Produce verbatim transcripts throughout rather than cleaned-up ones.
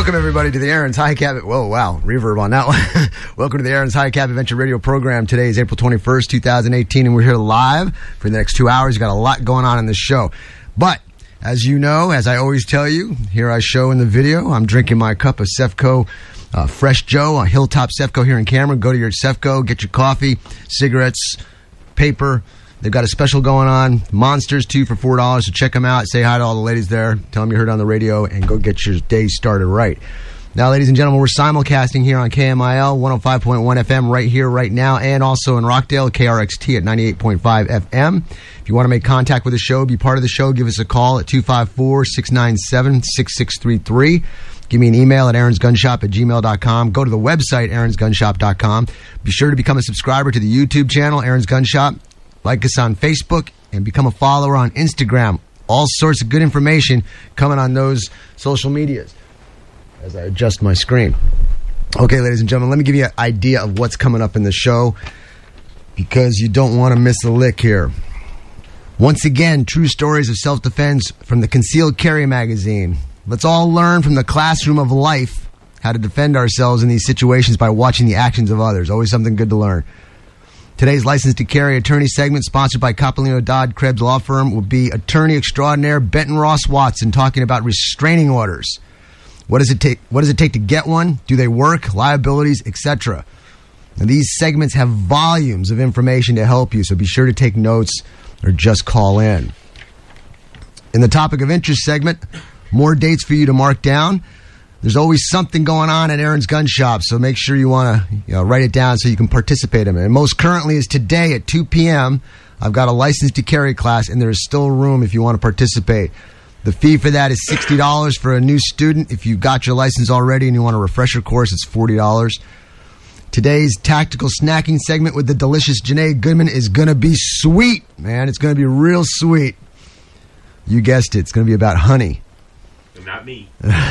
Welcome, everybody, to the Aaron's High Cap... Whoa, wow, reverb on that one. Welcome to the Aaron's High Cap Adventure Radio program. Today is April twenty-first, twenty eighteen, and we're here live for the next two hours. We've got a lot going on in this show. But, as you know, as I always tell you, here I show in the video, I'm drinking my cup of Cefco uh, Fresh Joe, a Hilltop Cefco here in Cameron. Go to your Cefco, get your coffee, cigarettes, paper. They've got a special going on. Monsters, two for four dollars. So check them out. Say hi to all the ladies there. Tell them you heard on the radio and go get your day started right. Now, ladies and gentlemen, we're simulcasting here on K M I L one oh five point one F M right here, right now, and also in Rockdale, K R X T at ninety-eight point five F M. If you want to make contact with the show, be part of the show, give us a call at two five four, six nine seven, six six three three. Give me an email at aaronsgunshop at gmail dot com. Go to the website, aarons gun shop dot com. Be sure to become a subscriber to the YouTube channel, Aaron's Gun Shop. Like us on Facebook and become a follower on Instagram. All sorts of good information coming on those social medias as I adjust my screen. Okay, ladies and gentlemen, let me give you an idea of what's coming up in the show because you don't want to miss a lick here. Once again, true stories of self-defense from the Concealed Carry magazine. Let's all learn from the classroom of life how to defend ourselves in these situations by watching the actions of others. Always something good to learn. Today's License to Carry attorney segment, sponsored by Coppolino Dodd Krebs Law Firm, will be attorney extraordinaire Benton Ross Watson talking about restraining orders. What does it take? What does it take to get one? Do they work? Liabilities, et cetera. And these segments have volumes of information to help you, so be sure to take notes or just call in. In the topic of interest segment, more dates for you to mark down. There's always something going on at Aaron's Gun Shop, so make sure you want to you know, write it down so you can participate in it. And most currently is today at two p.m. I've got a License to Carry class, and there is still room if you want to participate. The fee for that is sixty dollars for a new student. If you've got your license already and you want a refresher course, it's forty dollars. Today's tactical snacking segment with the delicious Janae Goodman is going to be sweet, man. It's going to be real sweet. You guessed it. It's going to be about honey. Not me.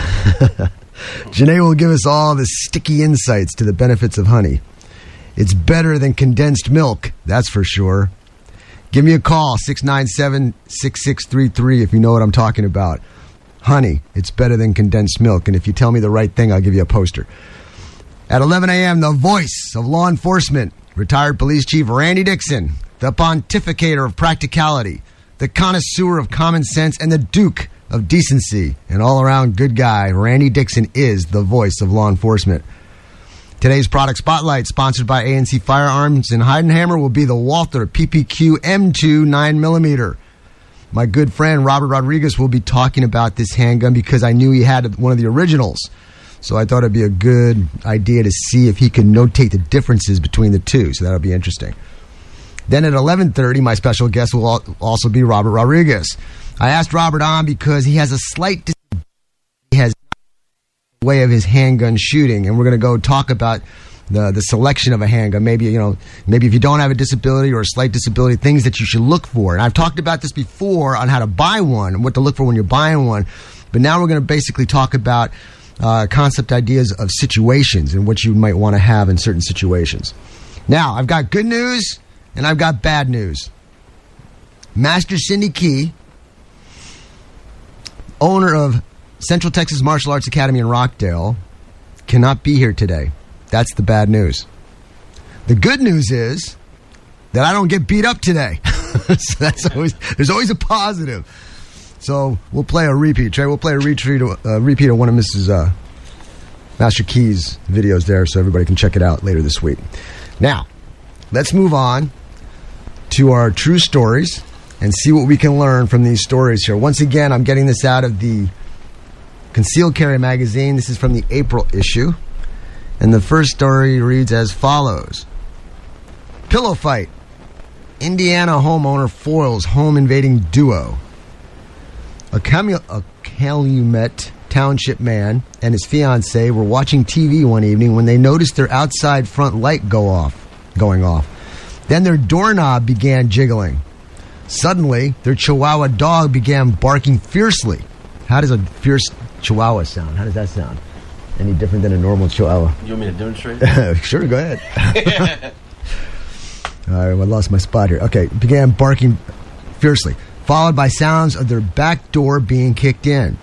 Janae will give us all the sticky insights to the benefits of honey. It's better than condensed milk, that's for sure. Give me a call, six nine seven, six six three three, if you know what I'm talking about. Honey, it's better than condensed milk, and if you tell me the right thing, I'll give you a poster. At eleven a.m., the voice of law enforcement, retired police chief Randy Dixon, the pontificator of practicality, the connoisseur of common sense, and the duke of decency, an all-around good guy. Randy Dixon is the voice of law enforcement. Today's product spotlight, sponsored by A N C Firearms in Heidenhammer, will be the Walther P P Q M two nine millimeter. My good friend Robert Rodriguez will be talking about this handgun because I knew he had one of the originals. So I thought it'd be a good idea to see if he could notate the differences between the two. So that'll be interesting. Then at eleven thirty, my special guest will also be Robert Rodriguez. I asked Robert on because he has a slight dis- he has a way of his handgun shooting, and we're going to go talk about the the selection of a handgun. Maybe you know, maybe if you don't have a disability or a slight disability, things that you should look for. And I've talked about this before on how to buy one and what to look for when you're buying one. But now we're going to basically talk about uh, concept ideas of situations and what you might want to have in certain situations. Now, I've got good news and I've got bad news. Master Cindy Key, owner of Central Texas Martial Arts Academy in Rockdale, cannot be here today. That's the bad news. The good news is that I don't get beat up today. So that's always, there's always a positive. So we'll play a repeat, Trey. We'll play a retreat, uh, repeat of one of Missus Uh, Master Key's videos there so everybody can check it out later this week. Now, let's move on to our true stories and see what we can learn from these stories here. Once again, I'm getting this out of the Concealed Carry magazine. This is from the April issue. And the first story reads as follows. Pillow fight. Indiana homeowner foils home invading duo. A, Camu- a Calumet Township man and his fiancée were watching T V one evening when they noticed their outside front light go off, going off. Then their doorknob began jiggling. Suddenly, their Chihuahua dog began barking fiercely. How does a fierce Chihuahua sound? How does that sound? Any different than a normal Chihuahua? You want me to demonstrate? Sure, go ahead. All right, well, I lost my spot here. Okay, began barking fiercely, followed by sounds of their back door being kicked in.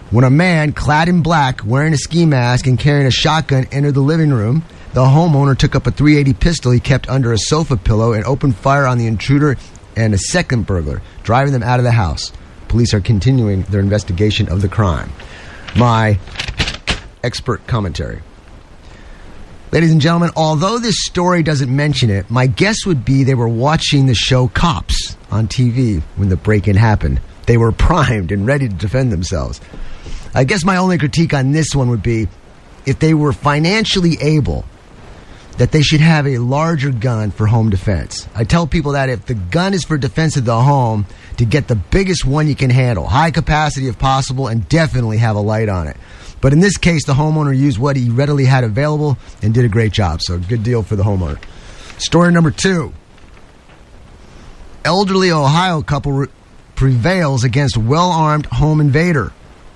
when a man clad in black, wearing a ski mask and carrying a shotgun entered the living room. The homeowner took up a three eighty pistol he kept under a sofa pillow and opened fire on the intruder and a second burglar, driving them out of the house. Police are continuing their investigation of the crime. My expert commentary. Ladies and gentlemen, although this story doesn't mention it, my guess would be they were watching the show Cops on T V when the break-in happened. They were primed and ready to defend themselves. I guess my only critique on this one would be if they were financially able, that they should have a larger gun for home defense. I tell people that if the gun is for defense of the home, to get the biggest one you can handle, high capacity if possible, and definitely have a light on it. But in this case, the homeowner used what he readily had available and did a great job. So good deal for the homeowner. Story number two. Elderly Ohio couple re- prevails against well-armed home invader.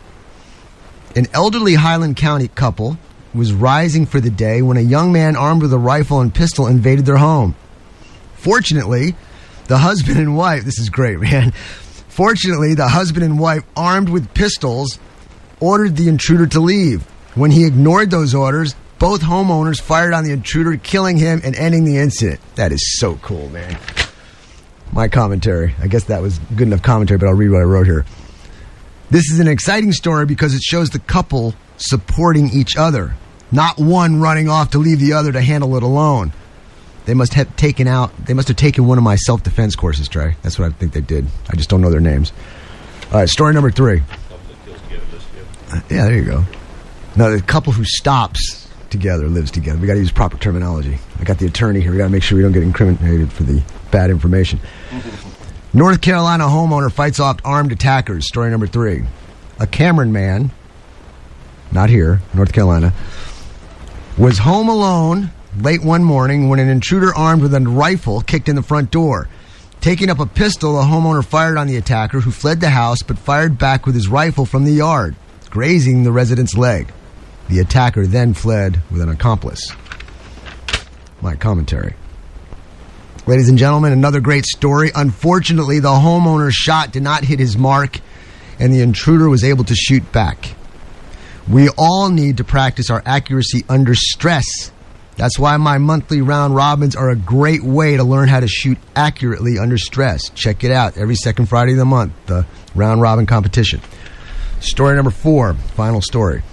An elderly Highland County couple was rising for the day when a young man armed with a rifle and pistol invaded their home. Fortunately, the husband and wife, this is great, man. Fortunately, the husband and wife, armed with pistols, ordered the intruder to leave. When he ignored those orders, both homeowners fired on the intruder, killing him and ending the incident. That is so cool, man. My commentary. I guess that was good enough commentary, but I'll read what I wrote here. This is an exciting story because it shows the couple supporting each other, not one running off to leave the other to handle it alone. They must have taken out, they must have taken one of my self-defense courses, Trey. That's what I think they did. I just don't know their names. All right, story number three. Yeah, there you go. No, the couple who stops together lives together. We got to use proper terminology. I got the attorney here. We got to make sure we don't get incriminated for the bad information. North Carolina homeowner fights off armed attackers. Story number three. A Cameron man, not here, North Carolina, was home alone late one morning when an intruder armed with a rifle kicked in the front door. Taking up a pistol, the homeowner fired on the attacker, who fled the house but fired back with his rifle from the yard, grazing the resident's leg. The attacker then fled with an accomplice. My commentary. Ladies and gentlemen, another great story. Unfortunately, the homeowner's shot did not hit his mark, and the intruder was able to shoot back. We all need to practice our accuracy under stress. That's why my monthly round robins are a great way to learn how to shoot accurately under stress. Check it out every second Friday of the month, the round robin competition. Story number four, final story.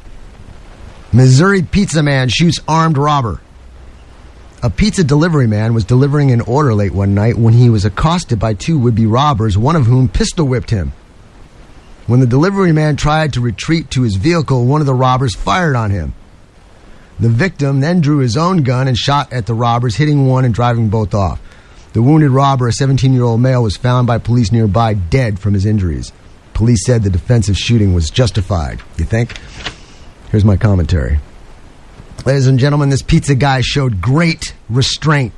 Missouri pizza man shoots armed robber. A pizza delivery man was delivering an order late one night when he was accosted by two would-be robbers, one of whom pistol-whipped him. When the delivery man tried to retreat to his vehicle, one of the robbers fired on him. The victim then drew his own gun and shot at the robbers, hitting one and driving both off. The wounded robber, a seventeen-year-old male, was found by police nearby dead from his injuries. Police said the defensive shooting was justified. You think? Here's my commentary. Ladies and gentlemen, this pizza guy showed great restraint.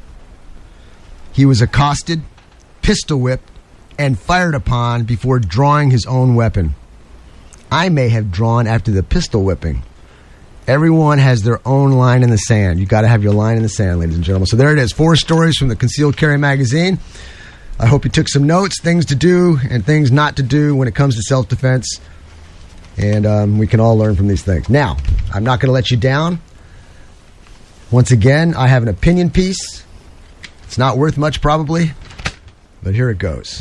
He was accosted, pistol whipped, and fired upon before drawing his own weapon. I may have drawn after the pistol whipping. Everyone has their own line in the sand. You got to have your line in the sand, ladies and gentlemen. So there it is. Four stories from the Concealed Carry magazine. I hope you took some notes, things to do and things not to do when it comes to self-defense. And um, we can all learn from these things. Now, I'm not going to let you down. Once again, I have an opinion piece. It's not worth much, probably, but here it goes.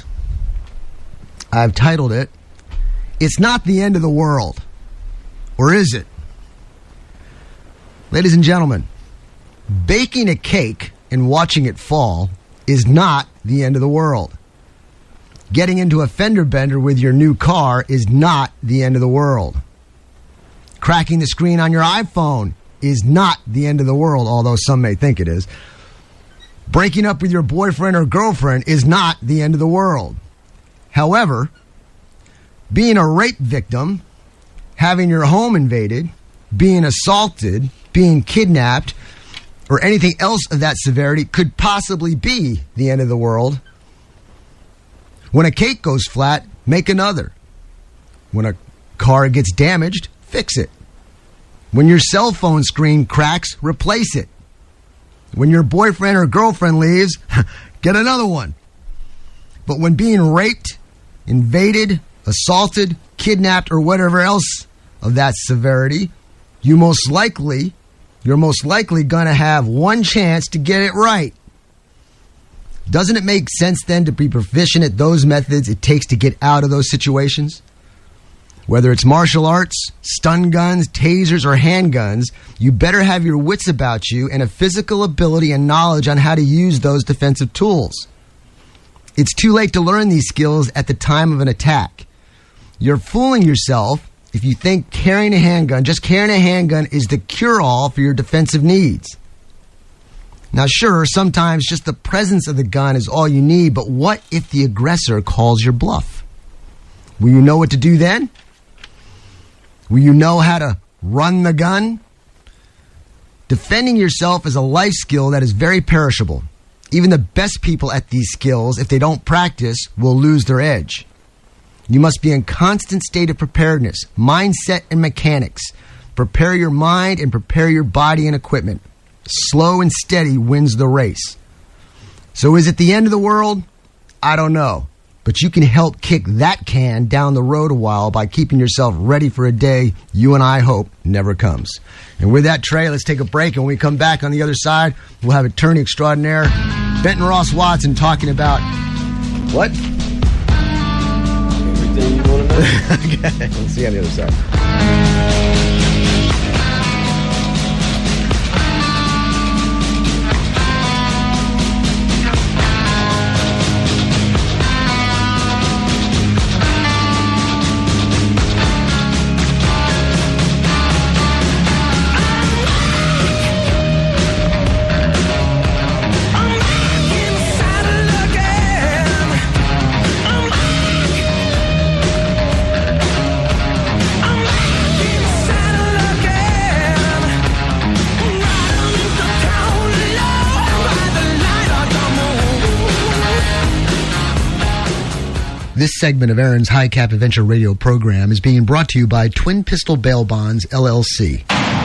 I've titled it, "It's Not the End of the World." Or is it? Ladies and gentlemen, baking a cake and watching it fall is not the end of the world. Getting into a fender bender with your new car is not the end of the world. Cracking the screen on your iPhone is not the end of the world, although some may think it is. Breaking up with your boyfriend or girlfriend is not the end of the world. However, being a rape victim, having your home invaded, being assaulted, being kidnapped, or anything else of that severity could possibly be the end of the world. When a cake goes flat, make another. When a car gets damaged, fix it. When your cell phone screen cracks, replace it. When your boyfriend or girlfriend leaves, get another one. But when being raped, invaded, assaulted, killed, kidnapped, or whatever else of that severity, you most likely, you're most likely going to have one chance to get it right. Doesn't it make sense then to be proficient at those methods it takes to get out of those situations? Whether it's martial arts, stun guns, tasers, or handguns, you better have your wits about you and a physical ability and knowledge on how to use those defensive tools. It's too late to learn these skills at the time of an attack. You're fooling yourself if you think carrying a handgun, just carrying a handgun, is the cure-all for your defensive needs. Now, sure, sometimes just the presence of the gun is all you need, but what if the aggressor calls your bluff? Will you know what to do then? Will you know how to run the gun? Defending yourself is a life skill that is very perishable. Even the best people at these skills, if they don't practice, will lose their edge. You must be in constant state of preparedness, mindset and mechanics. Prepare your mind and prepare your body and equipment. Slow and steady wins the race. So is it the end of the world? I don't know. But you can help kick that can down the road a while by keeping yourself ready for a day you and I hope never comes. And with that, Trey, let's take a break. And when we come back on the other side, we'll have attorney extraordinaire Benton Ross Watson talking about what? Everything you want to know. Okay, we'll see you on the other side. This segment of Aaron's High Cap Adventure radio program is being brought to you by Twin Pistol Bail Bonds, L L C.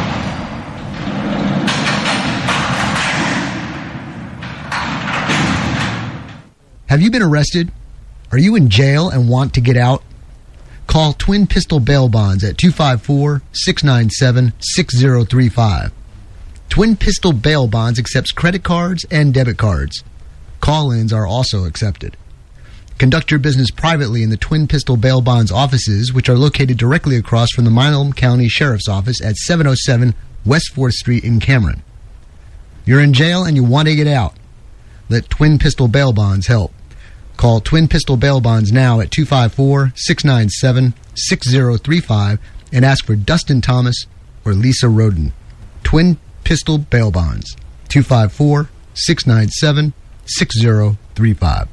Have you been arrested? Are you in jail and want to get out? Call Twin Pistol Bail Bonds at two five four, six nine seven, six zero three five. Twin Pistol Bail Bonds accepts credit cards and debit cards. Call-ins are also accepted. Conduct your business privately in the Twin Pistol Bail Bonds offices, which are located directly across from the Milam County Sheriff's Office at seven oh seven West fourth Street in Cameron. You're in jail and you want to get out. Let Twin Pistol Bail Bonds help. Call Twin Pistol Bail Bonds now at two five four, six nine seven, six zero three five and ask for Dustin Thomas or Lisa Roden. Twin Pistol Bail Bonds, two five four, six nine seven, six zero three five.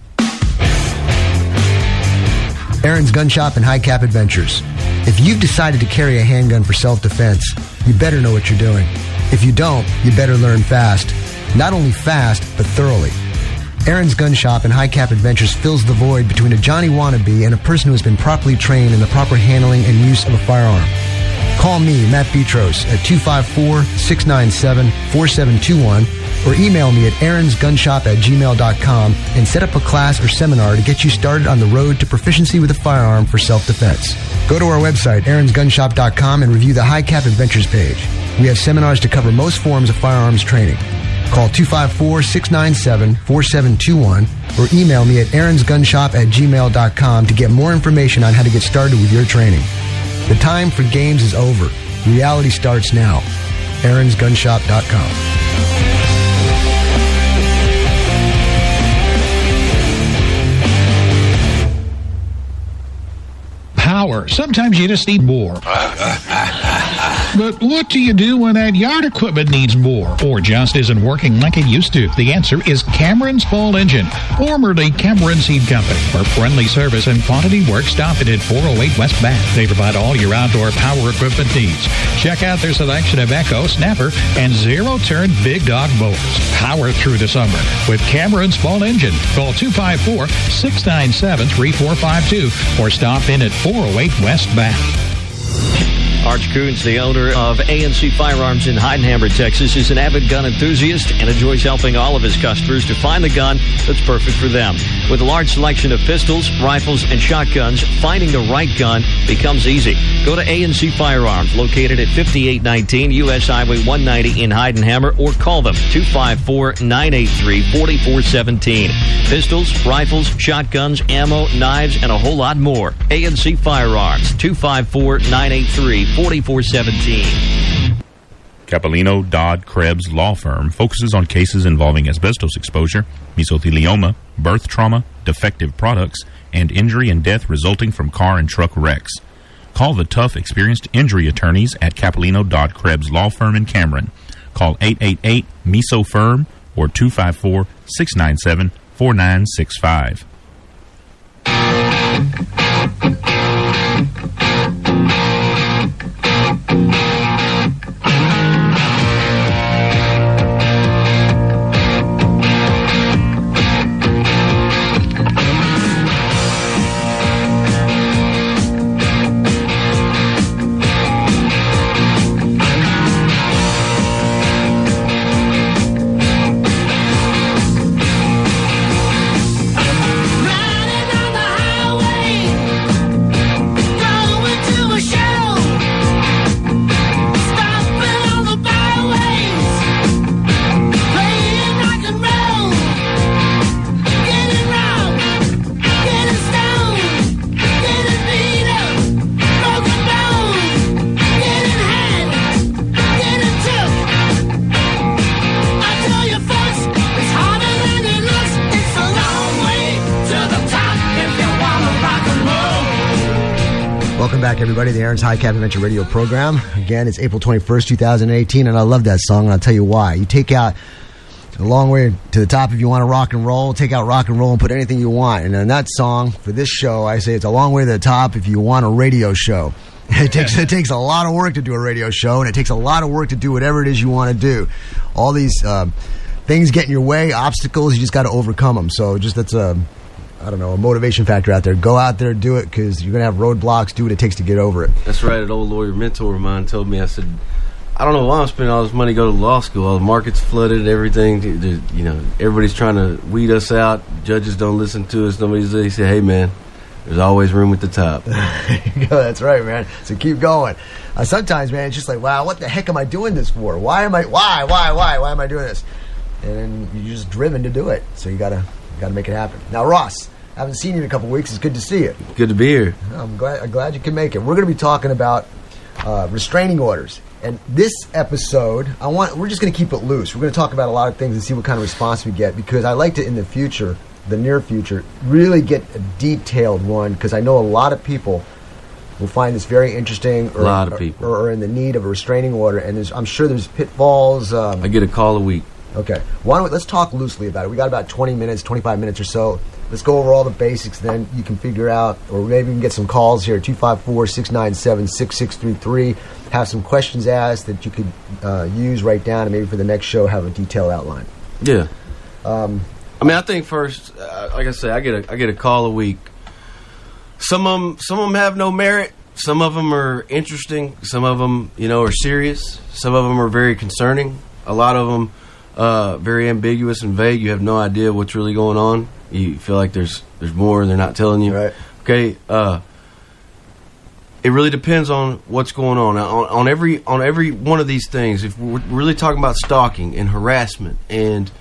Aaron's Gun Shop and High Cap Adventures. If you've decided to carry a handgun for self-defense, you better know what you're doing. If you don't, you better learn fast. Not only fast, but thoroughly. Aaron's Gun Shop and High Cap Adventures fills the void between a Johnny wannabe and a person who has been properly trained in the proper handling and use of a firearm. Call me, Matt Petros, at two five four, six nine seven, four seven two one or email me at aaronsgunshop at gmail dot com and set up a class or seminar to get you started on the road to proficiency with a firearm for self-defense. Go to our website, aarons gun shop dot com, and review the High Cap Adventures page. We have seminars to cover most forms of firearms training. Call two five four, six nine seven, four seven two one or email me at aaronsgunshop at gmail dot com to get more information on how to get started with your training. The time for games is over. Reality starts now. aarons gun shop dot com. Power. Sometimes you just need more. But what do you do when that yard equipment needs more or just isn't working like it used to? The answer is Cameron's Ball Engine, formerly Cameron Seed Company. For friendly service and quantity work, stop it at four oh eight West Bath. They provide all your outdoor power equipment needs. Check out their selection of Echo, Snapper, and zero-turn Big Dog mowers. Power through the summer with Cameron's Ball Engine. Call two five four, six nine seven, three four five two or stop in at four oh eight West Bath. Arch Coons, the owner of A N C Firearms in Heidenhammer, Texas, is an avid gun enthusiast and enjoys helping all of his customers to find the gun that's perfect for them. With a large selection of pistols, rifles, and shotguns, finding the right gun becomes easy. Go to A N C Firearms, located at fifty-eight nineteen U S Highway one ninety in Heidenhammer, or call them two five four, nine eight three, four four one seven. Pistols, rifles, shotguns, ammo, knives, and a whole lot more. A N C Firearms, two five four, nine eight three, four four one seven. Capellino Dodd Krebs Law Firm focuses on cases involving asbestos exposure, mesothelioma, birth trauma, defective products, and injury and death resulting from car and truck wrecks. Call the tough, experienced injury attorneys at Capellino Dodd Krebs Law Firm in Cameron. Call eight eight eight, M E S O, F I R M or two five four, six nine seven, four nine six five. Welcome back, everybody, to the Aaron's High Cap Adventure Radio program. Again, it's April twenty-first, two thousand eighteen, and I love that song, and I'll tell you why. You take out a long way to the top if you want to rock and roll. Take out rock and roll and put anything you want. And in that song, for this show, I say it's a long way to the top if you want a radio show. It takes it takes a lot of work to do a radio show, and it takes a lot of work to do whatever it is you want to do. All these uh, things get in your way, obstacles, you just got to overcome them. So just that's a... I don't know, a motivation factor out there. Go out there, do it, because you're going to have roadblocks. Do what it takes to get over it. That's right. An old lawyer mentor of mine told me, I said, I don't know why I'm spending all this money to go to law school. All the market's flooded, everything. You know, everybody's trying to weed us out. Judges don't listen to us. Nobody's there. He said, hey, man, there's always room at the top. That's right, man. So keep going. Uh, sometimes, man, it's just like, wow, what the heck am I doing this for? Why am I, why, why, why, why am I doing this? And you're just driven to do it. So you got to... Got to make it happen. Now, Ross, I haven't seen you in a couple of weeks. It's good to see you. Good to be here. I'm glad, I'm glad you can make it. We're going to be talking about uh, restraining orders. And this episode, I want we're just going to keep it loose. We're going to talk about a lot of things and see what kind of response we get, because I like to, in the future, the near future, really get a detailed one, because I know a lot of people will find this very interesting. Or, a lot of people. Or, or are in the need of a restraining order. And there's, I'm sure there's pitfalls. Um, I get a call a week. Okay. Why don't we, let's talk loosely about it. We got about twenty minutes, twenty-five minutes or so. Let's go over all the basics, then you can figure out, or maybe we can get some calls here, two five four, six nine seven, six six three three. Have some questions asked that you could uh, use, write down, and maybe for the next show have a detailed outline. Yeah. Um, I mean, I think first, uh, like I say, I get a I get a call a week. Some of them, some of them have no merit. Some of them are interesting. Some of them, you know, are serious. Some of them are very concerning. A lot of them uh, very ambiguous and vague. You have no idea what's really going on. You feel like there's there's more and they're not telling you. Right. Okay. Uh, it really depends on what's going on. on. On every on every one of these things, if we're really talking about stalking and harassment, and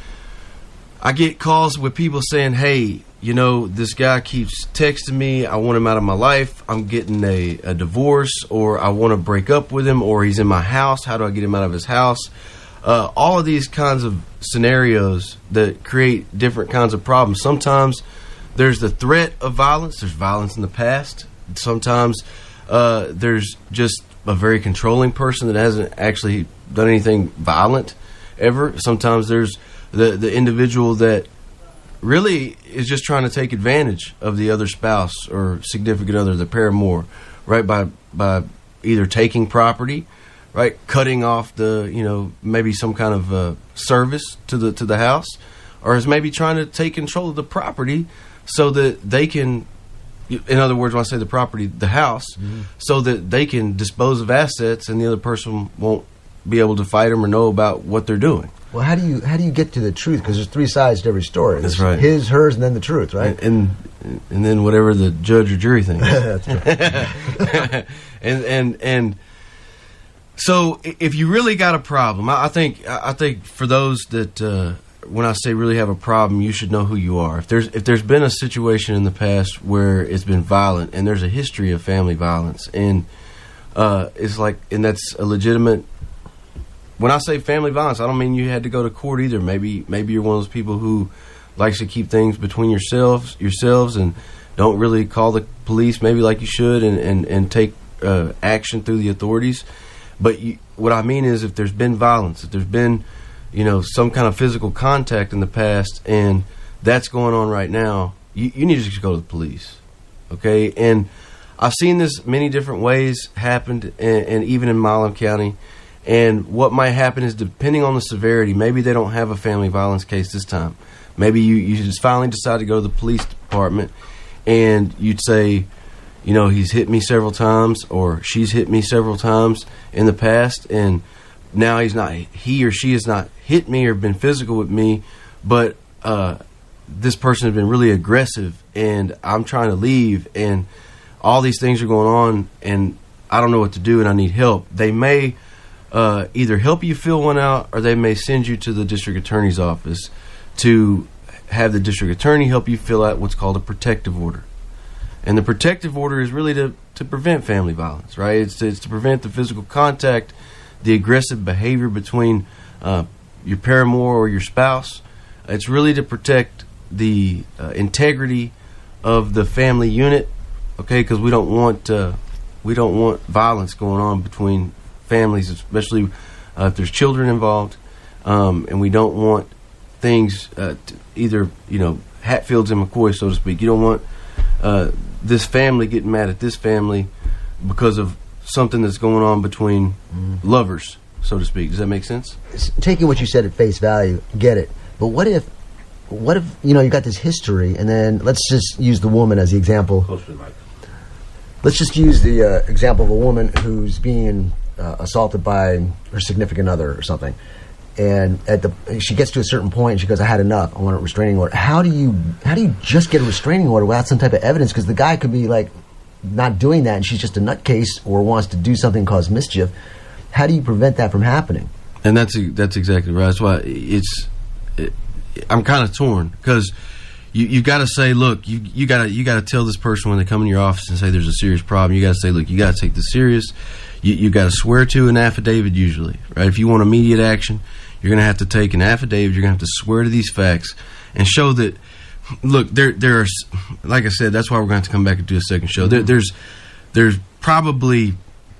I get calls with people saying, hey, you know, this guy keeps texting me. I want him out of my life. I'm getting a, a divorce, or I want to break up with him, or he's in my house. How do I get him out of his house? Uh, all of these kinds of scenarios that create different kinds of problems. Sometimes there's the threat of violence. There's violence in the past. Sometimes uh, there's just a very controlling person that hasn't actually done anything violent ever. Sometimes there's the, the individual that really is just trying to take advantage of the other spouse or significant other, the paramour, right, by by either taking property, right, cutting off the, you know, maybe some kind of uh, service to the to the house, or is maybe trying to take control of the property so that they can in other words, when I say the property, the house, mm-hmm. so that they can dispose of assets and the other person won't be able to fight them or know about what they're doing. Well, how do you how do you get to the truth? Because there's three sides to every story. That's there's right. His, hers, and then the truth, right? And and, and then whatever the judge or jury thinks. That's right. and and and so if you really got a problem, I, I think I think for those that uh, when I say really have a problem, you should know who you are. If there's if there's been a situation in the past where it's been violent and there's a history of family violence, and uh, it's like and that's a legitimate. When I say family violence, I don't mean you had to go to court either. Maybe maybe you're one of those people who likes to keep things between yourselves yourselves and don't really call the police maybe like you should and, and, and take uh, action through the authorities. But you, what I mean is if there's been violence, if there's been, you know, some kind of physical contact in the past and that's going on right now, you, you need to just go to the police, okay? And I've seen this many different ways happened, and, and even in Milam County. And what might happen is, depending on the severity, maybe they don't have a family violence case this time. Maybe you, you just finally decide to go to the police department and you'd say, you know, he's hit me several times or she's hit me several times in the past, and now he's not, he or she has not hit me or been physical with me, but uh, this person has been really aggressive and I'm trying to leave and all these things are going on and I don't know what to do and I need help. They may Uh, either help you fill one out, or they may send you to the district attorney's office to have the district attorney help you fill out what's called a protective order. And the protective order is really to, to prevent family violence, right? It's to, it's to prevent the physical contact, the aggressive behavior between uh, your paramour or your spouse. It's really to protect the uh, integrity of the family unit, okay? Because we don't want uh, we don't want violence going on between families, especially uh, if there's children involved, um, and we don't want things uh, to either, you know, Hatfields and McCoy, so to speak. You don't want uh, this family getting mad at this family because of something that's going on between mm. lovers, so to speak. Does that make sense? Taking what you said at face value, get it. But what if, what if you know, you got this history, and then let's just use the woman as the example. Close to the mic. Let's just use the uh, example of a woman who's being Uh, assaulted by her significant other or something, and at the she gets to a certain point and she goes, I had enough, I want a restraining order. How do you how do you just get a restraining order without some type of evidence? Because the guy could be like not doing that and she's just a nutcase or wants to do something, cause mischief. How do you prevent that from happening? And that's that's exactly right. That's why it's it, I'm kind of torn, because you you got to say, look, you you got to you got to tell this person when they come in your office and say there's a serious problem. You got to say, look, you got to take this serious. You, you got to swear to an affidavit usually, right? If you want immediate action, you're going to have to take an affidavit. You're going to have to swear to these facts and show that, look, there, there's, like I said, that's why we're going to have to come back and do a second show. There, there's, there's probably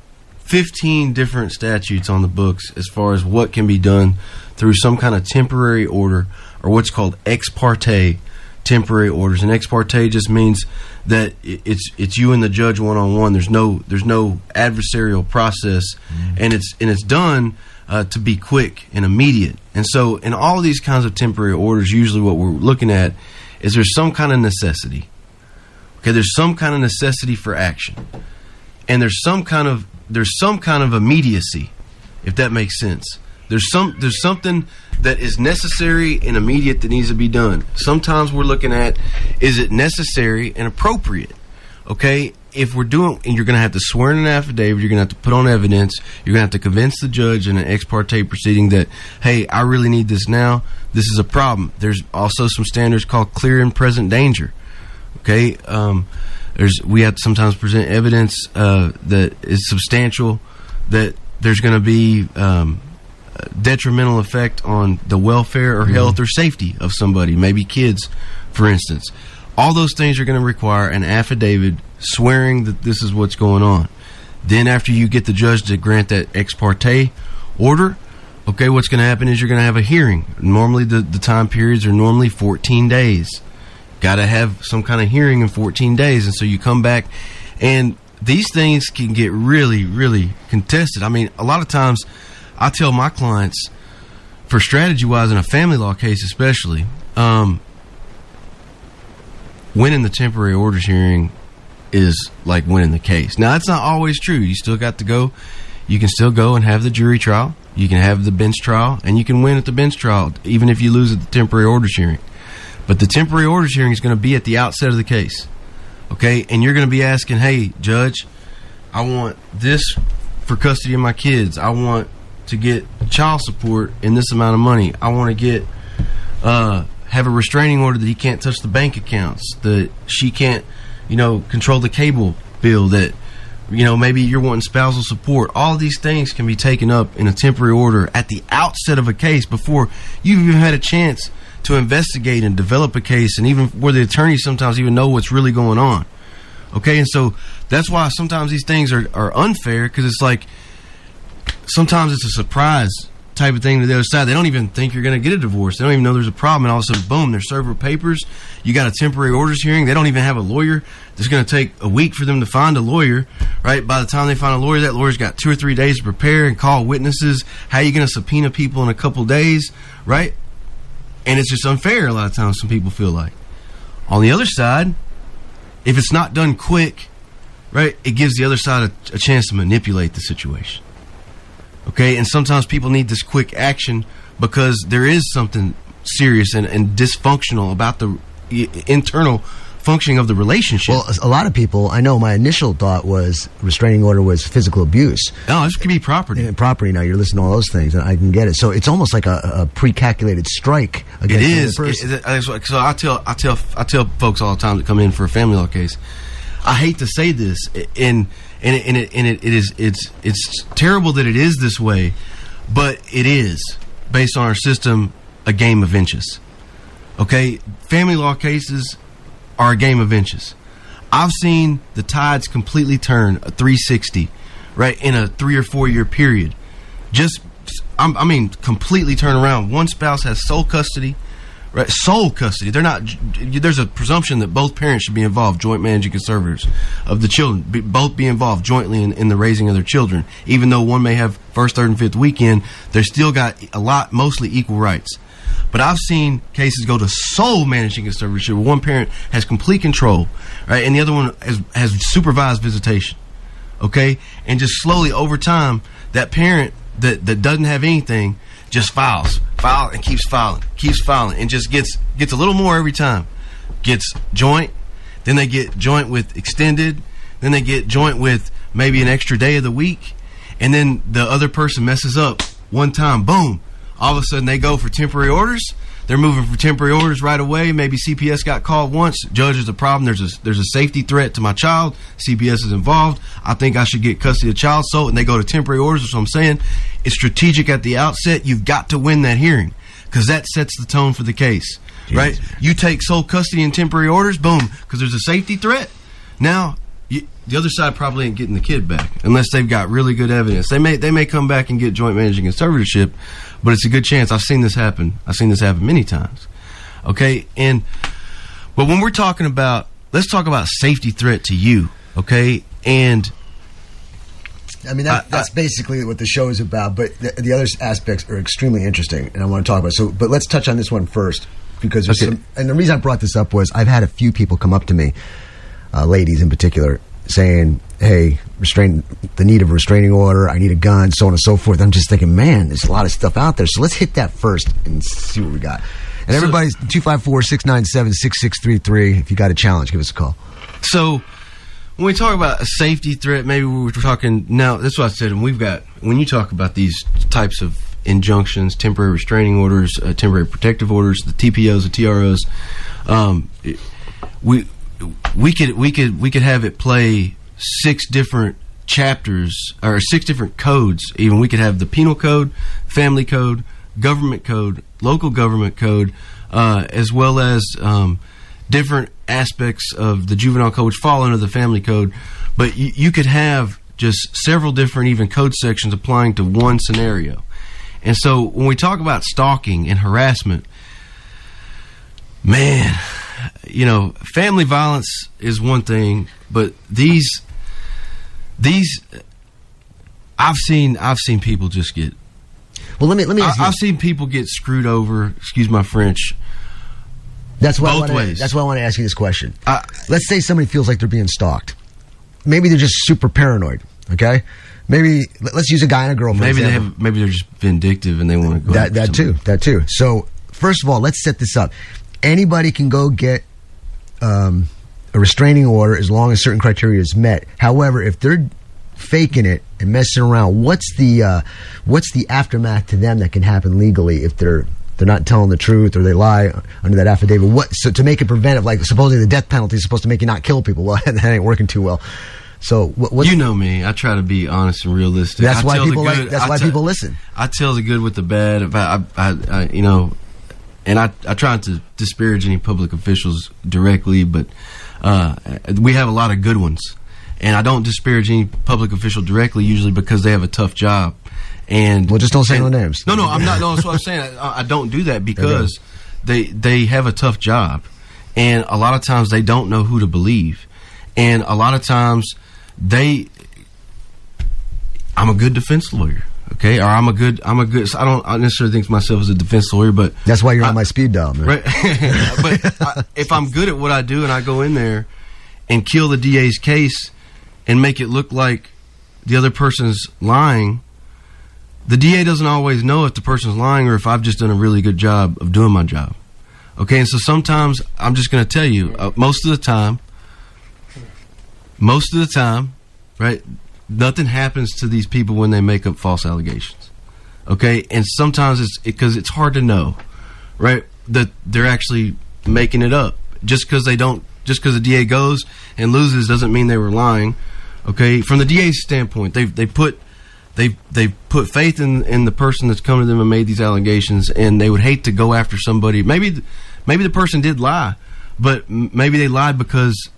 fifteen different statutes on the books as far as what can be done through some kind of temporary order, or what's called ex parte temporary orders. And ex parte just means that it's it's you and the judge one on one. There's no there's no adversarial process, mm-hmm. and it's and it's done uh, to be quick and immediate. And so, in all of these kinds of temporary orders, usually what we're looking at is there's some kind of necessity. Okay, there's some kind of necessity for action, and there's some kind of there's some kind of immediacy, if that makes sense. There's some there's something that is necessary and immediate that needs to be done. Sometimes we're looking at, is it necessary and appropriate? Okay, if we're doing, and you're going to have to swear in an affidavit, you're going to have to put on evidence, you're going to have to convince the judge in an ex parte proceeding that, hey, I really need this now. This is a problem. There's also some standards called clear and present danger. Okay, um, there's we have to sometimes present evidence uh, that is substantial, that there's going to be um, detrimental effect on the welfare or health mm-hmm. or safety of somebody, maybe kids, for instance. All those things are going to require an affidavit swearing that this is what's going on. Then after you get the judge to grant that ex parte order, okay, what's going to happen is you're going to have a hearing. Normally the, the time periods are normally fourteen days. Got to have some kind of hearing in fourteen days. And so you come back, and these things can get really, really contested. I mean, a lot of times I tell my clients, for strategy-wise in a family law case especially, um, winning the temporary orders hearing is like winning the case. Now, that's not always true. You still got to go. You can still go and have the jury trial. You can have the bench trial, and you can win at the bench trial, even if you lose at the temporary orders hearing. But the temporary orders hearing is going to be at the outset of the case, okay? And you're going to be asking, hey, judge, I want this for custody of my kids. I want to get child support in this amount of money. I want to get uh, have a restraining order that he can't touch the bank accounts, that she can't, you know, control the cable bill, that, you know, maybe you're wanting spousal support. All of these things can be taken up in a temporary order at the outset of a case before you've even had a chance to investigate and develop a case, and even where the attorneys sometimes even know what's really going on. Okay, and so that's why sometimes these things are, are unfair, because it's like sometimes it's a surprise type of thing to the other side. They don't even think you're going to get a divorce. They don't even know there's a problem, and all of a sudden, boom, they're served with papers. You got a temporary orders hearing. They don't even have a lawyer. It's going to take a week for them to find a lawyer, right? By the time they find a lawyer, that lawyer's got two or three days to prepare and call witnesses. How are you going to subpoena people in a couple days, right? And it's just unfair a lot of times, some people feel like. On the other side, if it's not done quick, right, it gives the other side a, a chance to manipulate the situation. Okay, and sometimes people need this quick action because there is something serious and, and dysfunctional about the internal functioning of the relationship. Well, a lot of people, I know my initial thought was restraining order was physical abuse. No, this could be property. And property, now you're listening to all those things, and I can get it. So it's almost like a, a pre-calculated strike against it is. the other person. It, it, so I tell, I tell, I tell folks all the time that come in for a family law case, I hate to say this, and and it, and, it, and it, it is it's it's terrible that it is this way, but it is, based on our system, a game of inches. Okay, family law cases are a game of inches. I've seen the tides completely turn a three sixty, right, in a three or four year period. Just, I mean, completely turn around. One spouse has sole custody, right? Sole custody. They're not. There's a presumption that both parents should be involved, joint managing conservators of the children, be, both be involved jointly in, in the raising of their children. Even though one may have first, third, and fifth weekend, they're still got a lot, mostly equal rights. But I've seen cases go to sole managing conservatorship where one parent has complete control, right, and the other one has, has supervised visitation, okay? And just slowly over time, that parent that, that doesn't have anything just files, file and keeps filing, keeps filing, and just gets gets a little more every time. Gets joint, then they get joint with extended, then they get joint with maybe an extra day of the week, and then the other person messes up one time, boom. All of a sudden, they go for temporary orders. They're moving for temporary orders right away. Maybe C P S got called once. Judge, there's a problem. There's a there's a safety threat to my child. C P S is involved. I think I should get custody of the child. So, and they go to temporary orders. That's what I'm saying. It's strategic at the outset. You've got to win that hearing because that sets the tone for the case, Jeez. Right? You take sole custody and temporary orders, boom, because there's a safety threat. Now, you, the other side probably ain't getting the kid back unless they've got really good evidence. They may they may come back and get joint managing conservatorship, but it's a good chance. I've seen this happen. I've seen this happen many times. Okay, and but when we're talking about, let's talk about safety threat to you. Okay, and I mean that, I, that's I, basically what the show is about. But the, the other aspects are extremely interesting, and I want to talk about. So, but let's touch on this one first because there's okay. some. And the reason I brought this up was I've had a few people come up to me, uh, ladies in particular, saying, hey, restrain the need of a restraining order, I need a gun, so on and so forth. I'm just thinking, man, there's a lot of stuff out there. So let's hit that first and see what we got. And so, everybody's two five four, six nine seven, six six three three. If you got a challenge, give us a call. So when we talk about a safety threat, maybe we're talking now, that's what I said, and we've got, when you talk about these types of injunctions, temporary restraining orders, uh, temporary protective orders, the T P Os, the T R Os, um, we we could we could we could have it play six different chapters or six different codes. Even we could have the penal code, family code, government code, local government code, uh, as well as um, different aspects of the juvenile code which fall under the family code. But you, you could have just several different even code sections applying to one scenario. And so when we talk about stalking and harassment, man, you know, family violence is one thing, but these these I've seen I've seen people just get well. Let me let me. Ask I, you. I've seen people get screwed over. Excuse my French. That's why both I wanna, ways. That's why I want to ask you this question. I, Let's say somebody feels like they're being stalked. maybe they're just super paranoid. Okay, maybe let's use a guy and a girl. For maybe example. they have. Maybe they're just vindictive and they want to go. That that too. That too. So first of all, let's set this up. Anybody can go get um, a restraining order as long as certain criteria is met. However, if they're faking it and messing around, what's the uh, what's the aftermath to them that can happen legally if they're they're not telling the truth or they lie under that affidavit? What so to make it preventive? Like supposedly the death penalty is supposed to make you not kill people. Well, that ain't working too well. So what, what you know me, I try to be honest and realistic. That's I why tell people the good, like. That's I why tell- people listen. I tell the good with the bad. If I, I, I, I you know, and I, I try not to disparage any public officials directly, but uh, we have a lot of good ones, and I don't disparage any public official directly, usually because they have a tough job. And Well, just don't say and- no names. No, no, I'm not. No, that's what I'm saying. I, I don't do that because they they have a tough job, and a lot of times they don't know who to believe, and a lot of times they. I'm a good defense lawyer, okay, or I'm a good. I'm a good. I don't I necessarily think of myself as a defense lawyer, but That's why you're I- on my speed dial, man. right. But I, if I'm good at what I do, and I go in there and kill the D A's case and make it look like the other person's lying, the D A doesn't always know if the person's lying or if I've just done a really good job of doing my job. Okay, and so sometimes I'm just going to tell you, uh, most of the time, most of the time, right, nothing happens to these people when they make up false allegations. Okay, and sometimes it's because it's hard to know, right, that they're actually making it up. Just because they don't, just because the D A goes and loses doesn't mean they were lying. Okay, from the D A's standpoint, they they put they they put faith in in the person that's come to them and made these allegations, and they would hate to go after somebody. Maybe maybe the person did lie, but m- maybe they lied because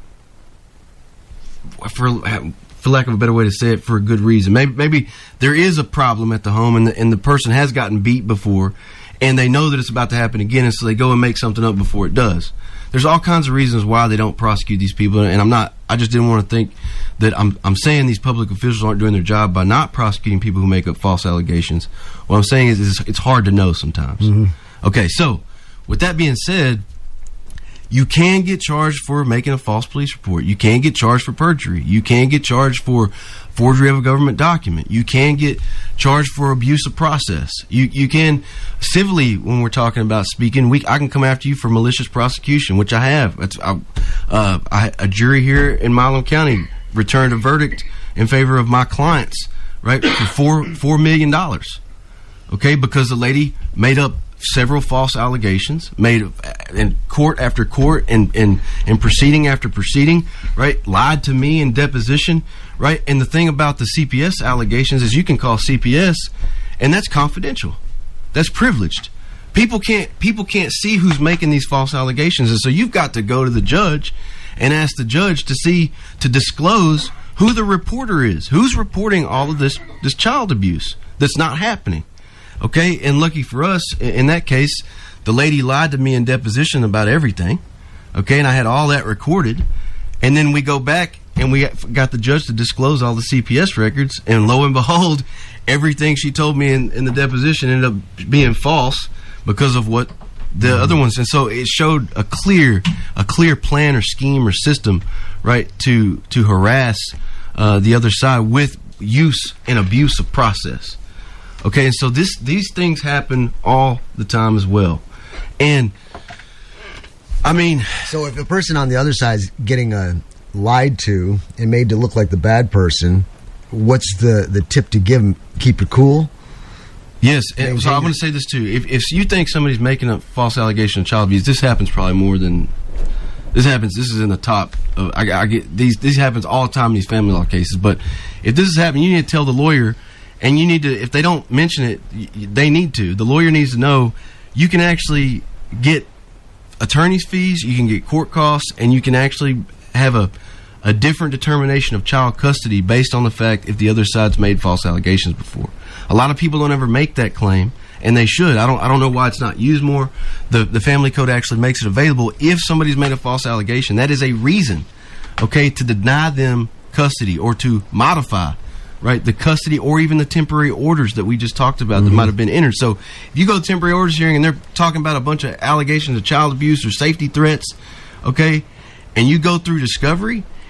for for lack of a better way to say it, for a good reason. Maybe maybe there is a problem at the home, and the, and the person has gotten beat before, and they know that it's about to happen again, and so they go and make something up before it does. There's all kinds of reasons why they don't prosecute these people, and I'm not. I just didn't want to think that I'm. I'm saying these public officials aren't doing their job by not prosecuting people who make up false allegations. What I'm saying is, is it's hard to know sometimes. Mm-hmm. Okay, so with that being said, you can get charged for making a false police report. You can get charged for perjury. You can get charged for forgery of a government document. You can get charged for abuse of process. You you can civilly, when we're talking about speaking, we I can come after you for malicious prosecution, which I have. It's, I, uh, I, a jury here in Milam County returned a verdict in favor of my clients, right, for four four million dollars. Okay, because the lady made up several false allegations, made in court after court and in, in, in proceeding after proceeding, right? Lied to me in deposition, right? And the thing about the C P S allegations is you can call C P S, and that's confidential, that's privileged. People can't people can't see who's making these false allegations, and so you've got to go to the judge and ask the judge to see to disclose who the reporter is, who's reporting all of this this child abuse that's not happening. Okay, and lucky for us, in that case, the lady lied to me in deposition about everything. Okay, and I had all that recorded. And then we go back and we got the judge to disclose all the C P S records. And lo and behold, everything she told me in, in the deposition ended up being false because of what the mm-hmm. other ones. And so it showed a clear, a clear plan or scheme or system, right, to to harass uh, the other side with use and abuse of process. Okay, and so this these things happen all the time as well. And, I mean... So if a person on the other side is getting uh, lied to and made to look like the bad person, what's the, the tip to give them? Keep it cool? Yes, and so I'm going to say this too. If, if you think somebody's making a false allegation of child abuse, this happens probably more than... This happens, this is in the top. Of, I, I get these. This happens all the time in these family law cases. But if this is happening, you need to tell the lawyer... And you need to, if they don't mention it, they need to. The lawyer needs to know you can actually get attorney's fees, you can get court costs, and you can actually have a, a different determination of child custody based on the fact if the other side's made false allegations before. A lot of people don't ever make that claim, and they should. I don't I don't know why it's not used more. The, the family code actually makes it available. If somebody's made a false allegation, that is a reason, okay, to deny them custody or to modify, right, the custody or even the temporary orders that we just talked about mm-hmm. that might have been entered. So if you go to temporary orders hearing and they're talking about a bunch of allegations of child abuse or safety threats, okay, and you go through discovery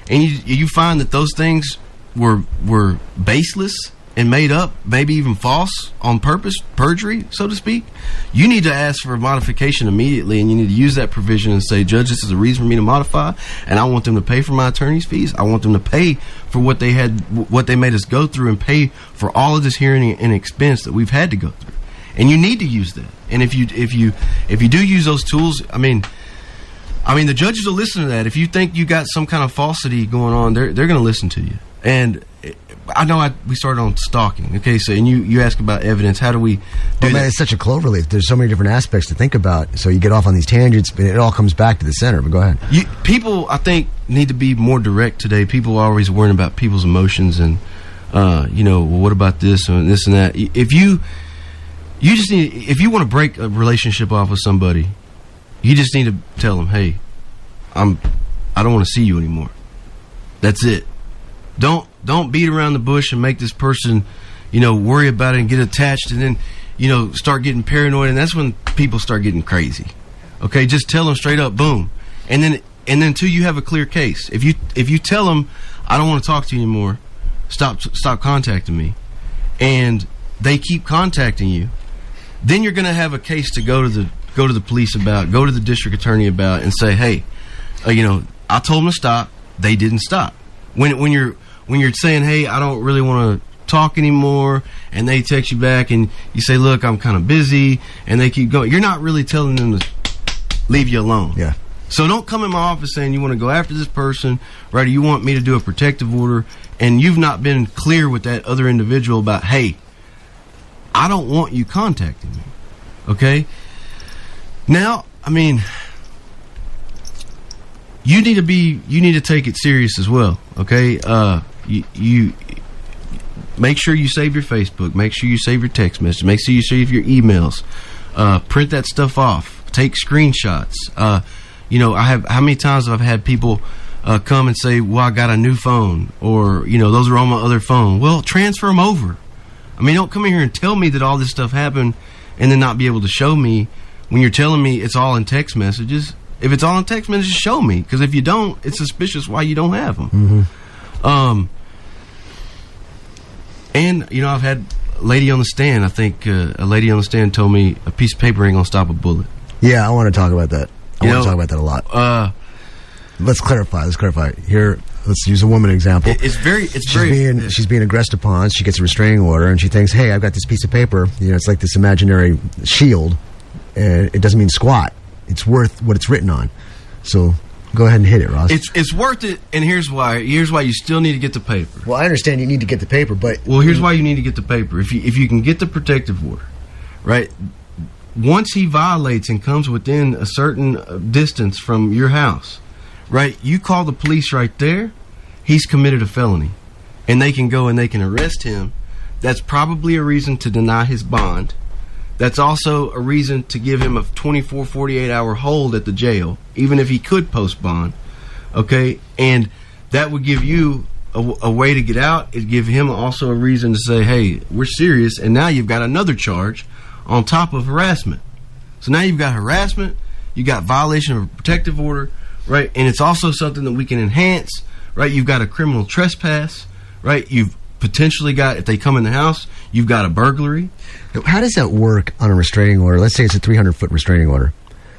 and you you find that those things were were baseless and made up, maybe even false on purpose, perjury, so to speak, you need to ask for a modification immediately, and you need to use that provision and say, Judge, this is a reason for me to modify, and I want them to pay for my attorney's fees. I want them to pay for what they had, what they made us go through, and pay for all of this hearing and expense that we've had to go through. And you need to use that. And if you if you if you do use those tools, I mean, I mean the judges will listen to that. If you think you got some kind of falsity going on, they're they're going to listen to you. And I know I, we started on stalking. Okay, so and you, you ask about evidence. How do we do well, man, that? it's such a cloverleaf. There's so many different aspects to think about. So you get off on these tangents, but it all comes back to the center. But go ahead. You, people, I think, need to be more direct today. People are always worrying about people's emotions and, uh, you know, well, what about this and this and that. If you, you just need, if you want to break a relationship off with somebody, you just need to tell them, hey, I'm, I don't want to see you anymore. That's it. Don't don't beat around the bush and make this person, you know, worry about it and get attached and then, you know, start getting paranoid, and that's when people start getting crazy. Okay, just tell them straight up, boom, and then and then until you have a clear case. If you if you tell them, I don't want to talk to you anymore, stop stop contacting me, and they keep contacting you, then you're going to have a case to go to the go to the police about, go to the district attorney about, and say, hey, uh, you know, I told them to stop, they didn't stop. When when you're when you're saying, hey, I don't really want to talk anymore, and they text you back and you say, look, I'm kind of busy, and they keep going, you're not really telling them to leave you alone. Yeah. So don't come in my office saying you want to go after this person, right, or you want me to do a protective order, and you've not been clear with that other individual about, hey, I don't want you contacting me. Okay? Now, I mean, you need to be, you need to take it serious as well. Okay? Uh, you, you make sure you save your Facebook. Make sure you save your text message. Make sure you save your emails. Uh, print that stuff off. Take screenshots. Uh, you know, I have, how many times have I had people uh, come and say, well, I got a new phone, or, you know, those are on my other phone. Well, transfer them over. I mean, don't come in here and tell me that all this stuff happened and then not be able to show me when you're telling me it's all in text messages. If it's all in text messages, show me. Because if you don't, it's suspicious why you don't have them. Mm-hmm. Um, and, you know, I've had a lady on the stand. I think uh, a lady on the stand told me a piece of paper ain't going to stop a bullet. Yeah, I want to talk about that. I You want know, to talk about that a lot. Uh, Let's clarify. Let's clarify. Here, let's use a woman example. it, it's very, it's She's very. being she's being aggressed upon. She gets a restraining order, and she thinks, "Hey, I've got this piece of paper. You know, it's like this imaginary shield, and it doesn't mean squat. It's worth what it's written on." So, go ahead and hit it, Ross. It's it's worth it, and here's why. Here's why you still need to get the paper. well, I understand you need to get the paper, but Well, here's why you need to get the paper. If you if you can get the protective order, right? Once he violates and comes within a certain distance from your house, right? You call the police right there. He's committed a felony, and they can go and they can arrest him. That's probably a reason to deny his bond. That's also a reason to give him a twenty-four, forty-eight hour hold at the jail, even if he could post bond. Okay, and that would give you a, a way to get out. It'd give him also a reason to say, hey, we're serious, and now you've got another charge on top of harassment. So now you've got harassment, you got violation of a protective order, right? And it's also something that we can enhance, right? You've got a criminal trespass, right? You've potentially got, if they come in the house, you've got a burglary. how does that work on a restraining order? Let's say it's a three hundred foot restraining order,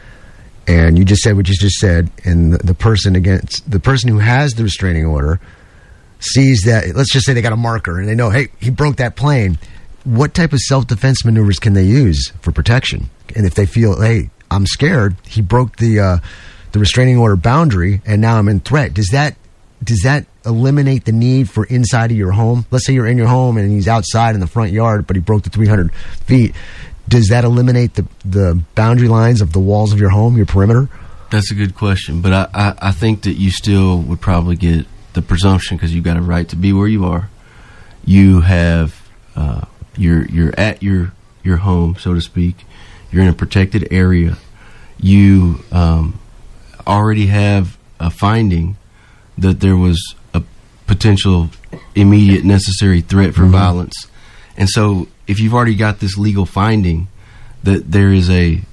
and you just said what you just said, and the, the person against the person who has the restraining order sees that. Let's just say they got a marker, and they know, hey, he broke that plane. What type of self-defense maneuvers can they use for protection? And if they feel, hey, I'm scared, he broke the uh, the restraining order boundary, and now I'm in threat. Does that does that eliminate the need for inside of your home? Let's say you're in your home and he's outside in the front yard, but he broke the three hundred feet. Does that eliminate the the boundary lines of the walls of your home, your perimeter? That's a good question, but I, I, I think that you still would probably get the presumption, because you've got a right to be where you are. You have... Uh, You're you're at your your home, so to speak. You're in a protected area. You um, already have a finding that there was a potential immediate necessary threat for mm-hmm. violence. And so if you've already got this legal finding that there is a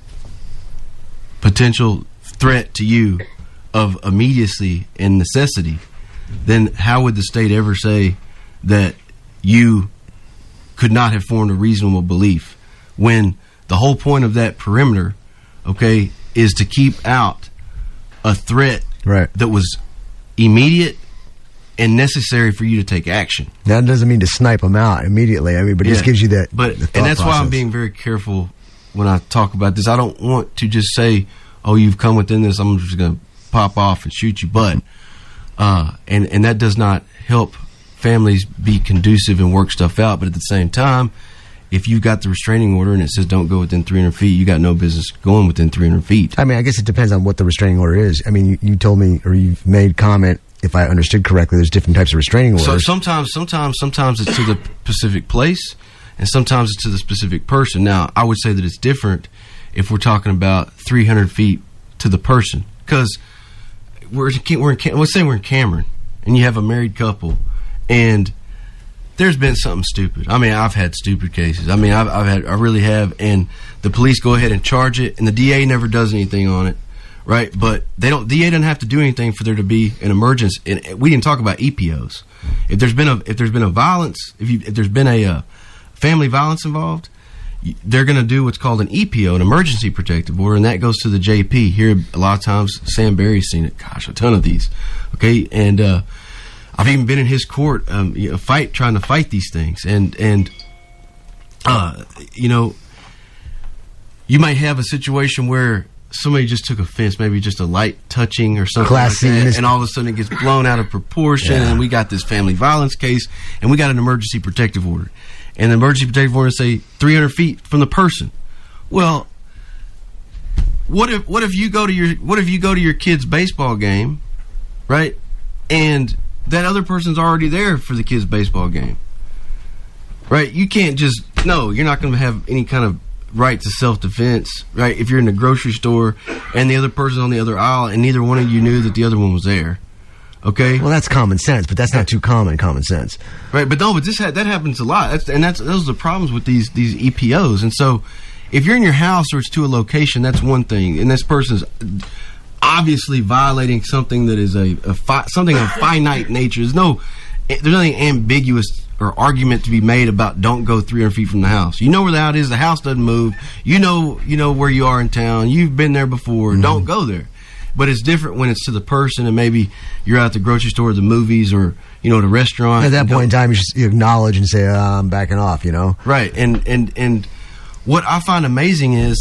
potential threat to you of immediacy and necessity, then how would the state ever say that you could not have formed a reasonable belief when the whole point of that perimeter, okay, is to keep out a threat right. that was immediate and necessary for you to take action. That doesn't mean to snipe them out immediately. I mean, but it yeah. just gives you that. But and that's process. Why I'm being very careful when I talk about this. I don't want to just say, "Oh, you've come within this. I'm just going to pop off and shoot you." But uh, and and that does not help families be conducive and work stuff out. But at the same time, if you've got the restraining order and it says don't go within three hundred feet, you got no business going within three hundred feet. I mean, I guess it depends on what the restraining order is. I mean, you, you told me, or you've made comment, if I understood correctly, there's different types of restraining orders. So sometimes, sometimes, sometimes it's to the specific place, and sometimes it's to the specific person. Now, I would say that it's different if we're talking about three hundred feet to the person, because we're we're in, let's say we're in Cameron, and you have a married couple, and there's been something stupid. I mean, I've had stupid cases. I mean, I've, I've had, I really have, and the police go ahead and charge it, and the D A never does anything on it. Right, but they don't. D A doesn't have to do anything for there to be an emergence. And we didn't talk about E P Os. If there's been a if there's been a violence, if you if there's been a uh, family violence involved, they're going to do what's called an E P O, an emergency protective order, and that goes to the J P. Here, a lot of times, Sam Barry's seen it. Gosh, a ton of these. Okay, and uh, I've even been in his court, um, you know, fight trying to fight these things, and and uh, you know, you might have a situation where somebody just took offense, maybe just a light touching or something Class like that, mis- and all of a sudden it gets blown out of proportion, yeah. and we got this family violence case, and we got an emergency protective order. And the emergency protective order say three hundred feet from the person. Well, what if what if you go to your what if you go to your kid's baseball game, right? And that other person's already there for the kid's baseball game, right? You can't just no, you're not going to have any kind of right to self-defense, right? If you're in the grocery store and the other person's on the other aisle and neither one of you knew that the other one was there, okay? Well, that's common sense, but that's not too common common sense. Right, but no, but this ha- that happens a lot. That's, and that's those are the problems with these these E P Os. And so if you're in your house or it's to a location, that's one thing. And this person's obviously violating something that is a, a fi- something of finite nature. There's no there's nothing ambiguous or argument to be made about don't go three hundred feet from the house. You know where the house is. The house doesn't move. You know, you know where you are in town. You've been there before. Mm-hmm. Don't go there. But it's different when it's to the person, and maybe you're at the grocery store, or the movies, or you know, the restaurant. At that point in time, you should acknowledge and say, oh, "I'm backing off." You know, right? And and and what I find amazing is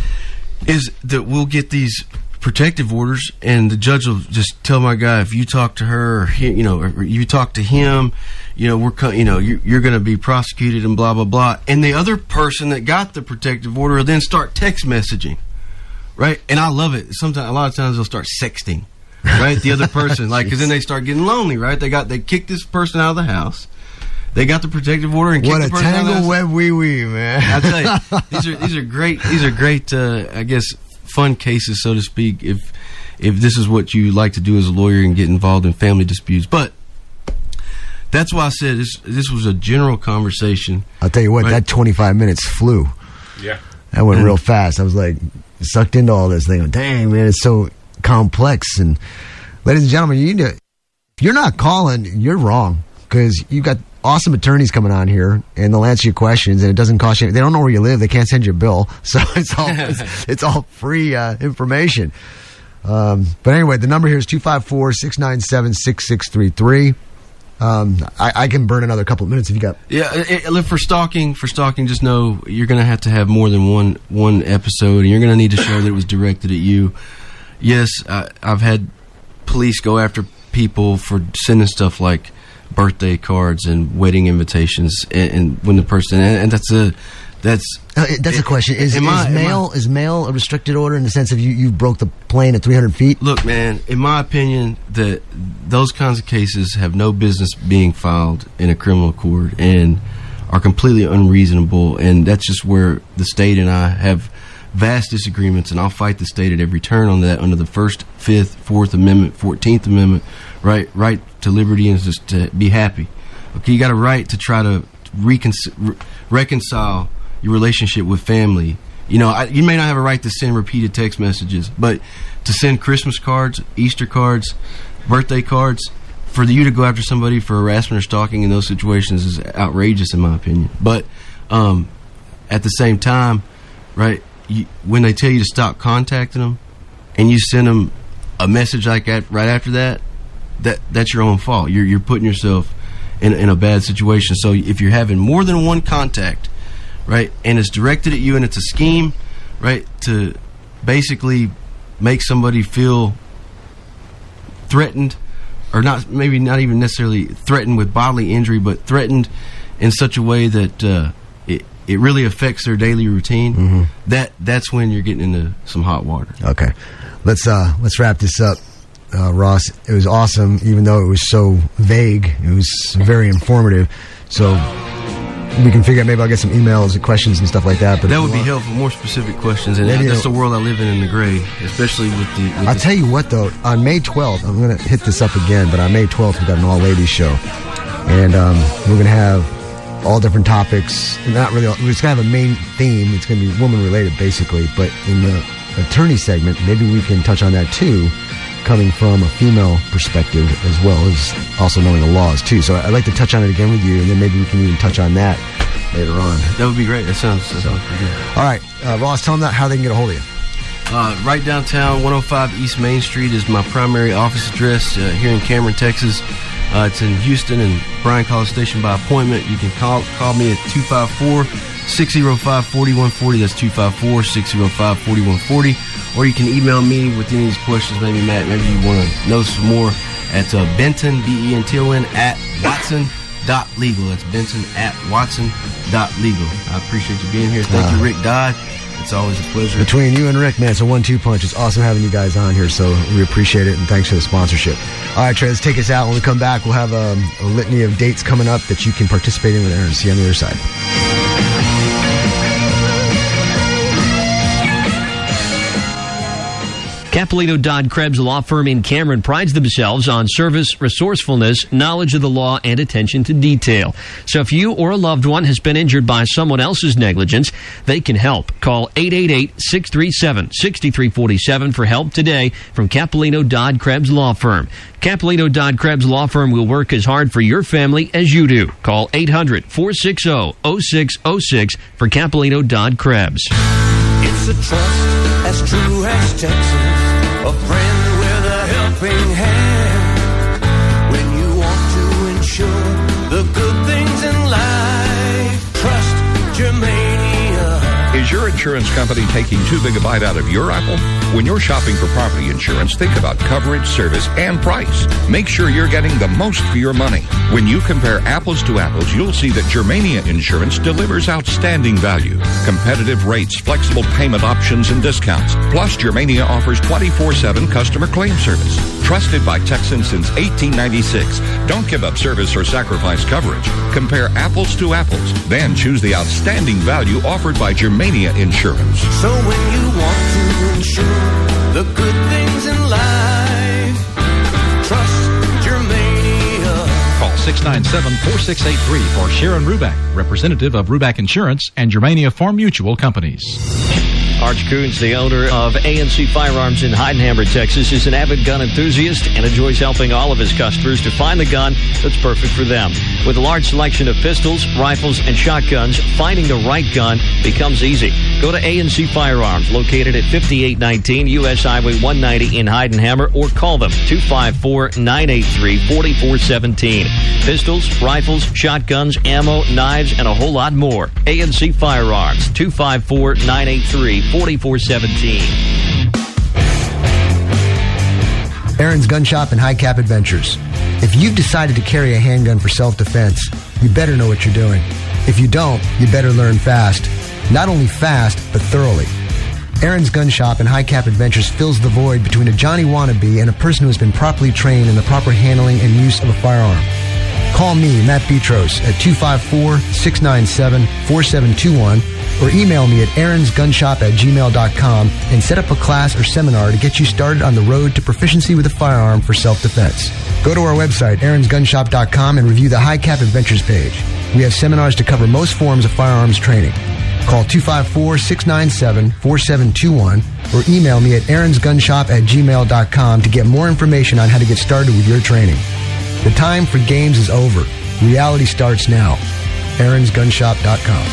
is that we'll get these protective orders, and the judge will just tell my guy, if you talk to her, or he, you know, or you talk to him, you know, we're, co- you know, you're, you're going to be prosecuted and blah blah blah. And the other person that got the protective order will then start text messaging, right? And I love it. Sometimes, a lot of times, they'll start sexting, right? The other person, like, because then they start getting lonely, right? They got they kicked this person out of the house. They got the protective order and kicked what the a person out of the tangle house. web wee wee, man. I tell you, these are these are great. These are great. Uh, I guess. Fun cases, so to speak, if if this is what you like to do as a lawyer and get involved in family disputes. But that's why I said this this was a general conversation. I'll tell you what, right? That twenty-five minutes flew. Yeah. That went And, real fast. I was like sucked into all this thing. Dang, man, it's so complex. And ladies and gentlemen, you need to, if you're not calling, you're wrong, because you've got awesome attorneys coming on here, and they'll answer your questions, and it doesn't cost you. They don't know where you live. They can't send you a bill, so it's all it's, it's all free uh, information. Um, but anyway, the number here is two five four, six nine seven, six six three three. Um, I, I can burn another couple of minutes if you got. Yeah, it, it, for stalking, for stalking, just know you're going to have to have more than one one episode, and you're going to need to show that it was directed at you. Yes, I, I've had police go after people for sending stuff like birthday cards and wedding invitations, and, and when the person and, and that's a that's uh, that's a question. Is, is I, mail I, is mail a restricted order in the sense of you you broke the plane at three hundred feet? Look, man, in my opinion, that those kinds of cases have no business being filed in a criminal court and are completely unreasonable, and that's just where the state and I have vast disagreements, and I'll fight the state at every turn on that under the First, Fifth, Fourth Amendment, Fourteenth Amendment, right, right to liberty and just to be happy. Okay, you got a right to try to recon- re- reconcile your relationship with family. You know, I, you may not have a right to send repeated text messages, but to send Christmas cards, Easter cards, birthday cards, for you to go after somebody for harassment or stalking in those situations is outrageous, in my opinion. But um, at the same time, right, you, when they tell you to stop contacting them, and you send them a message like that right after that, that that's your own fault. You're you're putting yourself in in a bad situation. So if you're having more than one contact, right, and it's directed at you, and it's a scheme, right, to basically make somebody feel threatened, or not, maybe not even necessarily threatened with bodily injury, but threatened in such a way that uh, it it really affects their daily routine. Mm-hmm. That that's when you're getting into some hot water. Okay, let's uh, let's wrap this up, uh, Ross. It was awesome, even though it was so vague. It was very informative. So we can figure out, maybe I'll get some emails and questions and stuff like that. But that would be helpful. More specific questions, and maybe that's the world I live in in the gray, especially with the. With I'll the tell you what, though. On May twelfth, I'm going to hit this up again. But on May twelfth, we got an all-ladies show, and um, we're going to have all different topics. Not really. We're just going to have a main theme. It's going to be woman-related, basically. But in the attorney segment, maybe we can touch on that too, coming from a female perspective, as well as also knowing the laws too. So I'd like to touch on it again with you, and then maybe we can even touch on that later on. That would be great. That sounds, that sounds pretty good. All right, uh, Ross, tell them that how they can get a hold of you. Uh, right downtown, one oh five East Main Street is my primary office address uh, here in Cameron, Texas. Uh, it's in Houston and Bryan College Station by appointment. You can call call me at two five four, six oh five, four one four oh. That's two five four, six oh five, four one four oh. Or you can email me with any of these questions. Maybe, Matt, maybe you want to know some more at uh, Benton, B E N T O N, at Watson dot legal. That's Benton at Watson dot legal. I appreciate you being here. Thank uh, you, Rick Dodd. It's always a pleasure. Between you and Rick, man, it's a one two punch. It's awesome having you guys on here, so we appreciate it, and thanks for the sponsorship. All right, Trey, let's take us out. When we come back, we'll have um, a litany of dates coming up that you can participate in with Aaron. See you on the other side. Capolino Dodd Krebs Law Firm in Cameron prides themselves on service, resourcefulness, knowledge of the law, and attention to detail. So if you or a loved one has been injured by someone else's negligence, they can help. Call eight eight eight, six three seven, six three four seven for help today from Capolino Dodd Krebs Law Firm. Capolino Dodd Krebs Law Firm will work as hard for your family as you do. Call eight hundred, four six zero, zero six zero six for Capolino Dodd Krebs. It's a trust as true as Texas, a friend with a helping hand. When you want to ensure the good things in life, trust Germania. Is your insurance company taking too big a bite out of your apple? When you're shopping for property insurance, think about coverage, service, and price. Make sure you're getting the most for your money. When you compare apples to apples, you'll see that Germania Insurance delivers outstanding value, competitive rates, flexible payment options, and discounts. Plus, Germania offers twenty-four seven customer claim service. Trusted by Texans since eighteen ninety-six. Don't give up service or sacrifice coverage. Compare apples to apples. Then choose the outstanding value offered by Germania Insurance. So when you want to ensure the good things in life, trust Germania. Call six nine seven, four six eight three for Sharon Ruback, representative of Ruback Insurance and Germania Farm Mutual Companies. Arch Coons, the owner of A N C Firearms in Heidenhammer, Texas, is an avid gun enthusiast and enjoys helping all of his customers to find the gun that's perfect for them. With a large selection of pistols, rifles, and shotguns, finding the right gun becomes easy. Go to A N C Firearms, located at fifty-eight nineteen U S Highway one ninety in Heidenhammer, or call them two five four, nine eight three, four four one seven. Pistols, rifles, shotguns, ammo, knives, and a whole lot more. A N C Firearms, two five four, nine eight three, four four one seven. Aaron's Gun Shop and High Cap Adventures. If you've decided to carry a handgun for self-defense, you better know what you're doing. If you don't, you better learn fast. Not only fast, but thoroughly. Aaron's Gun Shop and High Cap Adventures fills the void between a Johnny wannabe and a person who has been properly trained in the proper handling and use of a firearm. Call me, Matt Petros, at two five four, six nine seven, four seven two one or email me at aaronsgunshop at gmail dot com and set up a class or seminar to get you started on the road to proficiency with a firearm for self-defense. Go to our website, aarons gun shop dot com, and review the High Cap Adventures page. We have seminars to cover most forms of firearms training. Call two five four, six nine seven, four seven two one or email me at aaronsgunshop at gmail dot com to get more information on how to get started with your training. The time for games is over. Reality starts now. Aaron's Gun Shop dot com.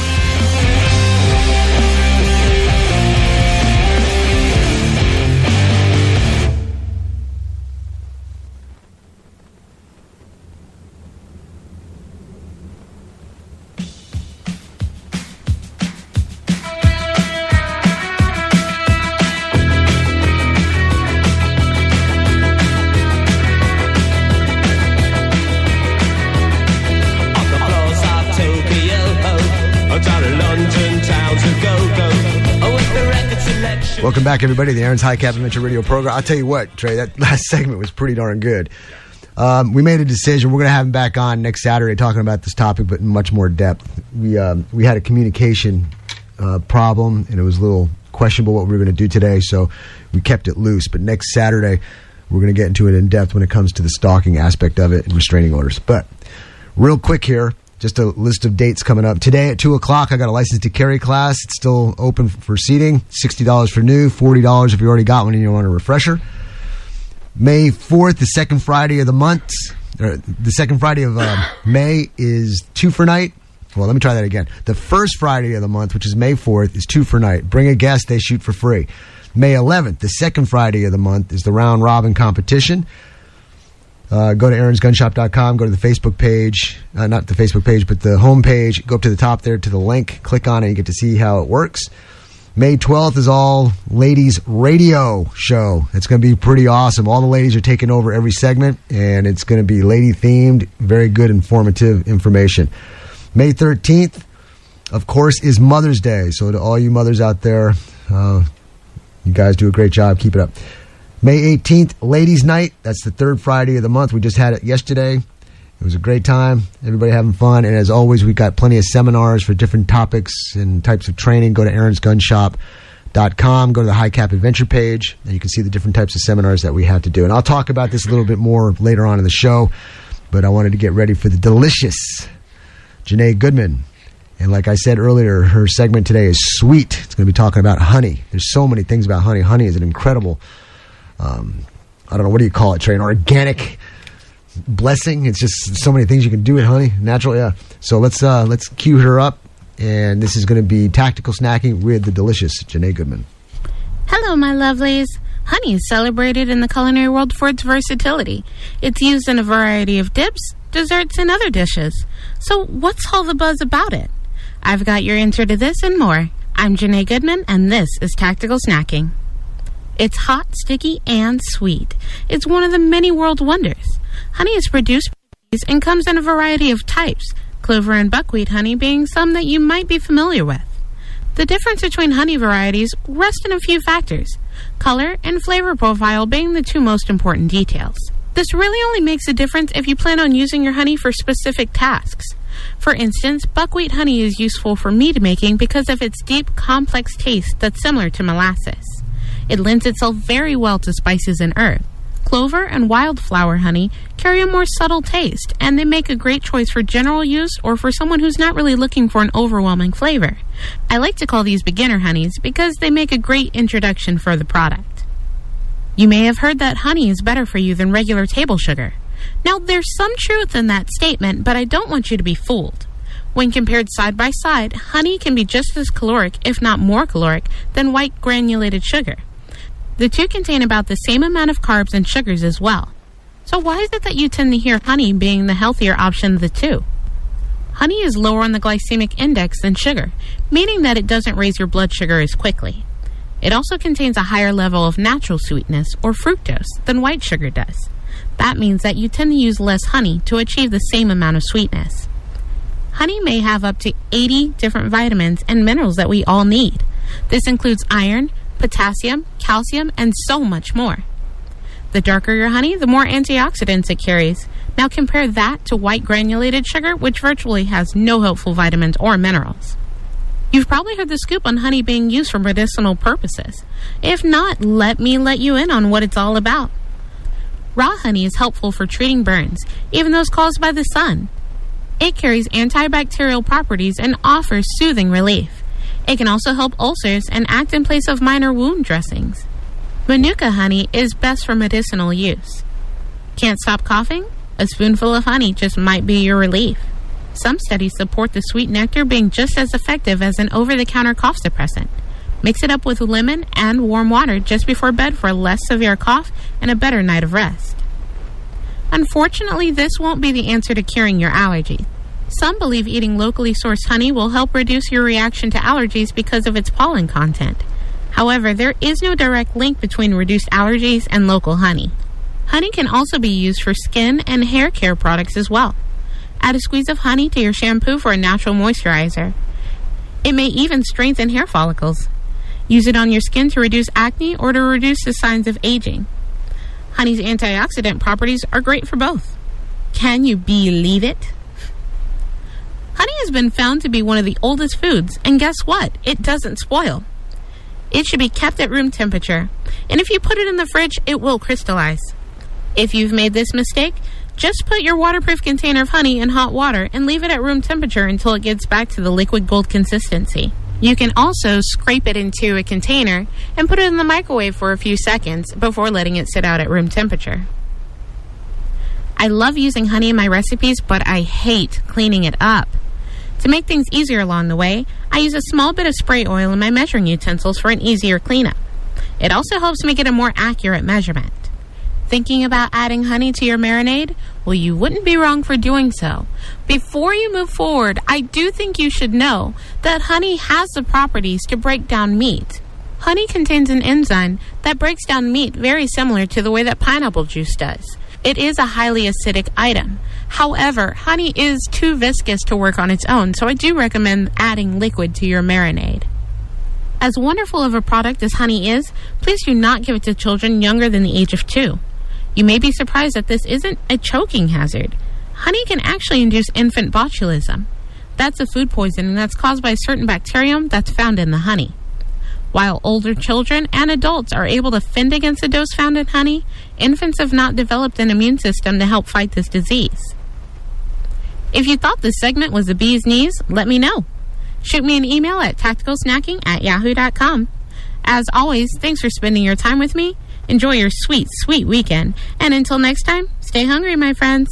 Welcome back, everybody, to the Aaron's High Cap Adventure Radio program. I'll tell you what, Trey, that last segment was pretty darn good. Um, we made a decision. We're going to have him back on next Saturday talking about this topic, but in much more depth. We um, we had a communication uh, problem, and it was a little questionable what we were going to do today, so we kept it loose. But next Saturday, we're going to get into it in depth when it comes to the stalking aspect of it and restraining orders. But real quick here, just a list of dates coming up. Today at two o'clock, I got a license to carry class. It's still open for seating. sixty dollars for new, forty dollars if you already got one and you want a refresher. May fourth, the second Friday of the month, or the second Friday of uh, May is two for night. Well, let me try that again. The first Friday of the month, which is May fourth, is two for night. Bring a guest, they shoot for free. May eleventh, the second Friday of the month, is the round robin competition. Uh, go to Aaron's Gun Shop dot com, go to the Facebook page, uh, not the Facebook page, but the home page. Go up to the top there to the link, click on it, and you get to see how it works. May twelfth is all ladies radio show. It's going to be pretty awesome. All the ladies are taking over every segment, and it's going to be lady themed, very good, informative information. May thirteenth, of course, is Mother's Day. So to all you mothers out there, uh, you guys do a great job. Keep it up. May eighteenth, Ladies Night. That's the third Friday of the month. We just had it yesterday. It was a great time. Everybody having fun. And as always, we've got plenty of seminars for different topics and types of training. Go to Aaron's Gun Shop dot com. Go to the High Cap Adventure page, and you can see the different types of seminars that we have to do. And I'll talk about this a little bit more later on in the show, but I wanted to get ready for the delicious Janae Goodman. And like I said earlier, her segment today is sweet. It's going to be talking about honey. There's so many things about honey. Honey is an incredible... Um, I don't know, what do you call it, Trey? An organic blessing. It's just so many things you can do with honey. Natural, yeah. So let's uh, let's cue her up, and this is going to be Tactical Snacking with the delicious Janae Goodman. Hello, my lovelies. Honey is celebrated in the culinary world for its versatility. It's used in a variety of dips, desserts, and other dishes. So what's all the buzz about it? I've got your answer to this and more. I'm Janae Goodman, and this is Tactical Snacking. It's hot, sticky, and sweet. It's one of the many world wonders. Honey is produced by bees and comes in a variety of types, clover and buckwheat honey being some that you might be familiar with. The difference between honey varieties rests in a few factors, color and flavor profile being the two most important details. This really only makes a difference if you plan on using your honey for specific tasks. For instance, buckwheat honey is useful for mead making because of its deep, complex taste that's similar to molasses. It lends itself very well to spices and herbs. Clover and wildflower honey carry a more subtle taste, and they make a great choice for general use or for someone who's not really looking for an overwhelming flavor. I like to call these beginner honeys because they make a great introduction for the product. You may have heard that honey is better for you than regular table sugar. Now, there's some truth in that statement, but I don't want you to be fooled. When compared side by side, honey can be just as caloric, if not more caloric, than white granulated sugar. The two contain about the same amount of carbs and sugars as well. So why is it that you tend to hear honey being the healthier option of the two? Honey is lower on the glycemic index than sugar, meaning that it doesn't raise your blood sugar as quickly. It also contains a higher level of natural sweetness, or fructose, than white sugar does. That means that you tend to use less honey to achieve the same amount of sweetness. Honey may have up to eighty different vitamins and minerals that we all need. This includes iron, potassium, calcium, and so much more. The darker your honey, the more antioxidants it carries. Now compare that to white granulated sugar, which virtually has no helpful vitamins or minerals. You've probably heard the scoop on honey being used for medicinal purposes. If not, let me let you in on what it's all about. Raw honey is helpful for treating burns, even those caused by the sun. It carries antibacterial properties and offers soothing relief. It can also help ulcers and act in place of minor wound dressings. Manuka honey is best for medicinal use. Can't stop coughing? A spoonful of honey just might be your relief. Some studies support the sweet nectar being just as effective as an over-the-counter cough suppressant. Mix it up with lemon and warm water just before bed for a less severe cough and a better night of rest. Unfortunately, this won't be the answer to curing your allergies. Some believe eating locally sourced honey will help reduce your reaction to allergies because of its pollen content. However, there is no direct link between reduced allergies and local honey. Honey can also be used for skin and hair care products as well. Add a squeeze of honey to your shampoo for a natural moisturizer. It may even strengthen hair follicles. Use it on your skin to reduce acne or to reduce the signs of aging. Honey's antioxidant properties are great for both. Can you believe it? Honey has been found to be one of the oldest foods, and guess what? It doesn't spoil. It should be kept at room temperature, and if you put it in the fridge, it will crystallize. If you've made this mistake, just put your waterproof container of honey in hot water and leave it at room temperature until it gets back to the liquid gold consistency. You can also scrape it into a container and put it in the microwave for a few seconds before letting it sit out at room temperature. I love using honey in my recipes, but I hate cleaning it up. To make things easier along the way, I use a small bit of spray oil in my measuring utensils for an easier cleanup. It also helps me get a more accurate measurement. Thinking about adding honey to your marinade? Well, you wouldn't be wrong for doing so. Before you move forward, I do think you should know that honey has the properties to break down meat. Honey contains an enzyme that breaks down meat very similar to the way that pineapple juice does. It is a highly acidic item. However, honey is too viscous to work on its own, so I do recommend adding liquid to your marinade. As wonderful of a product as honey is, please do not give it to children younger than the age of two. You may be surprised that this isn't a choking hazard. Honey can actually induce infant botulism. That's a food poisoning that's caused by a certain bacterium that's found in the honey. While older children and adults are able to fend against the dose found in honey, infants have not developed an immune system to help fight this disease. If you thought this segment was the bee's knees, let me know. Shoot me an email at tacticalsnacking at yahoo dot com. As always, thanks for spending your time with me. Enjoy your sweet, sweet weekend. And until next time, stay hungry, my friends.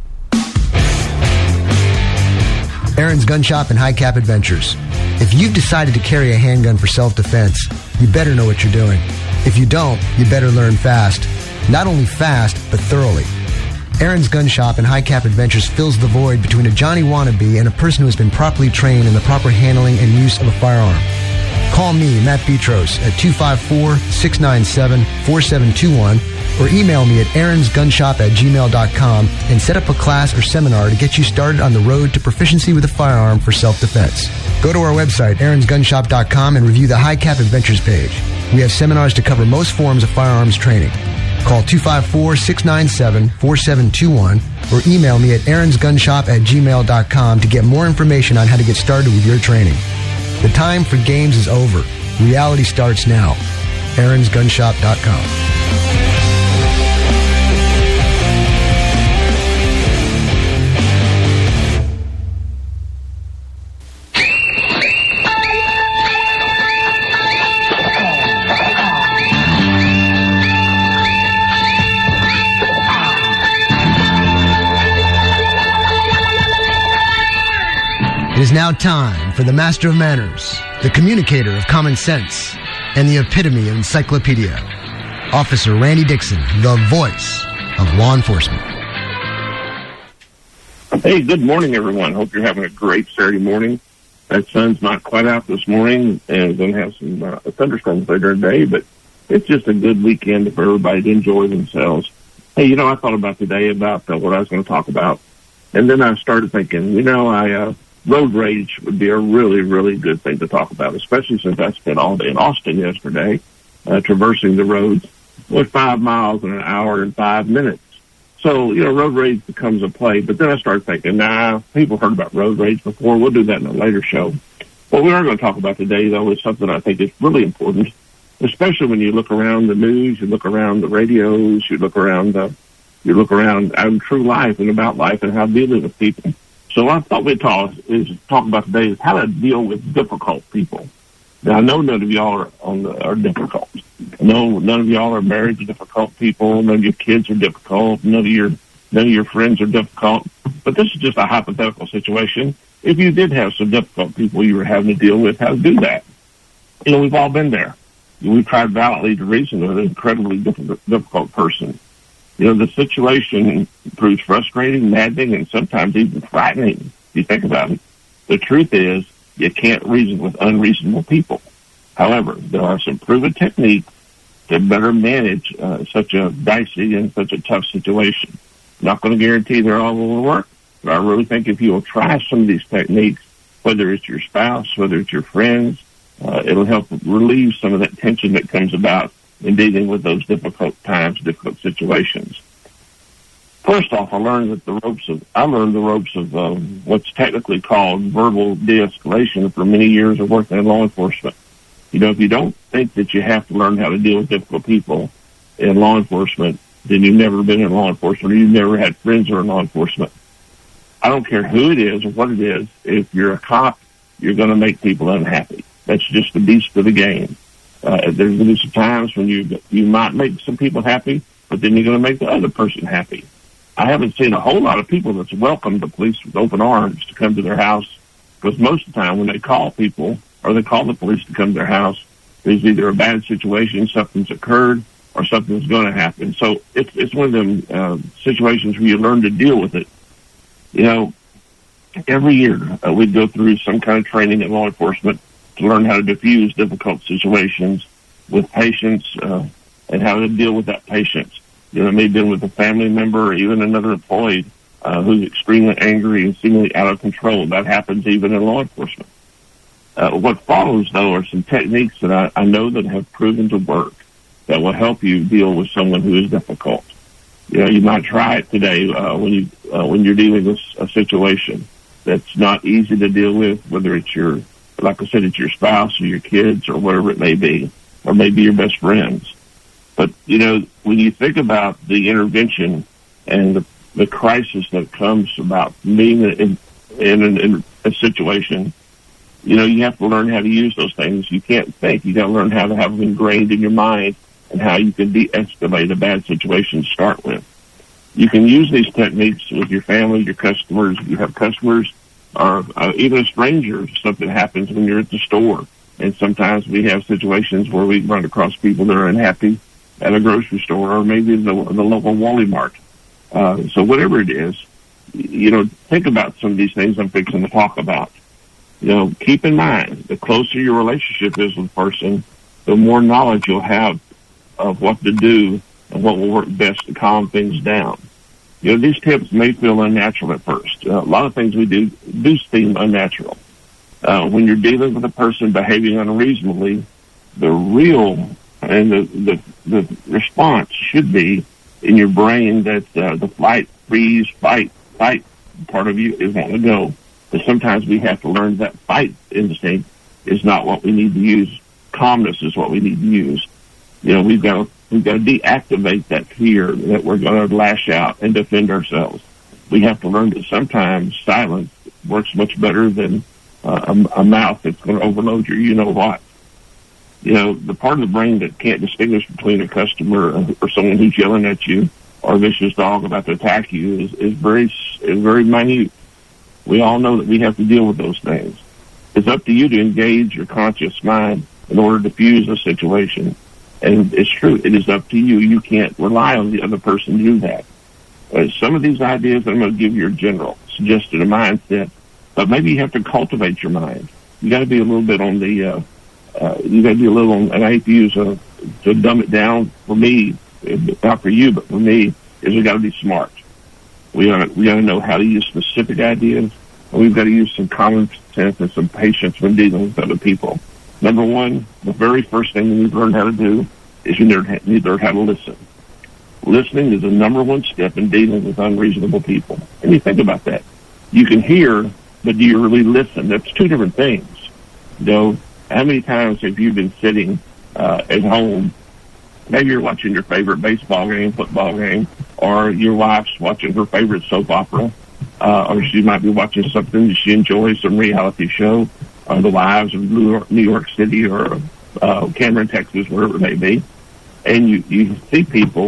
Aaron's Gun Shop and High Cap Adventures. If you've decided to carry a handgun for self-defense, you better know what you're doing. If you don't, you better learn fast. Not only fast, but thoroughly. Aaron's Gun Shop and High Cap Adventures fills the void between a Johnny wannabe and a person who has been properly trained in the proper handling and use of a firearm. Call me, Matt Petros, at two five four, six nine seven, four seven two one or email me at aaronsgunshop at gmail dot com and set up a class or seminar to get you started on the road to proficiency with a firearm for self-defense. Go to our website, aarons gun shop dot com, and review the High Cap Adventures page. We have seminars to cover most forms of firearms training. Call two five four, six nine seven, four seven two one or email me at aaronsgunshop at gmail dot com to get more information on how to get started with your training. The time for games is over. Reality starts now. aarons gun shop dot com. It is now time for the master of manners, the communicator of common sense, and the epitome of encyclopedia, Officer Randy Dixon, the voice of law enforcement. Hey, good morning, everyone. Hope you're having a great Saturday morning. That sun's not quite out this morning, and we're going to have some uh, thunderstorms later today, but it's just a good weekend for everybody to enjoy themselves. Hey, you know, I thought about today about uh, what I was going to talk about, and then I started thinking, you know, I... Uh, road rage would be a really, really good thing to talk about, especially since I spent all day in Austin yesterday, uh, traversing the roads with five miles in an hour and five minutes. So, you know, road rage becomes a play. But then I started thinking, nah, people heard about road rage before. We'll do that in a later show. What we are going to talk about today, though, is something I think is really important, especially when you look around the news, you look around the radios, you look around the, you look around out in true life and about life and how dealing with people. So what I thought we'd talk is talk about today is how to deal with difficult people. Now, I know none of y'all are on the, are difficult. I know none of y'all are married to difficult people. None of your kids are difficult. None of your none of your friends are difficult. But this is just a hypothetical situation. If you did have some difficult people you were having to deal with, how to do that? You know, we've all been there. We've tried valiantly to reason with an incredibly difficult, difficult person. You know, the situation proves frustrating, maddening, and sometimes even frightening, if you think about it. The truth is, you can't reason with unreasonable people. However, there are some proven techniques to better manage uh, such a dicey and such a tough situation. Not going to guarantee they're all going to work, but I really think if you will try some of these techniques, whether it's your spouse, whether it's your friends, uh, it'll help relieve some of that tension that comes about in dealing with those difficult times, difficult situations. First off, I learned that the ropes of I learned the ropes of um, what's technically called verbal de-escalation for many years of working in law enforcement. You know, if you don't think that you have to learn how to deal with difficult people in law enforcement, then you've never been in law enforcement, or you've never had friends who are in law enforcement. I don't care who it is or what it is. If you're a cop, you're going to make people unhappy. That's just the beast of the game. Uh, there's going to be some times when you you might make some people happy, but then you're going to make the other person happy. I haven't seen a whole lot of people that's welcomed the police with open arms to come to their house, because most of the time when they call people or they call the police to come to their house, there's either a bad situation, something's occurred, or something's going to happen. So it's it's one of them uh, situations where you learn to deal with it. You know, every year uh, we go through some kind of training in law enforcement to learn how to diffuse difficult situations with patients uh, and how to deal with that patient. You know, it may have been with a family member or even another employee uh, who's extremely angry and seemingly out of control. That happens even in law enforcement. Uh, what follows, though, are some techniques that I, I know that have proven to work that will help you deal with someone who is difficult. You know, you might try it today uh, when you uh, when you're dealing with a situation that's not easy to deal with, whether it's your, like I said, it's your spouse or your kids or whatever it may be, or maybe your best friends. But, you know, when you think about the intervention and the, the crisis that comes about being in, in, in, in a situation, you know, you have to learn how to use those things. You can't think. You got to learn how to have them ingrained in your mind and how you can de-escalate a bad situation to start with. You can use these techniques with your family, your customers. If you have customers, or uh, even a stranger, if something happens when you're at the store. And sometimes we have situations where we run across people that are unhappy at a grocery store or maybe the, the local Walmart. Uh, so whatever it is, you know, think about some of these things I'm fixing to talk about. You know, keep in mind, the closer your relationship is with a person, the more knowledge you'll have of what to do and what will work best to calm things down. You know, these tips may feel unnatural at first. Uh, a lot of things we do do seem unnatural. Uh, when you're dealing with a person behaving unreasonably, the real and the, the, the response should be in your brain that uh, the flight, freeze, fight, fight part of you is wanting to go. But sometimes we have to learn that fight instinct is not what we need to use. Calmness is what we need to use. You know, we've got to, we've got to deactivate that fear that we're going to lash out and defend ourselves. We have to learn that sometimes silence works much better than uh, a, a mouth that's going to overload your you-know-what. You know, the part of the brain that can't distinguish between a customer or someone who's yelling at you or a vicious dog about to attack you is, is very is very minute. We all know that we have to deal with those things. It's up to you to engage your conscious mind in order to diffuse a situation. And it's true, it is up to you. You can't rely on the other person to do that. Uh, some of these ideas I'm going to give you are general, suggested a mindset, but maybe you have to cultivate your mind. You got to be a little bit on the, uh, uh, you got to be a little on, and I hate to use a, to dumb it down for me, not for you, but for me, is we got to be smart. We got to, we got to know how to use specific ideas, and we've got to use some common sense and some patience when dealing with other people. Number one, the very first thing you need to learn how to do is you need to learn how to listen. Listening is the number one step in dealing with unreasonable people. And you think about that. You can hear, but do you really listen? That's two different things. You know, how many times have you been sitting uh, at home, maybe you're watching your favorite baseball game, football game, or your wife's watching her favorite soap opera, uh, or she might be watching something that she enjoys, some reality show, or the lives of New York, New York City or uh, Cameron, Texas, wherever it may be. And you, you see people,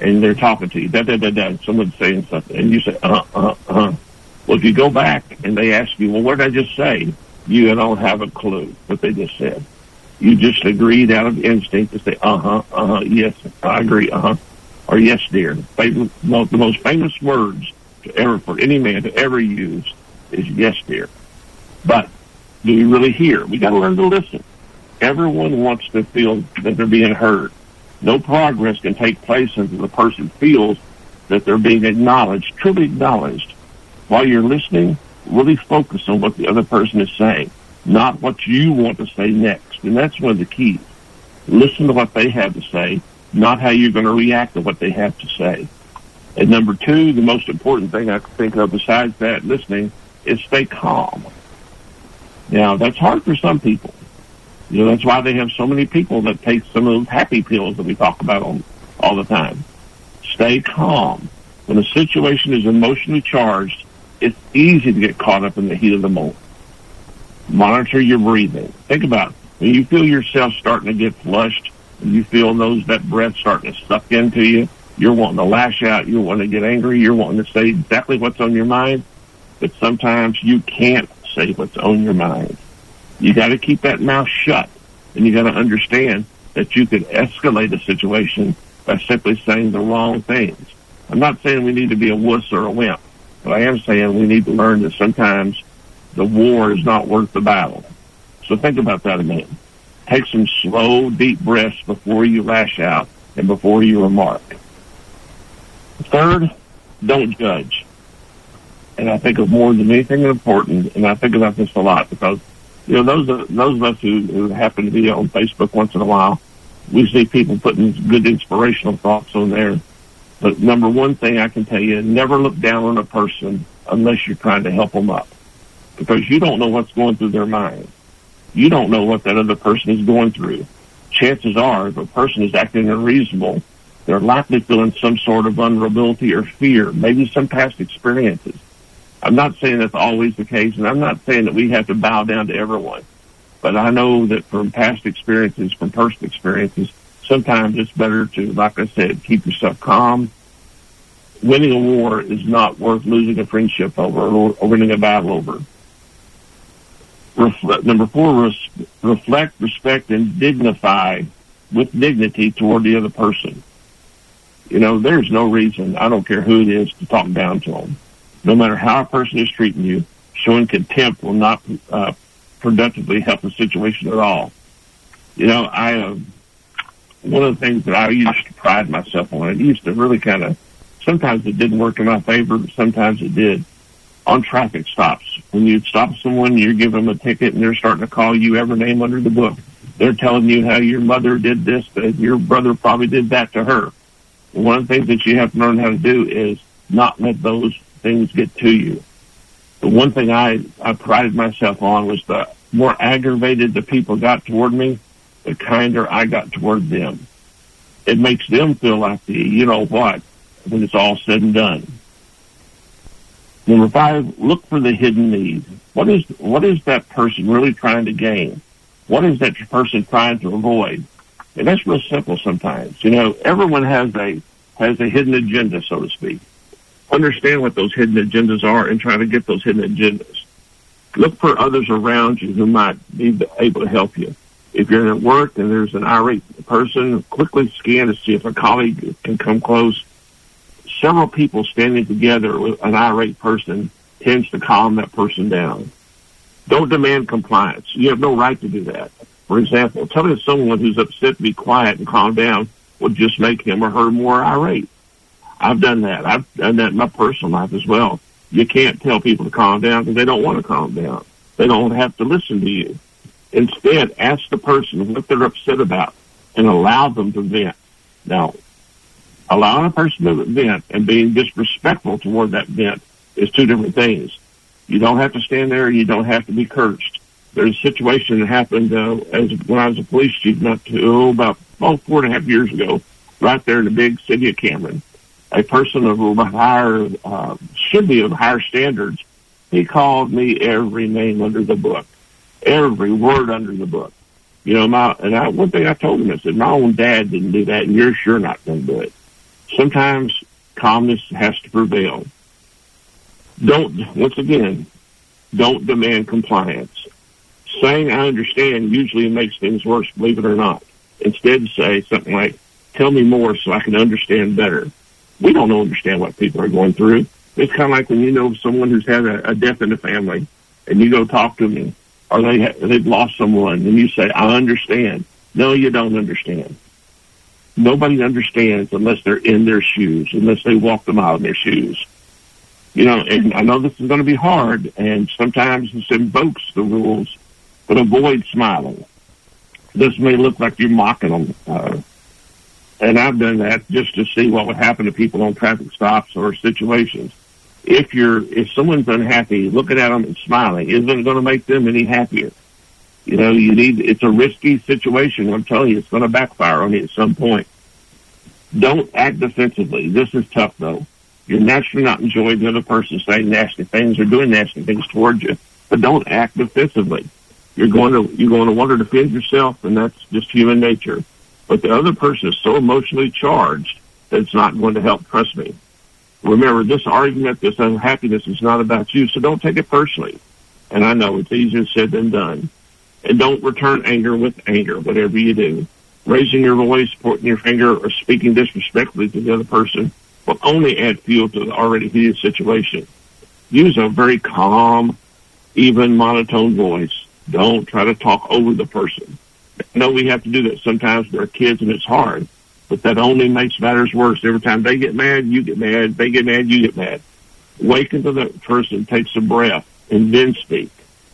and they're talking to you, da da da da. Someone's saying something, and you say, uh, uh, uh. Well, if you go back and they ask you, well, what did I just say? You don't have a clue what they just said. You just agreed out of instinct to say, uh-huh, uh-huh, yes, I agree, uh-huh, or yes, dear. Favorite, the most famous words to ever for any man to ever use is yes, dear. But do we really hear? We got to learn to listen. Everyone wants to feel that they're being heard. No progress can take place until the person feels that they're being acknowledged, truly acknowledged. While you're listening, really focus on what the other person is saying, not what you want to say next. And that's one of the keys. Listen to what they have to say, not how you're going to react to what they have to say. And number two, the most important thing I can think of besides that, listening, is stay calm. Now, that's hard for some people. You know, that's why they have so many people that take some of those happy pills that we talk about on, all the time. Stay calm. When a situation is emotionally charged, it's easy to get caught up in the heat of the moment. Monitor your breathing. Think about it. When you feel yourself starting to get flushed, and you feel those that breath starting to suck into you, you're wanting to lash out, you're wanting to get angry, you're wanting to say exactly what's on your mind, but sometimes you can't say what's on your mind. You got to keep that mouth shut, and you got to understand that you could escalate a situation by simply saying the wrong things. I'm not saying we need to be a wuss or a wimp, but I am saying we need to learn that sometimes the war is not worth the battle. So think about that a minute. Take some slow, deep breaths before you lash out and before you remark. Third, don't judge. And I think of more than anything important, and I think about this a lot because, you know, those of, those of us who, who happen to be on Facebook once in a while, we see people putting good inspirational thoughts on there. But number one thing I can tell you, never look down on a person unless you're trying to help them up. Because you don't know what's going through their mind. You don't know what that other person is going through. Chances are, if a person is acting unreasonable, they're likely feeling some sort of vulnerability or fear, maybe some past experiences. I'm not saying that's always the case, and I'm not saying that we have to bow down to everyone. But I know that from past experiences, from personal experiences, sometimes it's better to, like I said, keep yourself calm. Winning a war is not worth losing a friendship over or, or winning a battle over. Reflect, number four, res, reflect, respect, and dignify with dignity toward the other person. You know, there's no reason, I don't care who it is, to talk down to them. No matter how a person is treating you, showing contempt will not uh, productively help the situation at all. You know, I uh, one of the things that I used to pride myself on, it used to really kind of, sometimes it didn't work in my favor, but sometimes it did. On traffic stops, when you stop someone, you give them a ticket, and they're starting to call you every name under the book. They're telling you how your mother did this, that your brother probably did that to her. One of the things that you have to learn how to do is not let those things get to you. The one thing I, I prided myself on was the more aggravated the people got toward me, the kinder I got toward them. It makes them feel like the, you know what, when it's all said and done. Number five, look for the hidden need. What is what is that person really trying to gain? What is that person trying to avoid? And that's real simple sometimes. You know, everyone has a has a hidden agenda, so to speak. Understand what those hidden agendas are and try to get those hidden agendas. Look for others around you who might be able to help you. If you're at work and there's an irate person, quickly scan to see if a colleague can come close. Several people standing together with an irate person tends to calm that person down. Don't demand compliance. You have no right to do that. For example, telling someone who's upset to be quiet and calm down would just make him or her more irate. I've done that. I've done that in my personal life as well. You can't tell people to calm down because they don't want to calm down. They don't have to listen to you. Instead, ask the person what they're upset about and allow them to vent. Now, allowing a person to vent and being disrespectful toward that vent is two different things. You don't have to stand there. You don't have to be cursed. There's a situation that happened uh, as when I was a police chief not too, oh, about oh, four and a half years ago, right there in the big city of Cameron. A person of a higher, uh, should be of higher standards, he called me every name under the book, every word under the book. You know, my and I, one thing I told him, I said, my own dad didn't do that, and you're sure not going to do it. Sometimes calmness has to prevail. Don't, once again, don't demand compliance. Saying I understand usually makes things worse, believe it or not. Instead, say something like, tell me more so I can understand better. We don't understand what people are going through. It's kind of like when you know someone who's had a, a death in the family, and you go talk to them, or they ha- they've lost someone, and you say, I understand. No, you don't understand. Nobody understands unless they're in their shoes, unless they walk the mile in their shoes. You know, and I know this is going to be hard, and sometimes this invokes the rules, but avoid smiling. This may look like you're mocking them, uh, and I've done that just to see what would happen to people on traffic stops or situations. If you're, if someone's unhappy, looking at them and smiling isn't going to make them any happier. You know, you need, it's a risky situation. I'm telling you, it's going to backfire on you at some point. Don't act defensively. This is tough, though. You're naturally not enjoying the other person saying nasty things or doing nasty things towards you, but don't act defensively. You're going to, you're going to want to defend yourself, and that's just human nature. But the other person is so emotionally charged that it's not going to help. Trust me. Remember, this argument, this unhappiness is not about you, so don't take it personally. And I know it's easier said than done. And don't return anger with anger, whatever you do. Raising your voice, pointing your finger, or speaking disrespectfully to the other person will only add fuel to the already heated situation. Use a very calm, even, monotone voice. Don't try to talk over the person. I know we have to do that sometimes with our kids, and it's hard, but that only makes matters worse. Every time they get mad, you get mad. They get mad, you get mad. Wake into the person, take some breath, and then speak.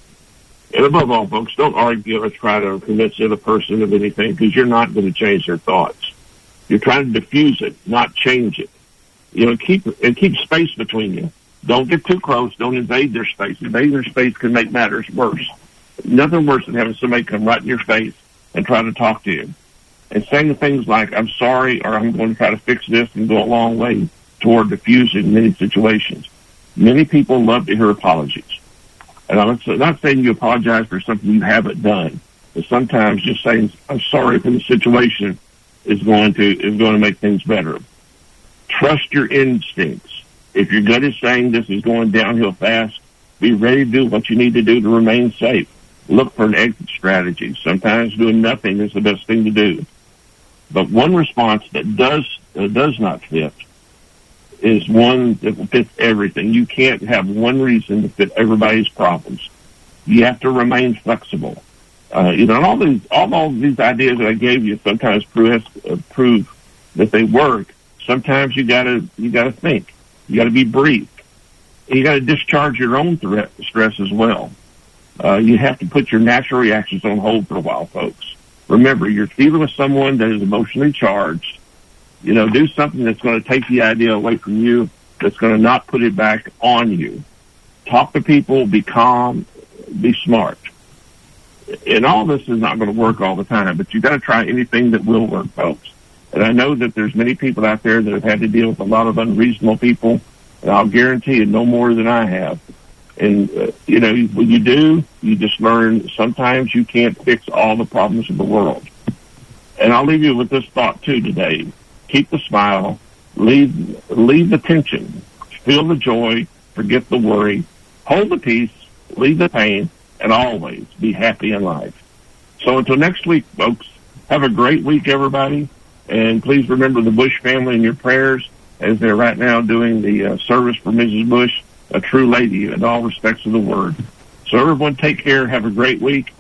And above all, folks, don't argue or try to convince the other person of anything, because you're not going to change their thoughts. You're trying to diffuse it, not change it. You know, keep and keep space between you. Don't get too close. Don't invade their space. Invading their space can make matters worse. Nothing worse than having somebody come right in your face and try to talk to you. And saying things like, I'm sorry, or I'm going to try to fix this, and go a long way toward diffusing many situations. Many people love to hear apologies. And I'm not saying you apologize for something you haven't done, but sometimes just saying, I'm sorry for the situation is going to, is going to make things better. Trust your instincts. If your gut is saying this is going downhill fast, be ready to do what you need to do to remain safe. Look for an exit strategy. Sometimes doing nothing is the best thing to do. But one response that does uh, does not fit is one that fits everything. You can't have one reason to fit everybody's problems. You have to remain flexible. Uh, you know, and all these all, all these ideas that I gave you sometimes prove uh, prove that they work. Sometimes you gotta you gotta think. You gotta be brief. And you gotta discharge your own threat, stress as well. Uh, you have to put your natural reactions on hold for a while, folks. Remember, you're dealing with someone that is emotionally charged. You know, do something that's going to take the idea away from you, that's going to not put it back on you. Talk to people, be calm, be smart. And all this is not going to work all the time, but you've got to try anything that will work, folks. And I know that there's many people out there that have had to deal with a lot of unreasonable people, and I'll guarantee you no more than I have. And, uh, you know, when you do, you just learn sometimes you can't fix all the problems of the world. And I'll leave you with this thought, too, today. Keep the smile. Leave, leave the tension. Feel the joy. Forget the worry. Hold the peace. Leave the pain. And always be happy in life. So until next week, folks, have a great week, everybody. And please remember the Bush family in your prayers as they're right now doing the uh, service for Missus Bush, a true lady in all respects of the word. So everyone take care, have a great week,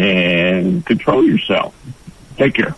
and control yourself. Take care.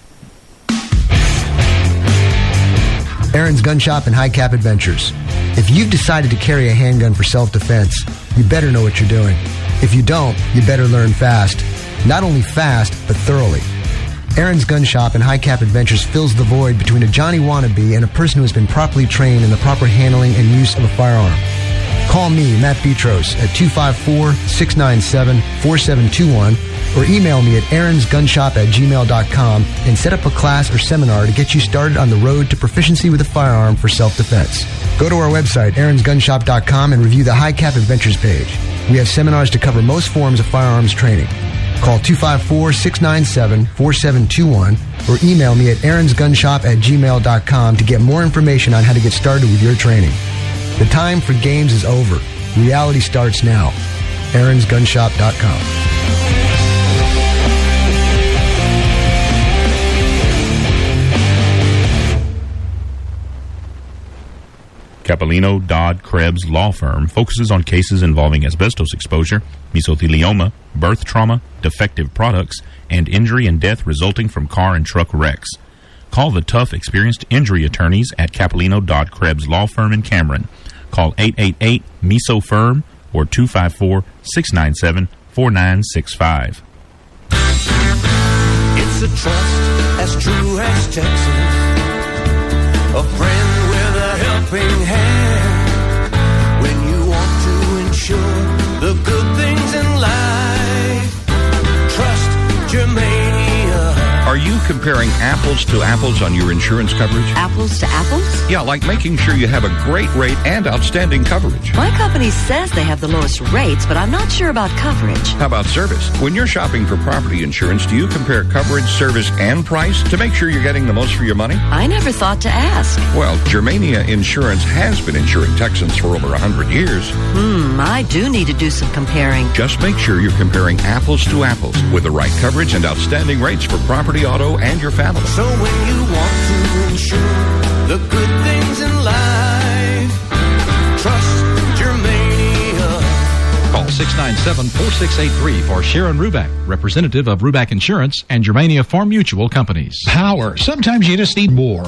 Aaron's Gun Shop and High Cap Adventures. If you've decided to carry a handgun for self-defense, you better know what you're doing. If you don't, you better learn fast. Not only fast, but thoroughly. Aaron's Gun Shop and High Cap Adventures fills the void between a Johnny wannabe and a person who has been properly trained in the proper handling and use of a firearm. Call me, Matt Petros, at two five four, six nine seven, four seven two one or email me at aaronsgunshop at gmail dot com and set up a class or seminar to get you started on the road to proficiency with a firearm for self-defense. Go to our website, aarons gun shop dot com, and review the High Cap Adventures page. We have seminars to cover most forms of firearms training. Call two five four, six nine seven, four seven two one or email me at aaronsgunshop at gmail dot com to get more information on how to get started with your training. The time for games is over. Reality starts now. aarons gun shop dot com. Capolino, Dodd, Krebs Law Firm focuses on cases involving asbestos exposure, mesothelioma, birth trauma, defective products, and injury and death resulting from car and truck wrecks. Call the tough, experienced injury attorneys at Capolino, Dodd, Krebs Law Firm in Cameron. Call eight eight eight, M E S O, F I R M or two five four, six nine seven, four nine six five. It's a trust as true as Texas, a friend with a helping hand. When you want to ensure the good things in life, trust Germania. Are you comparing apples to apples on your insurance coverage? Apples to apples? Yeah, like making sure you have a great rate and outstanding coverage. My company says they have the lowest rates, but I'm not sure about coverage. How about service? When you're shopping for property insurance, do you compare coverage, service, and price to make sure you're getting the most for your money? I never thought to ask. Well, Germania Insurance has been insuring Texans for over one hundred years. Hmm, I do need to do some comparing. Just make sure you're comparing apples to apples with the right coverage and outstanding rates for property, auto, and your family. So when you want to ensure the good things in life, trust Germania. Call six nine seven, four six eight three for Sharon Ruback, representative of Ruback Insurance and Germania Farm Mutual Companies. Power. Sometimes you just need more.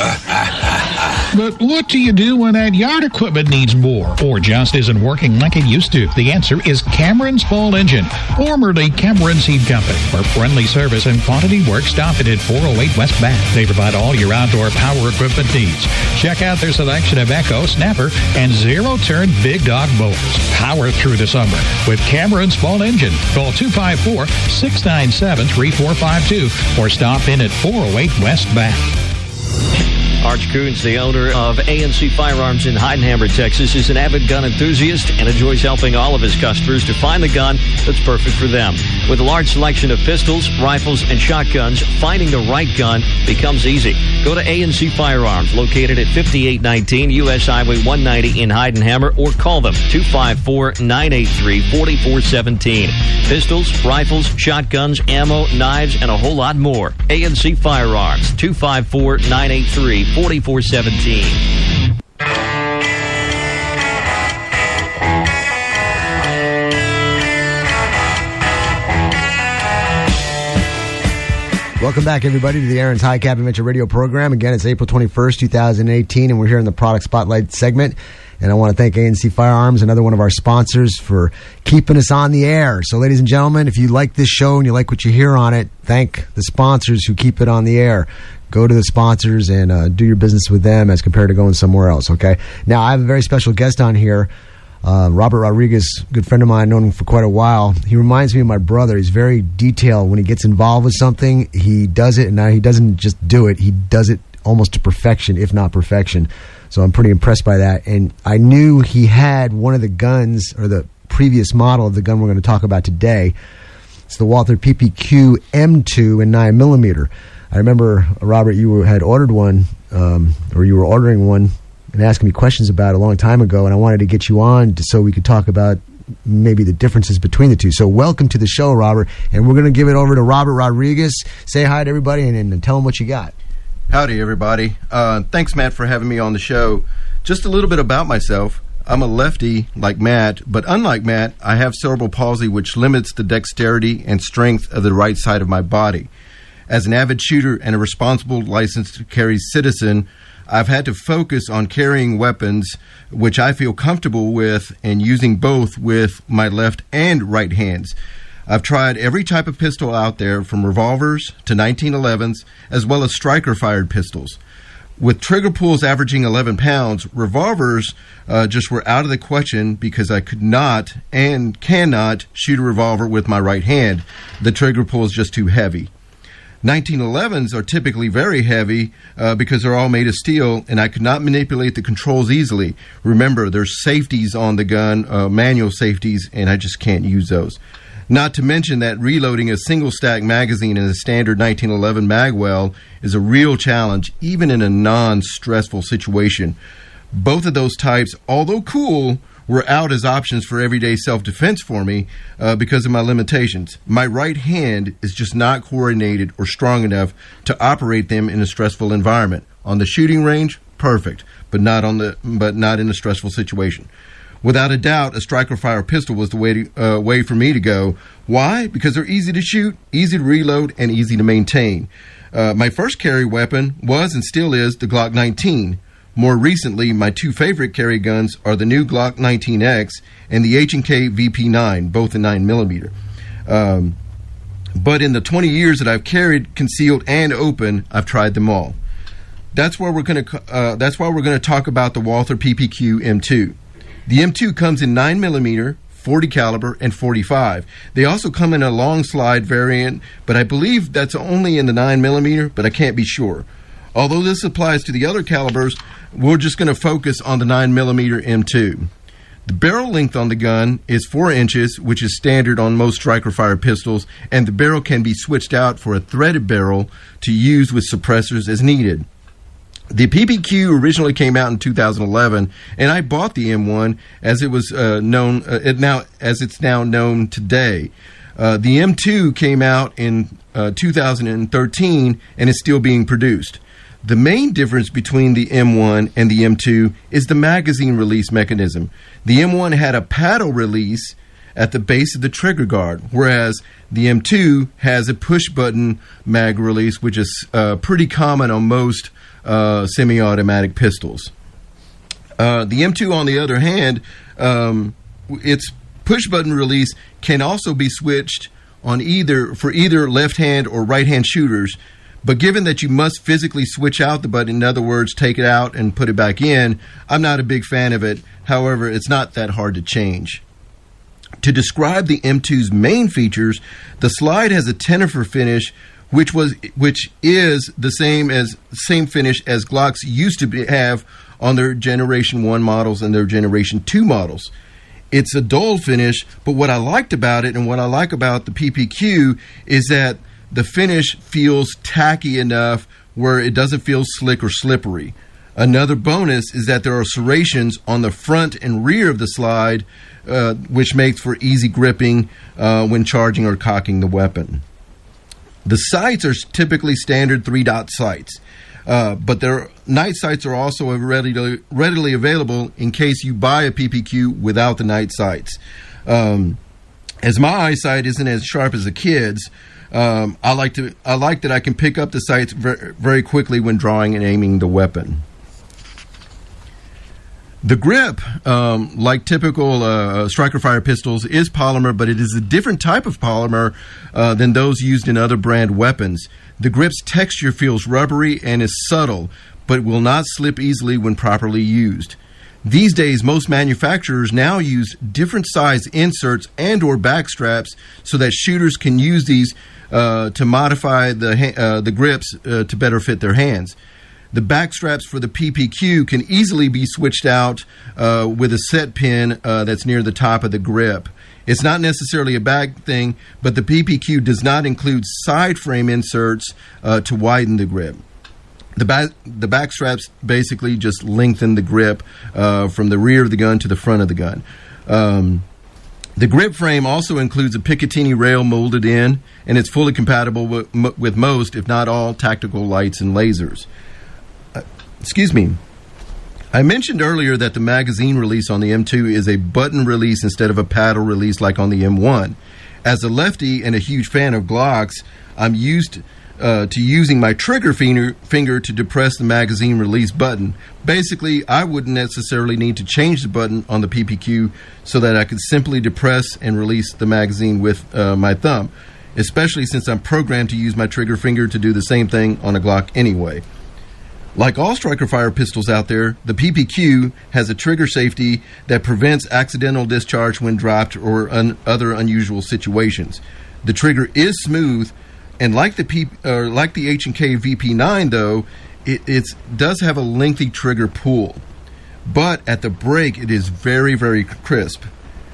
But what do you do when that yard equipment needs more or just isn't working like it used to? The answer is Cameron's Ball Engine, formerly Cameron Seed Company. For friendly service and quantity work, stop it at four oh eight West Bath. They provide all your outdoor power equipment needs. Check out their selection of Echo, Snapper, and zero-turn Big Dog mowers. Power through the summer with Cameron's Ball Engine. Call two five four, six nine seven, three four five two or stop in at four oh eight West Bath. Arch Coons, the owner of A N C Firearms in Heidenhammer, Texas, is an avid gun enthusiast and enjoys helping all of his customers to find the gun that's perfect for them. With a large selection of pistols, rifles, and shotguns, finding the right gun becomes easy. Go to A N C Firearms, located at fifty-eight nineteen U S Highway one ninety in Heidenhammer, or call them two five four, nine eight three, four four one seven. Pistols, rifles, shotguns, ammo, knives, and a whole lot more. A N C Firearms, two five four, nine eight three, four four one seven. Welcome back, everybody, to the Aaron's High Cap Adventure Radio program. Again, it's April twenty-first, twenty eighteen, and we're here in the Product Spotlight segment. And I want to thank A N C Firearms, another one of our sponsors, for keeping us on the air. So, ladies and gentlemen, if you like this show and you like what you hear on it, thank the sponsors who keep it on the air. Go to the sponsors and uh, do your business with them as compared to going somewhere else, okay? Now, I have a very special guest on here, uh, Robert Rodriguez, good friend of mine, known him for quite a while. He reminds me of my brother. He's very detailed. When he gets involved with something, he does it, and now he doesn't just do it. He does it almost to perfection, if not perfection. So I'm pretty impressed by that. And I knew he had one of the guns, or the previous model of the gun we're going to talk about today. It's the Walther P P Q M two in nine millimeter. I remember, Robert, you had ordered one, um, or you were ordering one and asking me questions about it a long time ago, and I wanted to get you on to, so we could talk about maybe the differences between the two. So welcome to the show, Robert, and we're going to give it over to Robert Rodriguez. Say hi to everybody and, and tell them what you got. Howdy, everybody. Uh, thanks, Matt, for having me on the show. Just a little bit about myself. I'm a lefty like Matt, but unlike Matt, I have cerebral palsy, which limits the dexterity and strength of the right side of my body. As an avid shooter and a responsible licensed to carry citizen, I've had to focus on carrying weapons which I feel comfortable with and using both with my left and right hands. I've tried every type of pistol out there, from revolvers to nineteen elevens, as well as striker-fired pistols. With trigger pulls averaging eleven pounds, revolvers uh, just were out of the question because I could not and cannot shoot a revolver with my right hand. The trigger pull is just too heavy. nineteen elevens are typically very heavy uh, because they're all made of steel, and I could not manipulate the controls easily. Remember, there's safeties on the gun, uh, manual safeties, and I just can't use those. Not to mention that reloading a single-stack magazine in a standard nineteen eleven Magwell is a real challenge, even in a non-stressful situation. Both of those types, although cool, were out as options for everyday self-defense for me uh, because of my limitations. My right hand is just not coordinated or strong enough to operate them in a stressful environment. On the shooting range, perfect, but not on the but not in a stressful situation. Without a doubt, a striker fire pistol was the way to, uh, way for me to go. Why? Because they're easy to shoot, easy to reload, and easy to maintain. Uh, my first carry weapon was and still is the Glock nineteen. More recently, my two favorite carry guns are the new Glock nineteen X and the H and K V P nine, both in nine millimeter. Um, but in the twenty years that I've carried concealed and open, I've tried them all. That's where we're going to. Uh, that's why we're going to talk about the Walther P P Q M two. The M two comes in nine millimeter, forty caliber, and forty-five. They also come in a long slide variant, but I believe that's only in the nine millimeter, but I can't be sure. Although this applies to the other calibers, we're just going to focus on the nine millimeter M two. The barrel length on the gun is four inches, which is standard on most striker fire pistols, and the barrel can be switched out for a threaded barrel to use with suppressors as needed. The P P Q originally came out in two thousand eleven, and I bought the M one as it was uh, known uh, it now as it's now known today. Uh, the M two came out in uh, two thousand thirteen and is still being produced. The main difference between the M one and the M two is the magazine release mechanism. The M one had a paddle release at the base of the trigger guard, whereas the M two has a push-button mag release, which is uh, pretty common on most uh, semi-automatic pistols. Uh, the M two, on the other hand, um, its push-button release can also be switched on either for either left-hand or right-hand shooters. But given that you must physically switch out the button, in other words, take it out and put it back in, I'm not a big fan of it. However, it's not that hard to change. To describe the M two's main features, the slide has a Tenefer finish, which was which is the same as same finish as Glocks used to be, have on their Generation one models and their Generation two models. It's a dull finish, but what I liked about it and what I like about the P P Q is that the finish feels tacky enough where it doesn't feel slick or slippery. Another bonus is that there are serrations on the front and rear of the slide, uh, which makes for easy gripping uh, when charging or cocking the weapon. The sights are typically standard three-dot sights, uh, but their night sights are also readily, readily available in case you buy a P P Q without the night sights. Um, as my eyesight isn't as sharp as a kid's, Um, I like to. I like that I can pick up the sights very, very quickly when drawing and aiming the weapon. The grip, um, like typical uh, striker fire pistols, is polymer, but it is a different type of polymer uh, than those used in other brand weapons. The grip's texture feels rubbery and is subtle, but will not slip easily when properly used. These days, most manufacturers now use different size inserts and or back straps so that shooters can use these uh, to modify the ha- uh, the grips uh, to better fit their hands. The back straps for the P P Q can easily be switched out uh, with a set pin uh, that's near the top of the grip. It's not necessarily a bad thing, but the P P Q does not include side frame inserts uh, to widen the grip. The back, the back straps basically just lengthen the grip uh, from the rear of the gun to the front of the gun. Um, the grip frame also includes a Picatinny rail molded in, and it's fully compatible with, with most, if not all, tactical lights and lasers. Uh, excuse me. I mentioned earlier that the magazine release on the M two is a button release instead of a paddle release like on the M one. As a lefty and a huge fan of Glocks, I'm used to Uh, to using my trigger finger, finger to depress the magazine release button. Basically, I wouldn't necessarily need to change the button on the P P Q so that I could simply depress and release the magazine with uh, my thumb, especially since I'm programmed to use my trigger finger to do the same thing on a Glock anyway. Like all striker fire pistols out there, the P P Q has a trigger safety that prevents accidental discharge when dropped or un- other unusual situations. The trigger is smooth, and like the P, or like the H and K V P nine, though, it it's, does have a lengthy trigger pull. But at the break, it is very, very crisp.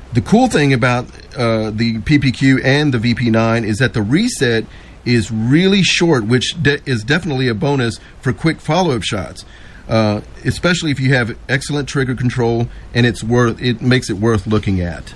The cool thing about uh, the P P Q and the V P nine is that the reset is really short, which de- is definitely a bonus for quick follow-up shots, uh, especially if you have excellent trigger control, and it's worth it makes it worth looking at.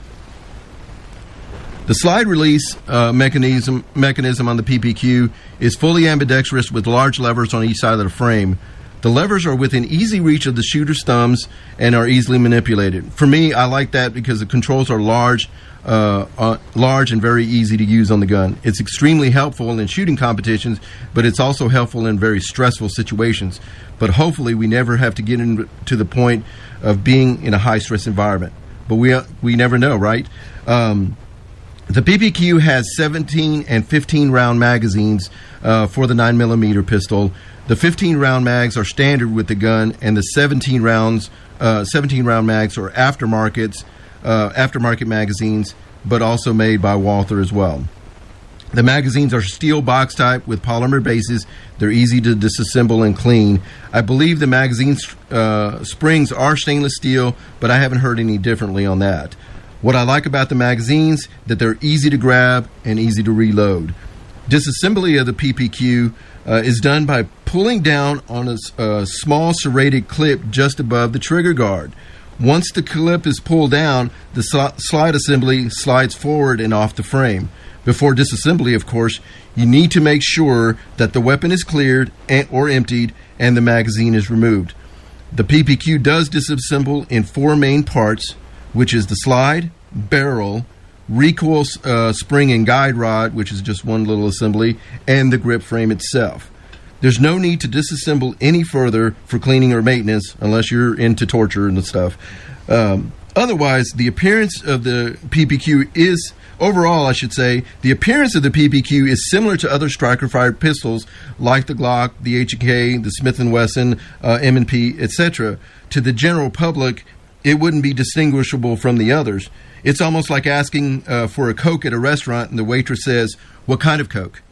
The slide release uh, mechanism mechanism on the P P Q is fully ambidextrous with large levers on each side of the frame. The levers are within easy reach of the shooter's thumbs and are easily manipulated. For me, I like that because the controls are large, uh, uh, large and very easy to use on the gun. It's extremely helpful in shooting competitions, but it's also helpful in very stressful situations. But hopefully, we never have to get in to the point of being in a high-stress environment. But we uh, we never know, right? Um, The P P Q has seventeen and fifteen round magazines uh, for the nine millimeter pistol. The fifteen round mags are standard with the gun, and the seventeen rounds, uh, seventeen round mags are aftermarkets, uh, aftermarket magazines, but also made by Walther as well. The magazines are steel box type with polymer bases. They're easy to disassemble and clean. I believe the magazine uh, springs are stainless steel, but I haven't heard any differently on that. What I like about the magazines, that they're easy to grab and easy to reload. Disassembly of the P P Q uh, is done by pulling down on a uh, small serrated clip just above the trigger guard. Once the clip is pulled down, the sl- slide assembly slides forward and off the frame. Before disassembly, of course, you need to make sure that the weapon is cleared and, or emptied and the magazine is removed. The P P Q does disassemble in four main parts, which is the slide, barrel, recoil uh, spring and guide rod, which is just one little assembly, and the grip frame itself. There's no need to disassemble any further for cleaning or maintenance unless you're into torture and stuff. Um, otherwise, the appearance of the P P Q is, overall I should say, the appearance of the P P Q is similar to other striker-fired pistols like the Glock, the H and K, the Smith and Wesson, uh, M and P, et cetera. To the general public, it wouldn't be distinguishable from the others. It's almost like asking uh, for a Coke at a restaurant and the waitress says, "What kind of Coke?"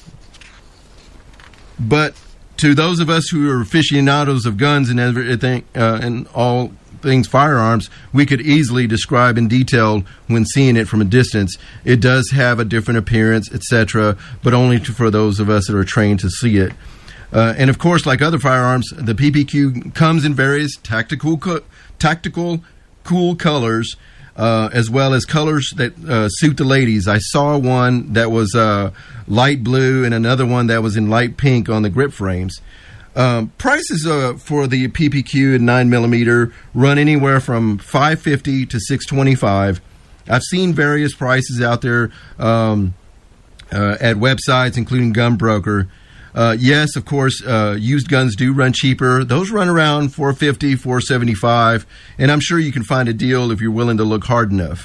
But to those of us who are aficionados of guns and everything, uh, and all things firearms, we could easily describe in detail when seeing it from a distance. It does have a different appearance, et cetera, but only to, for those of us that are trained to see it. Uh, and of course, like other firearms, the P P Q comes in various tactical co- tactical cool colors, uh, as well as colors that uh, suit the ladies. I saw one that was uh, light blue and another one that was in light pink on the grip frames. Um, prices uh, for the P P Q and nine millimeter run anywhere from five hundred fifty dollars to six hundred twenty-five dollars. I've seen various prices out there um, uh, at websites, including Gunbroker. Uh, yes, of course, uh, used guns do run cheaper. Those run around four hundred fifty dollars, four hundred seventy-five dollars, and I'm sure you can find a deal if you're willing to look hard enough.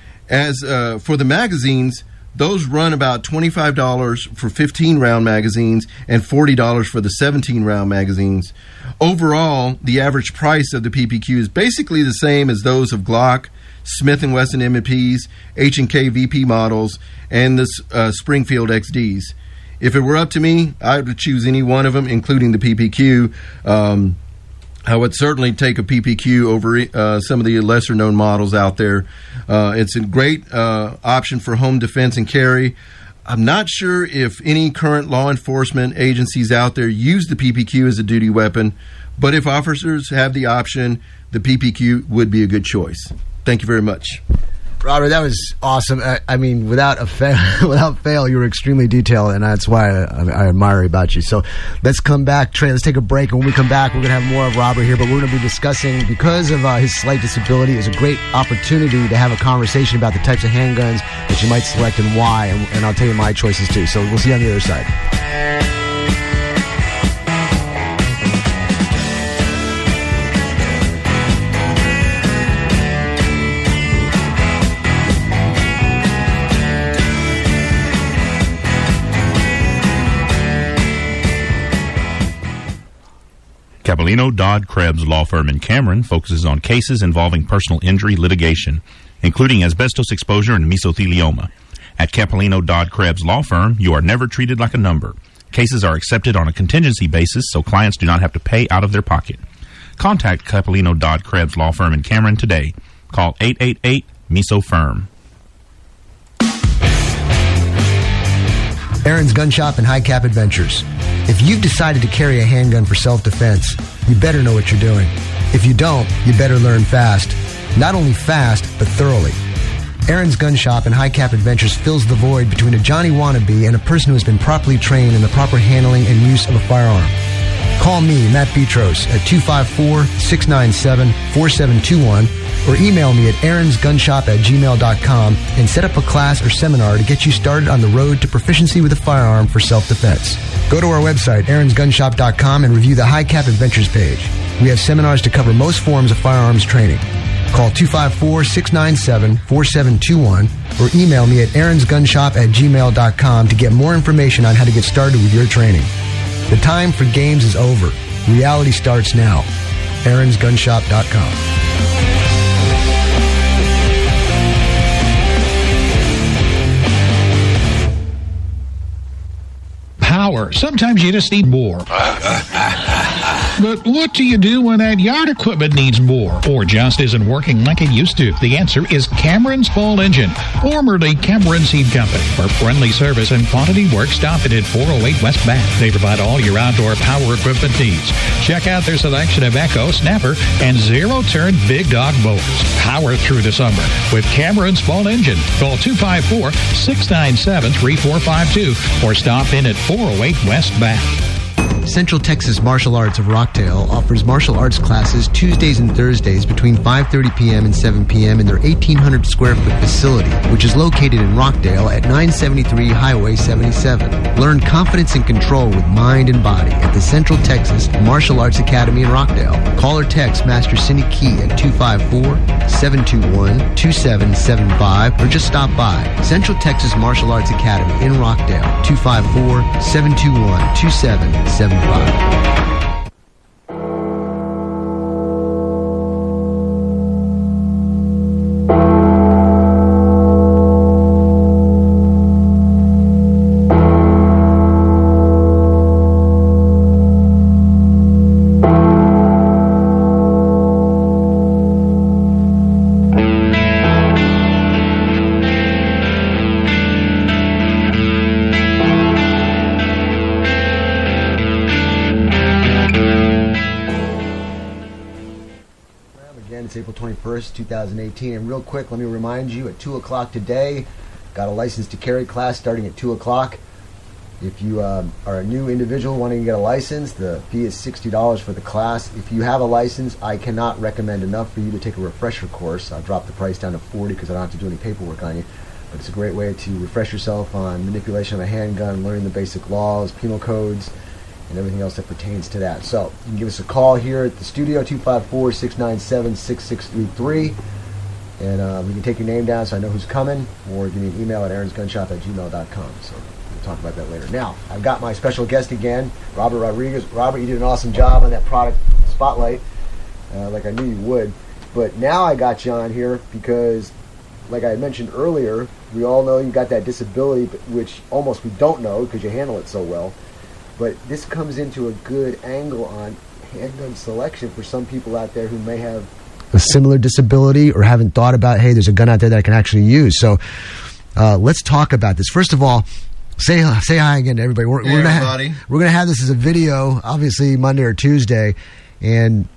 As uh, for the magazines, those run about twenty-five dollars for fifteen round magazines and forty dollars for the seventeen round magazines. Overall, the average price of the P P Q is basically the same as those of Glock, Smith and Wesson M and Ps, H and K V P models, and the uh, Springfield X Ds. If it were up to me, I would choose any one of them, including the P P Q. Um, I would certainly take a P P Q over uh, some of the lesser-known models out there. Uh, it's a great uh, option for home defense and carry. I'm not sure if any current law enforcement agencies out there use the P P Q as a duty weapon, but if officers have the option, the P P Q would be a good choice. Thank you very much. Robert, that was awesome. I, I mean, without a fail, without fail, you were extremely detailed, and that's why I, I, I admire about you. So let's come back, Trey. Let's take a break, and when we come back, we're going to have more of Robert here. But we're going to be discussing, because of uh, his slight disability, is a great opportunity to have a conversation about the types of handguns that you might select and why. And, and I'll tell you my choices too. So we'll see you on the other side. Capellino, Dodd, Krebs Law Firm in Cameron focuses on cases involving personal injury litigation, including asbestos exposure and mesothelioma. At Capellino, Dodd, Krebs Law Firm, you are never treated like a number. Cases are accepted on a contingency basis, so clients do not have to pay out of their pocket. Contact Capellino, Dodd, Krebs Law Firm in Cameron today. Call eight eight eight, Miso Firm. Aaron's Gun Shop and High Cap Adventures. If you've decided to carry a handgun for self-defense, you better know what you're doing. If you don't, you better learn fast. Not only fast, but thoroughly. Aaron's Gun Shop and High Cap Adventures fills the void between a Johnny wannabe and a person who has been properly trained in the proper handling and use of a firearm. Call me, Matt Petros, at two five four, six nine seven, four seven two one or email me at aaronsgunshop at gmail dot com and set up a class or seminar to get you started on the road to proficiency with a firearm for self-defense. Go to our website, aarons gun shop dot com, and review the High Cap Adventures page. We have seminars to cover most forms of firearms training. Call two five four, six nine seven, four seven two one or email me at aaronsgunshop at gmail dot com to get more information on how to get started with your training. The time for games is over. Reality starts now. aarons gun shop dot com. Power. Sometimes you just need more. But what do you do when that yard equipment needs more or just isn't working like it used to? The answer is Cameron's Fall Engine, formerly Cameron Seed Company. For friendly service and quantity work, stop it at four oh eight West Bath. They provide all your outdoor power equipment needs. Check out their selection of Echo, Snapper, and zero-turn Big Dog mowers. Power through the summer with Cameron's Fall Engine. Call two five four, six nine seven, three four five two or stop in at four oh eight West Bath. Central Texas Martial Arts of Rockdale offers martial arts classes Tuesdays and Thursdays between five thirty p.m. and seven p.m. in their eighteen hundred square foot facility, which is located in Rockdale at nine seventy-three Highway seventy-seven. Learn confidence and control with mind and body at the Central Texas Martial Arts Academy in Rockdale. Call or text Master Cindy Key at two five four, seven two one, two seven seven five or just stop by. Central Texas Martial Arts Academy in Rockdale, two five four, seven two one, two seven seven five. twenty-first, twenty eighteen. And real quick, let me remind you, at two o'clock today, got a license to carry class starting at two o'clock. If you uh, are a new individual wanting to get a license, the fee is sixty dollars for the class. If you have a license, I cannot recommend enough for you to take a refresher course. I'll drop the price down to forty dollars because I don't have to do any paperwork on you. But it's a great way to refresh yourself on manipulation of a handgun, learning the basic laws, penal codes, and everything else that pertains to that. So you can give us a call here at the studio, two five four, six nine seven, six six three three, and uh, we can take your name down so I know who's coming, or give me an email at aaronsgunshop at gmail dot com. So we'll talk about that later. Now, I've got my special guest again, Robert Rodriguez. Robert, you did an awesome job on that product spotlight, uh, like I knew you would. But now I got you on here because, like I had mentioned earlier, we all know you got that disability, which almost we don't know because you handle it so well. But this comes into a good angle on handgun selection for some people out there who may have a similar disability or haven't thought about, hey, there's a gun out there that I can actually use. So uh, let's talk about this. First of all, say say hi again to everybody. We're, hey, we're gonna everybody. Ha- we're going to have this as a video, obviously Monday or Tuesday, and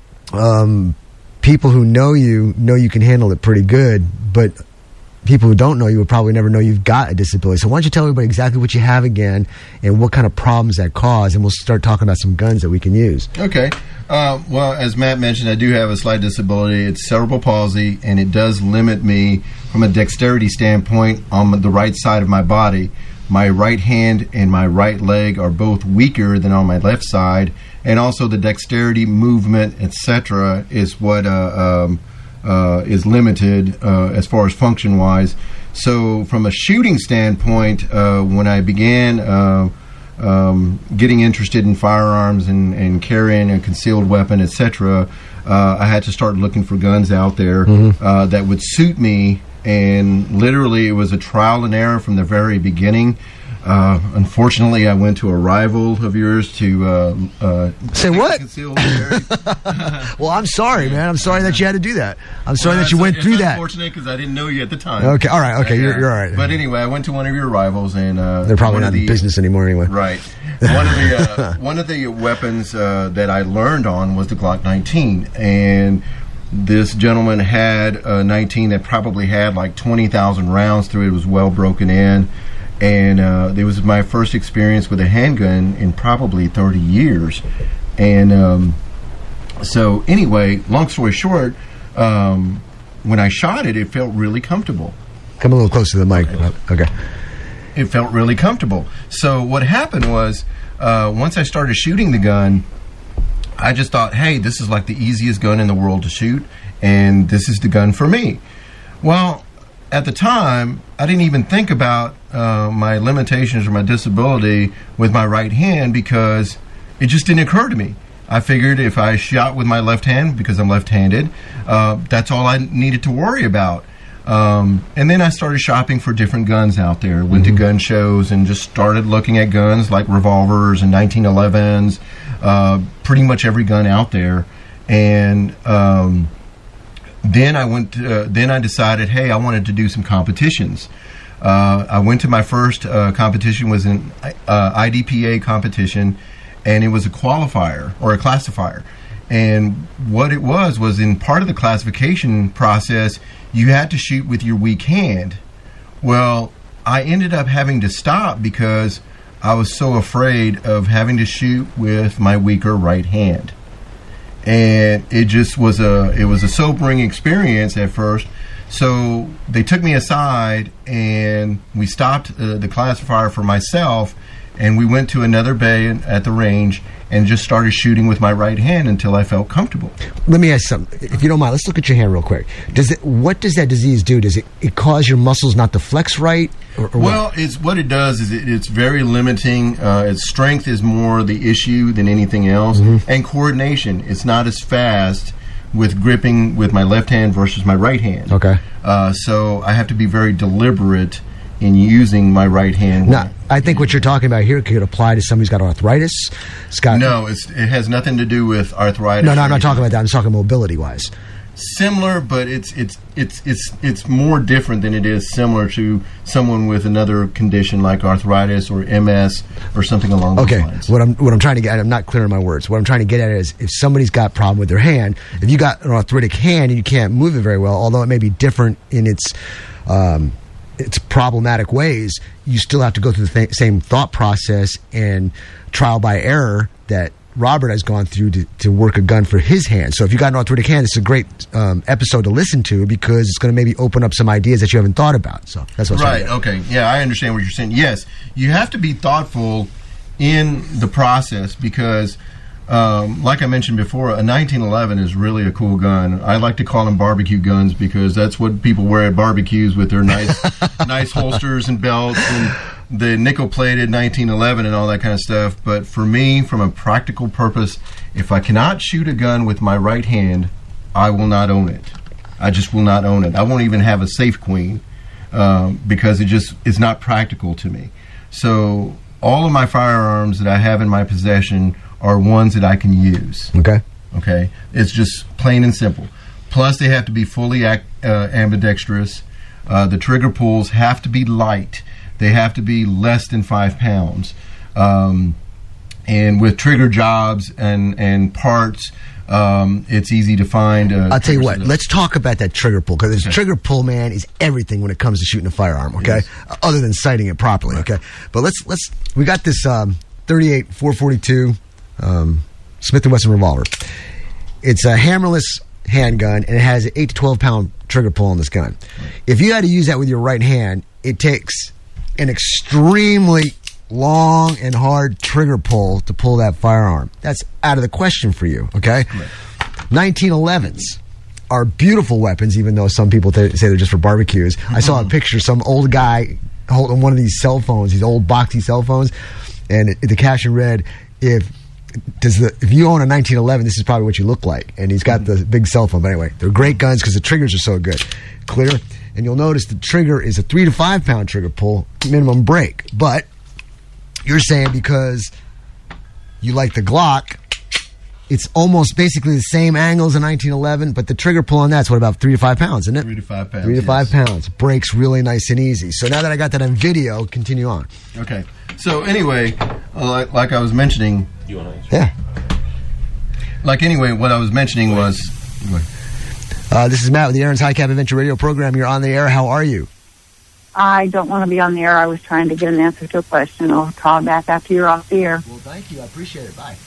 um, people who know you know you can handle it pretty good, but people who don't know you would probably never know you've got a disability. So why don't you tell everybody exactly what you have again and what kind of problems that cause, and we'll start talking about some guns that we can use. Okay. Uh, well, as Matt mentioned, I do have a slight disability. It's cerebral palsy, and it does limit me from a dexterity standpoint on the right side of my body. My right hand and my right leg are both weaker than on my left side, and also the dexterity, movement, et cetera is what uh, um, uh, is limited uh, as far as function-wise. So from a shooting standpoint, uh, when I began uh, um, getting interested in firearms and, and carrying a concealed weapon, et cetera, uh, I had to start looking for guns out there mm-hmm. uh, that would suit me. And literally, it was a trial and error from the very beginning. Uh, unfortunately, I went to a rival of yours to uh, uh, say what? Conceal the carry. Well, I'm sorry, man. I'm sorry that you had to do that. I'm sorry Well, that you it's- went it's through that. Unfortunate because I didn't know you at the time. Okay, all right, okay, Uh, you're, you're all right. But anyway, I went to one of your rivals, and uh, They're probably one not of in the- business anymore anyway. Right. One of the uh, one of the weapons uh, that I learned on was the Glock nineteen, and this gentleman had a nineteen that probably had like twenty thousand rounds through it. It was well broken in, and uh, it was my first experience with a handgun in probably thirty years. And um, so, anyway, long story short, um, when I shot it, it felt really comfortable. Come a little closer to the mic. Okay. It felt really comfortable. So what happened was, uh, once I started shooting the gun, I just thought, hey, this is like the easiest gun in the world to shoot, and this is the gun for me. Well, at the time, I didn't even think about uh, my limitations or my disability with my right hand because it just didn't occur to me. I figured if I shot with my left hand, because I'm left-handed, uh, that's all I needed to worry about. Um, and then I started shopping for different guns out there, went Mm-hmm. to gun shows and just started looking at guns like revolvers and nineteen elevens, uh, pretty much every gun out there. And um, then I went to, uh, then I decided, hey, I wanted to do some competitions. Uh, I went to my first uh, competition, was an uh, I D P A competition, and it was a qualifier or a classifier. And what it was was in part of the classification process, you had to shoot with your weak hand. Well, I ended up having to stop because I was so afraid of having to shoot with my weaker right hand. And it just was a it was a sobering experience at first. So they took me aside and we stopped uh, the classifier for myself, and we went to another bay at the range and just started shooting with my right hand until I felt comfortable. Let me ask something, if you don't mind. Let's look at your hand real quick. Does it? What does that disease do? Does it, it cause your muscles not to flex right? Or, or Well, what? it's what it does is it, it's very limiting. Uh, its strength is more the issue than anything else, Mm-hmm. and coordination. It's not as fast with gripping with my left hand versus my right hand. Okay. Uh, so I have to be very deliberate in using my right hand. Now, I think what you're talking about here could apply to somebody who's got arthritis. It's got No, it's, it has nothing to do with arthritis. no, no. I'm or not talking anything. about that. I'm just talking mobility wise. Similar, but it's it's it's it's it's more different than it is similar to someone with another condition like arthritis or M S or something along those Okay, lines. what I'm what I'm trying to get at, I'm not clear in my words. What I'm trying to get at is if somebody's got a problem with their hand, if you got an arthritic hand and you can't move it very well, although it may be different in its um, its problematic ways, you still have to go through the th- same thought process and trial by error that Robert has gone through to, to work a gun for his hand. So if you got an arthritic hand, it's a great um, episode to listen to because it's going to maybe open up some ideas that you haven't thought about. So that's what Right, okay. Yeah, I understand what you're saying. Yes, you have to be thoughtful in the process because, um, like I mentioned before, a nineteen eleven is really a cool gun. I like to call them barbecue guns because that's what people wear at barbecues with their nice nice holsters and belts and the nickel-plated nineteen eleven and all that kind of stuff. But for me, from a practical purpose, if I cannot shoot a gun with my right hand, I will not own it. I just will not own it. I won't even have a Safe Queen um, because it just is not practical to me. So all of my firearms that I have in my possession are ones that I can use. Okay. Okay? It's just plain and simple. Plus, they have to be fully ac- uh, ambidextrous. Uh, the trigger pulls have to be light. They have to be less than five pounds. Um, and with trigger jobs and, and parts, um, it's easy to find. Uh, I'll tell you trigger what, setup. let's talk about that trigger pull because Okay. trigger pull, man, is everything when it comes to shooting a firearm, okay? Yes. Uh, Other than sighting it properly, okay? But let's, let's, we got this um, thirty-eight four forty-two um, Smith and Wesson revolver. It's a hammerless handgun and it has an eight to twelve pound trigger pull on this gun. Right. If you had to use that with your right hand, it takes an extremely long and hard trigger pull to pull that firearm. That's out of the question for you, okay? Right. nineteen elevens are beautiful weapons, even though some people th- say they're just for barbecues. Mm-hmm. I saw a picture, some old guy holding one of these cell phones, these old boxy cell phones, and it, the caption read, if does the if you own a nineteen eleven, this is probably what you look like. And he's got the big cell phone. But anyway, they're great guns because the triggers are so good. Clear. And you'll notice the trigger is a three to five pound trigger pull, minimum break. But You're saying because you like the Glock, it's almost basically the same angles in nineteen eleven, but the trigger pull on that's what, about three to five pounds, isn't it? Three to five pounds. Three to yes. five pounds. Breaks really nice and easy. So now that I got that on video, continue on. Okay. So anyway, uh, like, like I was mentioning, You want to answer? Yeah. like anyway, what I was mentioning was, Uh, this is Matt with the Aaron's High Cap Adventure Radio program. You're on the air. How are you? I don't want to be on the air. I was trying to get an answer to a question. I'll call back after you're off the air. Well, thank you. I appreciate it. Bye.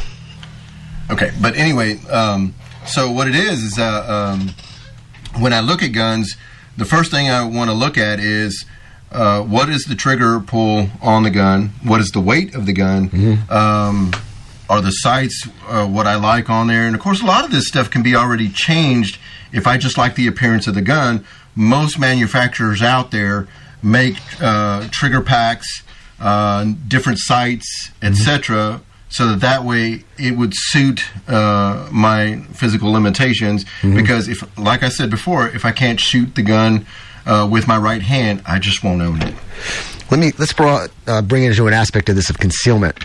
okay, but anyway, um, so what it is is uh, um, when I look at guns, the first thing I want to look at is uh, what is the trigger pull on the gun? What is the weight of the gun? Mm-hmm. Um, are the sights uh, what I like on there? And of course, a lot of this stuff can be already changed if I just like the appearance of the gun. Most manufacturers out there make uh, trigger packs, uh, different sights, et cetera, so that that way it would suit uh, my physical limitations. Mm-hmm. Because if, like I said before, if I can't shoot the gun uh, with my right hand, I just won't own it. Let me let's bro- uh, bring it into an aspect of this of concealment.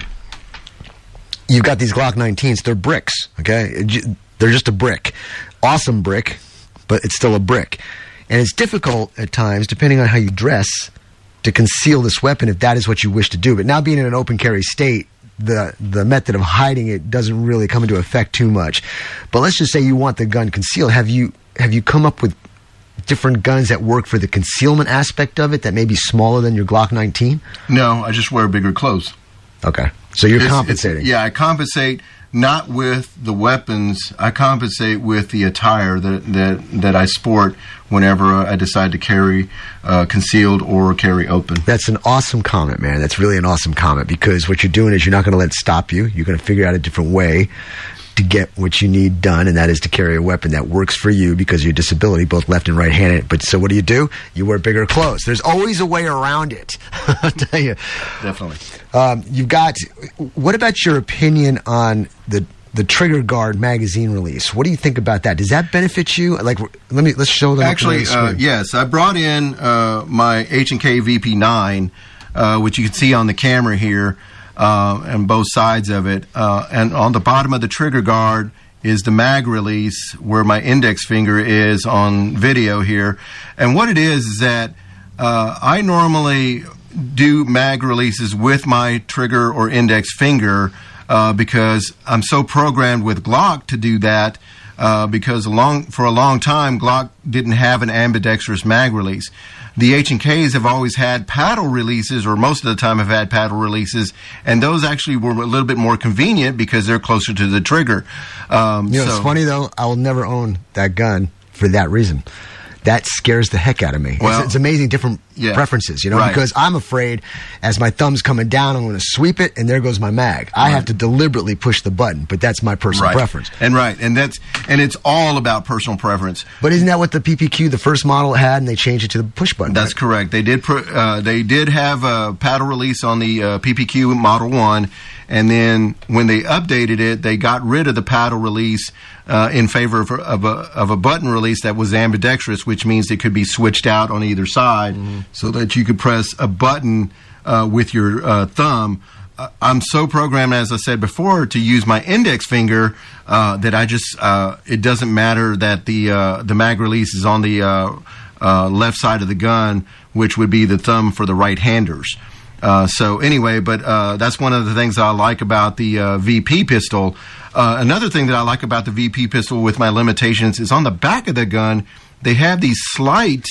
You've got these Glock nineteens. They're bricks, okay? They're just a brick. Awesome brick, but it's still a brick. And it's difficult at times, depending on how you dress, to conceal this weapon if that is what you wish to do. But now being in an open carry state, the the method of hiding it doesn't really come into effect too much. But let's just say you want the gun concealed. Have you have you come up with different guns that work for the concealment aspect of it that may be smaller than your Glock nineteen? No, I just wear bigger clothes. Okay. So you're It's- compensating. it's- yeah, I compensate not with the weapons. I compensate with the attire that that, that I sport whenever I decide to carry uh, concealed or carry open. That's an awesome comment, man. That's really an awesome comment, because what you're doing is you're not going to let it stop you. You're going to figure out a different way to get what you need done, and that is to carry a weapon that works for you because of your disability, both left and right-handed. But so what do you do? You wear bigger clothes. There's always a way around it. I'll tell you. Definitely. Um, you've got. What about your opinion on the the Trigger Guard magazine release? What do you think about that? Does that benefit you? Like, let me let's show them. Actually, uh, yes, I brought in uh, my H and K V P nine, uh, which you can see on the camera here, uh, and both sides of it. Uh, and on the bottom of the Trigger Guard is the mag release, where my index finger is on video here. And what it is is that uh, I normally do mag releases with my trigger or index finger uh, because I'm so programmed with Glock to do that. Uh, because a long, for a long time, Glock didn't have an ambidextrous mag release. The H and Ks have always had paddle releases, or most of the time have had paddle releases, and those actually were a little bit more convenient because they're closer to the trigger. Um, You know, so, it's funny though. I will never own that gun for that reason. That scares the heck out of me. Well, it's, it's amazing different yeah, preferences, you know, right. because I'm afraid as my thumb's coming down, I'm going to sweep it, and there goes my mag. I have to deliberately push the button, but that's my personal right. preference. And right, and that's and it's all about personal preference. But isn't that what the P P Q, the first model, had, and they changed it to the push button? That's right? correct. They did pr- uh, they did have a paddle release on the uh, P P Q Model One, and then when they updated it, they got rid of the paddle release uh, in favor of, of, a, of a button release that was ambidextrous, which means it could be switched out on either side, mm-hmm. so that you could press a button uh, with your uh, thumb. Uh, I'm so programmed, as I said before, to use my index finger uh, that I just uh, it doesn't matter that the uh, the mag release is on the uh, uh, left side of the gun, which would be the thumb for the right-handers. Uh, so anyway, but uh, that's one of the things I like about the uh, V P pistol. Uh, another thing that I like about the V P pistol with my limitations is on the back of the gun, they have these slight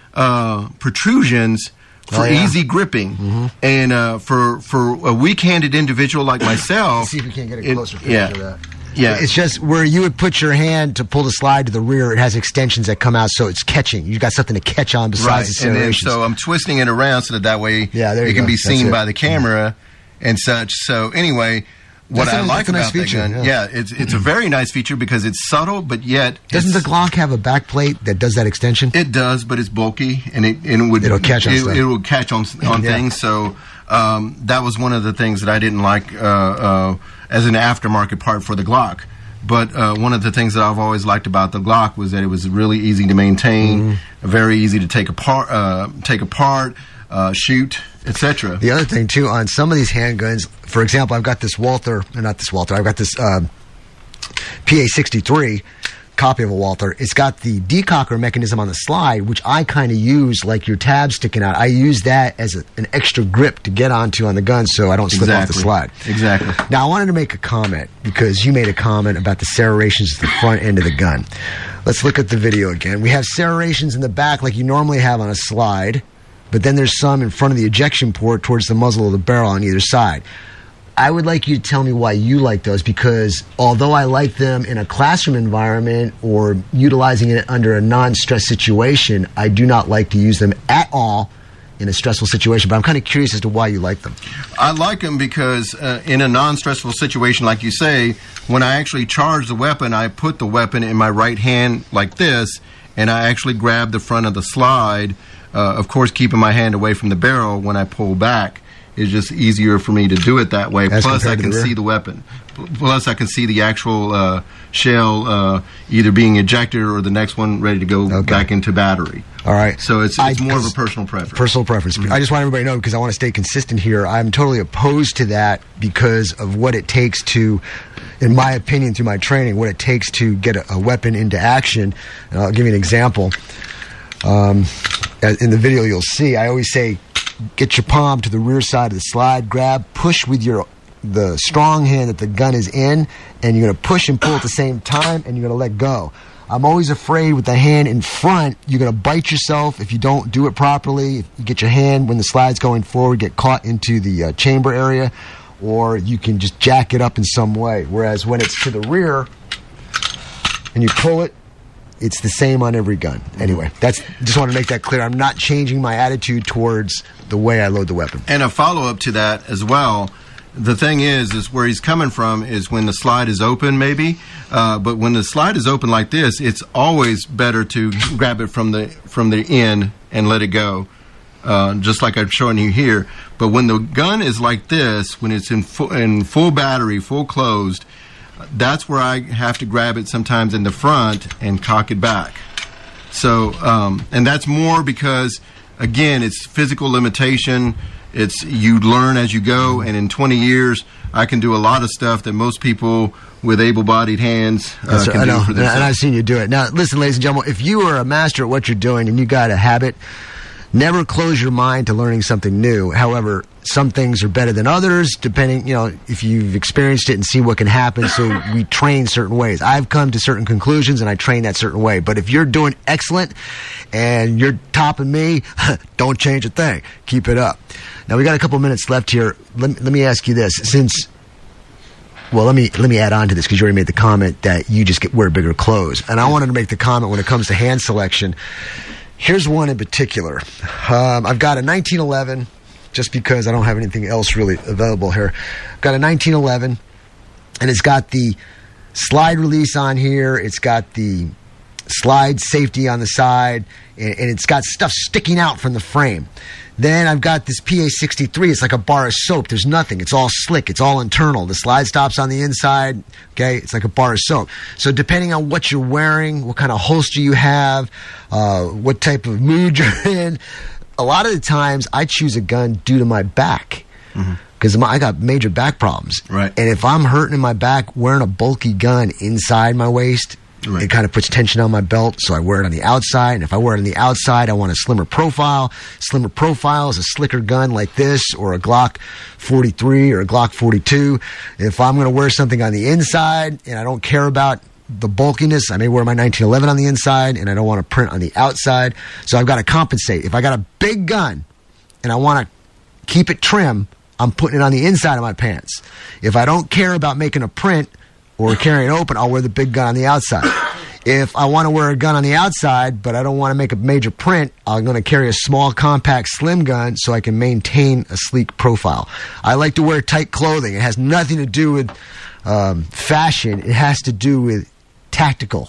uh, protrusions for oh, yeah. easy gripping. Mm-hmm. And uh, for for a weak-handed individual like myself... See if you can't get a it, closer picture yeah, of that. Yeah. It's just where you would put your hand to pull the slide to the rear, it has extensions that come out, so it's catching. You've got something to catch on besides right. the And then, serrations. so I'm twisting it around so that that way yeah, there it you can go. be That's seen it. by the camera mm-hmm. and such. So anyway... What That's I a- like that's a nice about feature, that gun, yeah. yeah, it's it's a very nice feature because it's subtle, but yet Doesn't the it's- Glock have a back plate that does that extension? It does, but it's bulky, and it, and it would It'll catch on it, stuff. it will catch on on Yeah. things. So um, that was one of the things that I didn't like uh, uh, as an aftermarket part for the Glock. But uh, one of the things that I've always liked about the Glock was that it was really easy to maintain, Mm-hmm. very easy to take apart. Uh, take apart. uh, shoot, et cetera. The other thing, too, on some of these handguns, for example, I've got this Walther, not this Walther, I've got this um, P A sixty-three copy of a Walther. It's got the decocker mechanism on the slide, which I kind of use like your tab sticking out. I use that as a, an extra grip to get onto on the gun so I don't slip exactly. off the slide. Exactly. Now, I wanted to make a comment because you made a comment about the serrations at the front end of the gun. Let's look at the video again. We have serrations in the back like you normally have on a slide, but then there's some in front of the ejection port towards the muzzle of the barrel on either side. I would like you to tell me why you like those, because although I like them in a classroom environment or utilizing it under a non-stress situation, I do not like to use them at all in a stressful situation. But I'm kind of curious as to why you like them. I like them because uh, in a non-stressful situation, like you say, when I actually charge the weapon, I put the weapon in my right hand like this, and I actually grab the front of the slide, uh, of course keeping my hand away from the barrel when I pull back. It's just easier for me to do it that way. As Plus, I compared to can the rear? see the weapon. Plus, I can see the actual uh, shell uh, either being ejected or the next one ready to go Okay. back into battery. All right. So it's, I- it's more of a 'cause- personal preference. Personal preference. I just want everybody to know, because I want to stay consistent here, I'm totally opposed to that because of what it takes to, in my opinion, through my training, what it takes to get a, a weapon into action. And I'll give you an example. Um, as- in the video you'll see, I always say, get your palm to the rear side of the slide, grab, push with your the strong hand that the gun is in, and you're going to push and pull at the same time, and you're going to let go. I'm always afraid with the hand in front, you're going to bite yourself if you don't do it properly. If you get your hand, when the slide's going forward, get caught into the uh, chamber area, or you can just jack it up in some way. Whereas when it's to the rear, and you pull it, it's the same on every gun. Anyway, that's just want to make that clear. I'm not changing my attitude towards the way I load the weapon. And a follow-up to that as well, the thing is, is where he's coming from is when the slide is open, maybe. Uh, but when the slide is open like this, it's always better to grab it from the from the end and let it go, uh, just like I'm showing you here. But when the gun is like this, when it's in full, in full battery, full closed, that's where I have to grab it sometimes in the front and cock it back. So, um, and that's more because, again, it's physical limitation. It's you learn as you go, and in twenty years, I can do a lot of stuff that most people with able-bodied hands uh, That's can right, I do know, for and themselves. I've seen you do it. Now, listen, ladies and gentlemen, if you are a master at what you're doing and you got a habit, never close your mind to learning something new. However, some things are better than others, depending, you know, if you've experienced it and seen what can happen. So we train certain ways. I've come to certain conclusions and I train that certain way. But if you're doing excellent and you're topping me, don't change a thing. Keep it up. Now, we got a couple minutes left here. Let me, let me ask you this. Since, well, let me let me add on to this because you already made the comment that you just get wear bigger clothes. And I wanted to make the comment when it comes to hand selection. Here's one in particular. Um, I've got a nineteen eleven, just because I don't have anything else really available here. I've got a nineteen eleven, and it's got the slide release on here. It's got the slide safety on the side, and, and it's got stuff sticking out from the frame. Then I've got this P A sixty-three. It's like a bar of soap. There's nothing. It's all slick. It's all internal. The slide stops on the inside. Okay, it's like a bar of soap. So depending on what you're wearing, what kind of holster you have, uh, what type of mood you're in, a lot of the times I choose a gun due to my back. Because I got major back problems. Right. And if I'm hurting in my back, wearing a bulky gun inside my waist, Right. it kind of puts tension on my belt, so I wear it on the outside. And if I wear it on the outside, I want a slimmer profile. Slimmer profile is a slicker gun like this, or a Glock forty-three or a Glock forty-two. If I'm going to wear something on the inside and I don't care about the bulkiness, I may wear my nineteen eleven on the inside and I don't want to print on the outside. So I've got to compensate. If I got a big gun and I want to keep it trim, I'm putting it on the inside of my pants. If I don't care about making a print or carrying it open, I'll wear the big gun on the outside. If I want to wear a gun on the outside, but I don't want to make a major print, I'm going to carry a small, compact, slim gun so I can maintain a sleek profile. I like to wear tight clothing. It has nothing to do with um, fashion. It has to do with tactical.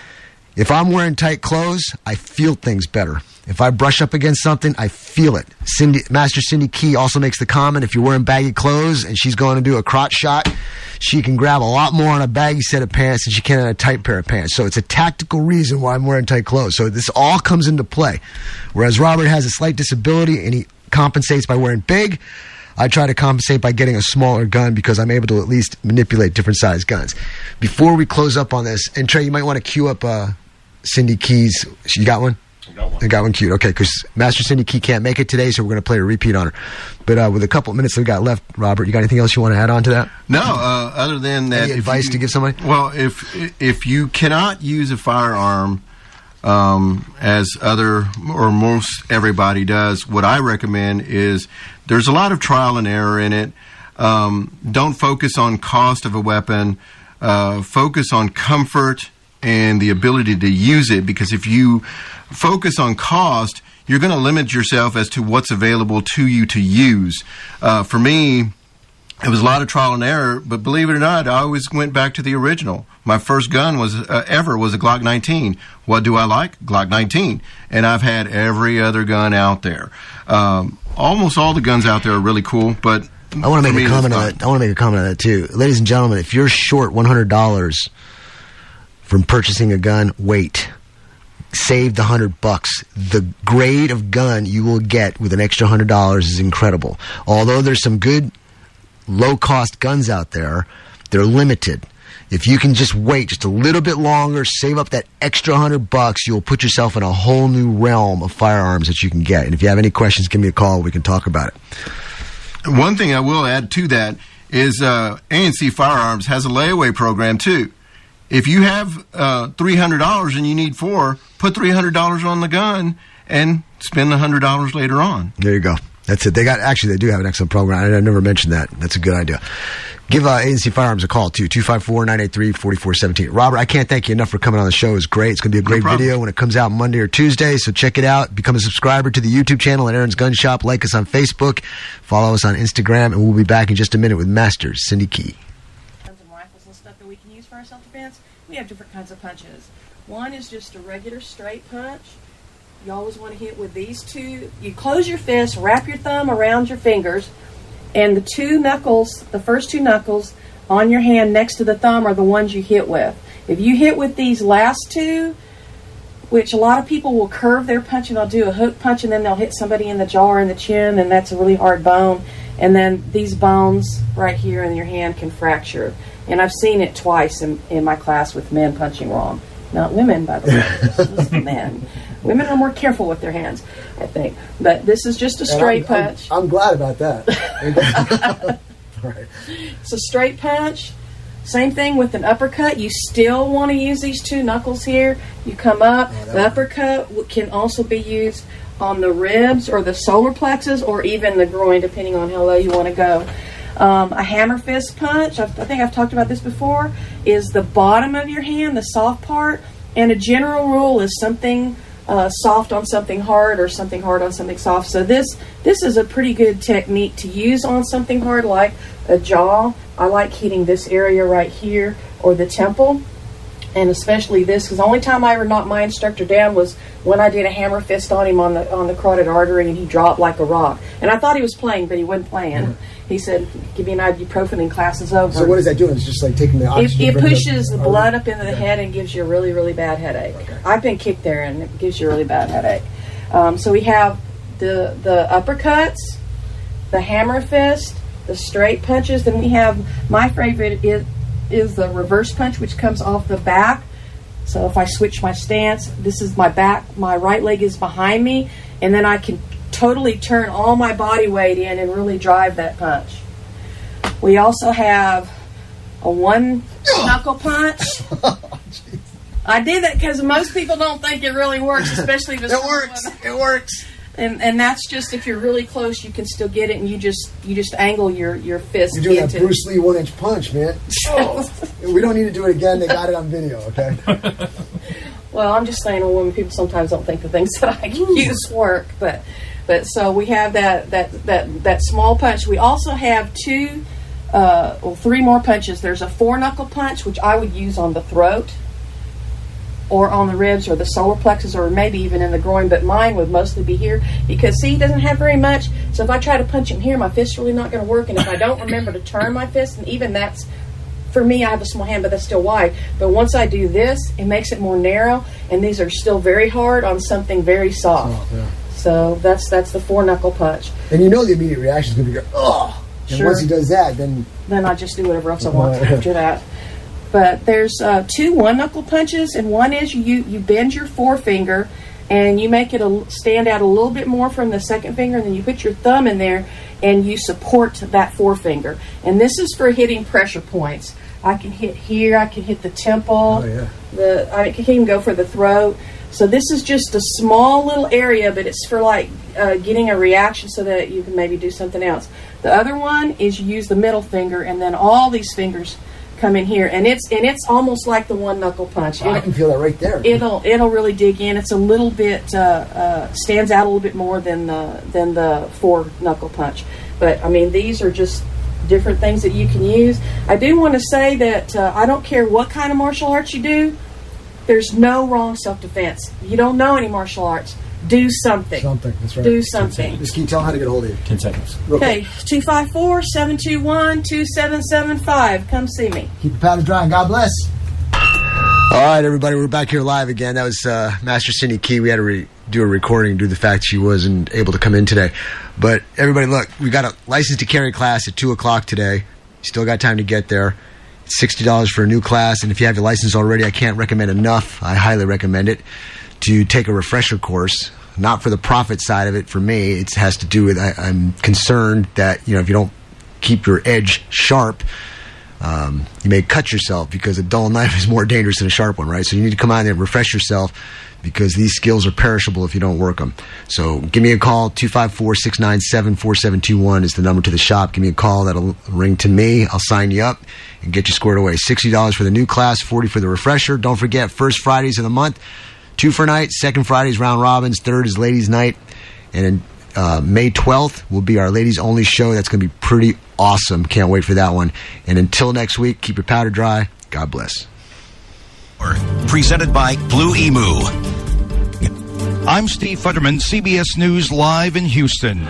If I'm wearing tight clothes, I feel things better. If I brush up against something, I feel it. Cindy, Master Cindy Key also makes the comment, if you're wearing baggy clothes and she's going to do a crotch shot, she can grab a lot more on a baggy set of pants than she can on a tight pair of pants. So it's a tactical reason why I'm wearing tight clothes. So this all comes into play. Whereas Robert has a slight disability and he compensates by wearing big. I try to compensate by getting a smaller gun because I'm able to at least manipulate different size guns. Before we close up on this, and Trey, you might want to cue up uh, Cindy Key's. You got one? I got one. I got one queued. Okay, because Master Cindy Key can't make it today, so we're going to play a repeat on her. But uh, with a couple of minutes that we got left, Robert, you got anything else you want to add on to that? No, uh, other than that. Any advice you, to give somebody? Well, if if you cannot use a firearm um, as other or most everybody does, what I recommend is there's a lot of trial and error in it. Um, don't focus on cost of a weapon. Uh, focus on comfort and the ability to use it, because if you focus on cost, you're going to limit yourself as to what's available to you to use. Uh, for me, it was a lot of trial and error, but believe it or not, I always went back to the original. My first gun was uh, ever was a Glock nineteen. What do I like? Glock nineteen. And I've had every other gun out there. Um, almost all the guns out there are really cool, but I want to for make me, a comment it's on not. that. I want to make a comment on that too, ladies and gentlemen. If you're short one hundred dollars from purchasing a gun, wait. Save the hundred bucks. The grade of gun you will get with an extra hundred dollars is incredible. Although there's some good low-cost guns out there, they're limited. If you can just wait just a little bit longer, save up that extra hundred bucks, you'll put yourself in a whole new realm of firearms that you can get. And if you have any questions, give me a call. We can talk about it. One thing I will add to that is uh, A N C Firearms has a layaway program too. If you have uh, three hundred dollars and you need four, put three hundred dollars on the gun and spend one hundred dollars later on. There you go. That's it. They got actually they do have an excellent program. I, I never mentioned that. That's a good idea. Give uh, A N C Firearms a call too, two five four, nine eight three, four four one seven. Robert, I can't thank you enough for coming on the show. It's great. It's going to be a great No problem. video when it comes out Monday or Tuesday. So check it out. Become a subscriber to the YouTube channel at Aaron's Gun Shop. Like us on Facebook. Follow us on Instagram, and we'll be back in just a minute with Master Cindy Key. And rifles and stuff that we can use for our self-defense. We have different kinds of punches. One is just a regular straight punch. You always want to hit with these two. You close your fist, wrap your thumb around your fingers, and the two knuckles, the first two knuckles on your hand next to the thumb are the ones you hit with. If you hit with these last two, which a lot of people will curve their punch and they'll do a hook punch and then they'll hit somebody in the jaw or in the chin, and that's a really hard bone. And then these bones right here in your hand can fracture. And I've seen it twice in, in my class with men punching wrong. Not women, by the way. This was men. Women are more careful with their hands, I think. But this is just a straight And I'm, punch. I'm, I'm glad about that. All right. It's a straight punch. Same thing with an uppercut. You still want to use these two knuckles here. You come up. Oh, The uppercut w- can also be used on the ribs or the solar plexus or even the groin, depending on how low you want to go. Um, a hammer fist punch, I've, I think I've talked about this before, is the bottom of your hand, the soft part. And a general rule is something uh, soft on something hard or something hard on something soft. So this this is a pretty good technique to use on something hard like a jaw. I like hitting this area right here or the temple. And especially this, because the only time I ever knocked my instructor down was when I did a hammer fist on him on the on the carotid artery, and he dropped like a rock. And I thought he was playing, but he wasn't playing. Mm-hmm. He said, "Give me an ibuprofen and class is over." So what is that doing? It's just like taking the It, oxygen. it bringing pushes the or- blood up into the Okay. head and gives you a really, really bad headache. Okay. I've been kicked there, and it gives you a really bad headache. Um, so we have the the uppercuts, the hammer fist, the straight punches. Then we have my favorite is is the reverse punch, which comes off the back. So if I switch my stance, this is my back, my right leg is behind me, and then I can totally turn all my body weight in and really drive that punch. We also have a one knuckle punch. I did that because most people don't think it really works, especially if it's It works. It works. And and that's just if you're really close, you can still get it, and you just you just angle your your fist You're doing that into. Bruce Lee one-inch punch, man. Oh. We don't need to do it again. They got it on video, okay? Well, I'm just saying, a woman, people sometimes don't think the things that I can use work, but but so we have that that that that small punch. We also have two, uh, well, three more punches. There's a four knuckle punch, which I would use on the throat, or on the ribs, or the solar plexus, or maybe even in the groin. But mine would mostly be here because see, he doesn't have very much. So if I try to punch him here, my fist's really not going to work. And if I don't remember to turn my fist, and even that's. For me, I have a small hand, but that's still wide. But once I do this, it makes it more narrow, and these are still very hard on something very soft. Oh, yeah. So that's that's the four knuckle punch. And you know the immediate reaction is going to be, oh. And Sure. once he does that, then Then I just do whatever else I want after that. But there's uh, two one knuckle punches, and one is you you bend your forefinger and you make it a, stand out a little bit more from the second finger, and then you put your thumb in there and you support that forefinger. And this is for hitting pressure points. I can hit here, I can hit the temple, oh, yeah. the I can even go for the throat. So this is just a small little area, but it's for like uh, getting a reaction so that you can maybe do something else. The other one is you use the middle finger, and then all these fingers come in here, and it's and it's almost like the one knuckle punch. oh, I can feel that right there. It'll it'll really dig in. It's a little bit uh, uh, stands out a little bit more than the than the four knuckle punch. But I mean, these are just different things that you can use. I do want to say that uh, I don't care what kind of martial arts you do. There's no wrong self-defense. You don't know any martial arts. Do something. Something, that's right. Do something. Just keep telling how to get a hold of you. Ten seconds. Okay, two five four, seven two one, two seven seven five. Come see me. Keep your powder dry and God bless. All right, everybody, we're back here live again. That was uh, Master Cindy Key. We had to re- do a recording due to the fact she wasn't able to come in today. But everybody, look, we got a license to carry class at two o'clock today. Still got time to get there. It's sixty dollars for a new class, and if you have your license already, I can't recommend enough. I highly recommend it to take a refresher course. Not for the profit side of it. For me, it has to do with I, I'm concerned that, you know, if you don't keep your edge sharp, um, you may cut yourself, because a dull knife is more dangerous than a sharp one, right? So you need to come out there and refresh yourself, because these skills are perishable if you don't work them. So give me a call. Two five four, six nine seven, four seven two one is the number to the shop. Give me a call. That'll ring to me. I'll sign you up and get you squared away. sixty dollars for the new class, forty dollars for the refresher. Don't forget, first Fridays of the month, two for night. Second Friday's round robins. Third is ladies' night. And in uh, May twelfth will be our ladies' only show. That's going to be pretty awesome. Can't wait for that one. And until next week, keep your powder dry. God bless. Presented by Blue Emu. I'm Steve Futterman, C B S News live in Houston.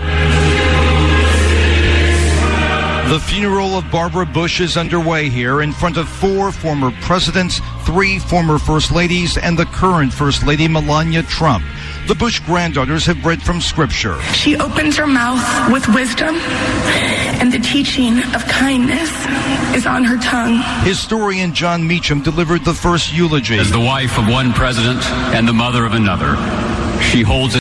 The funeral of Barbara Bush is underway here in front of four former presidents, three former first ladies, and the current First Lady Melania Trump. The Bush granddaughters have read from Scripture. She opens her mouth with wisdom, and the teaching of kindness is on her tongue. Historian John Meacham delivered the first eulogy. As the wife of one president and the mother of another, she holds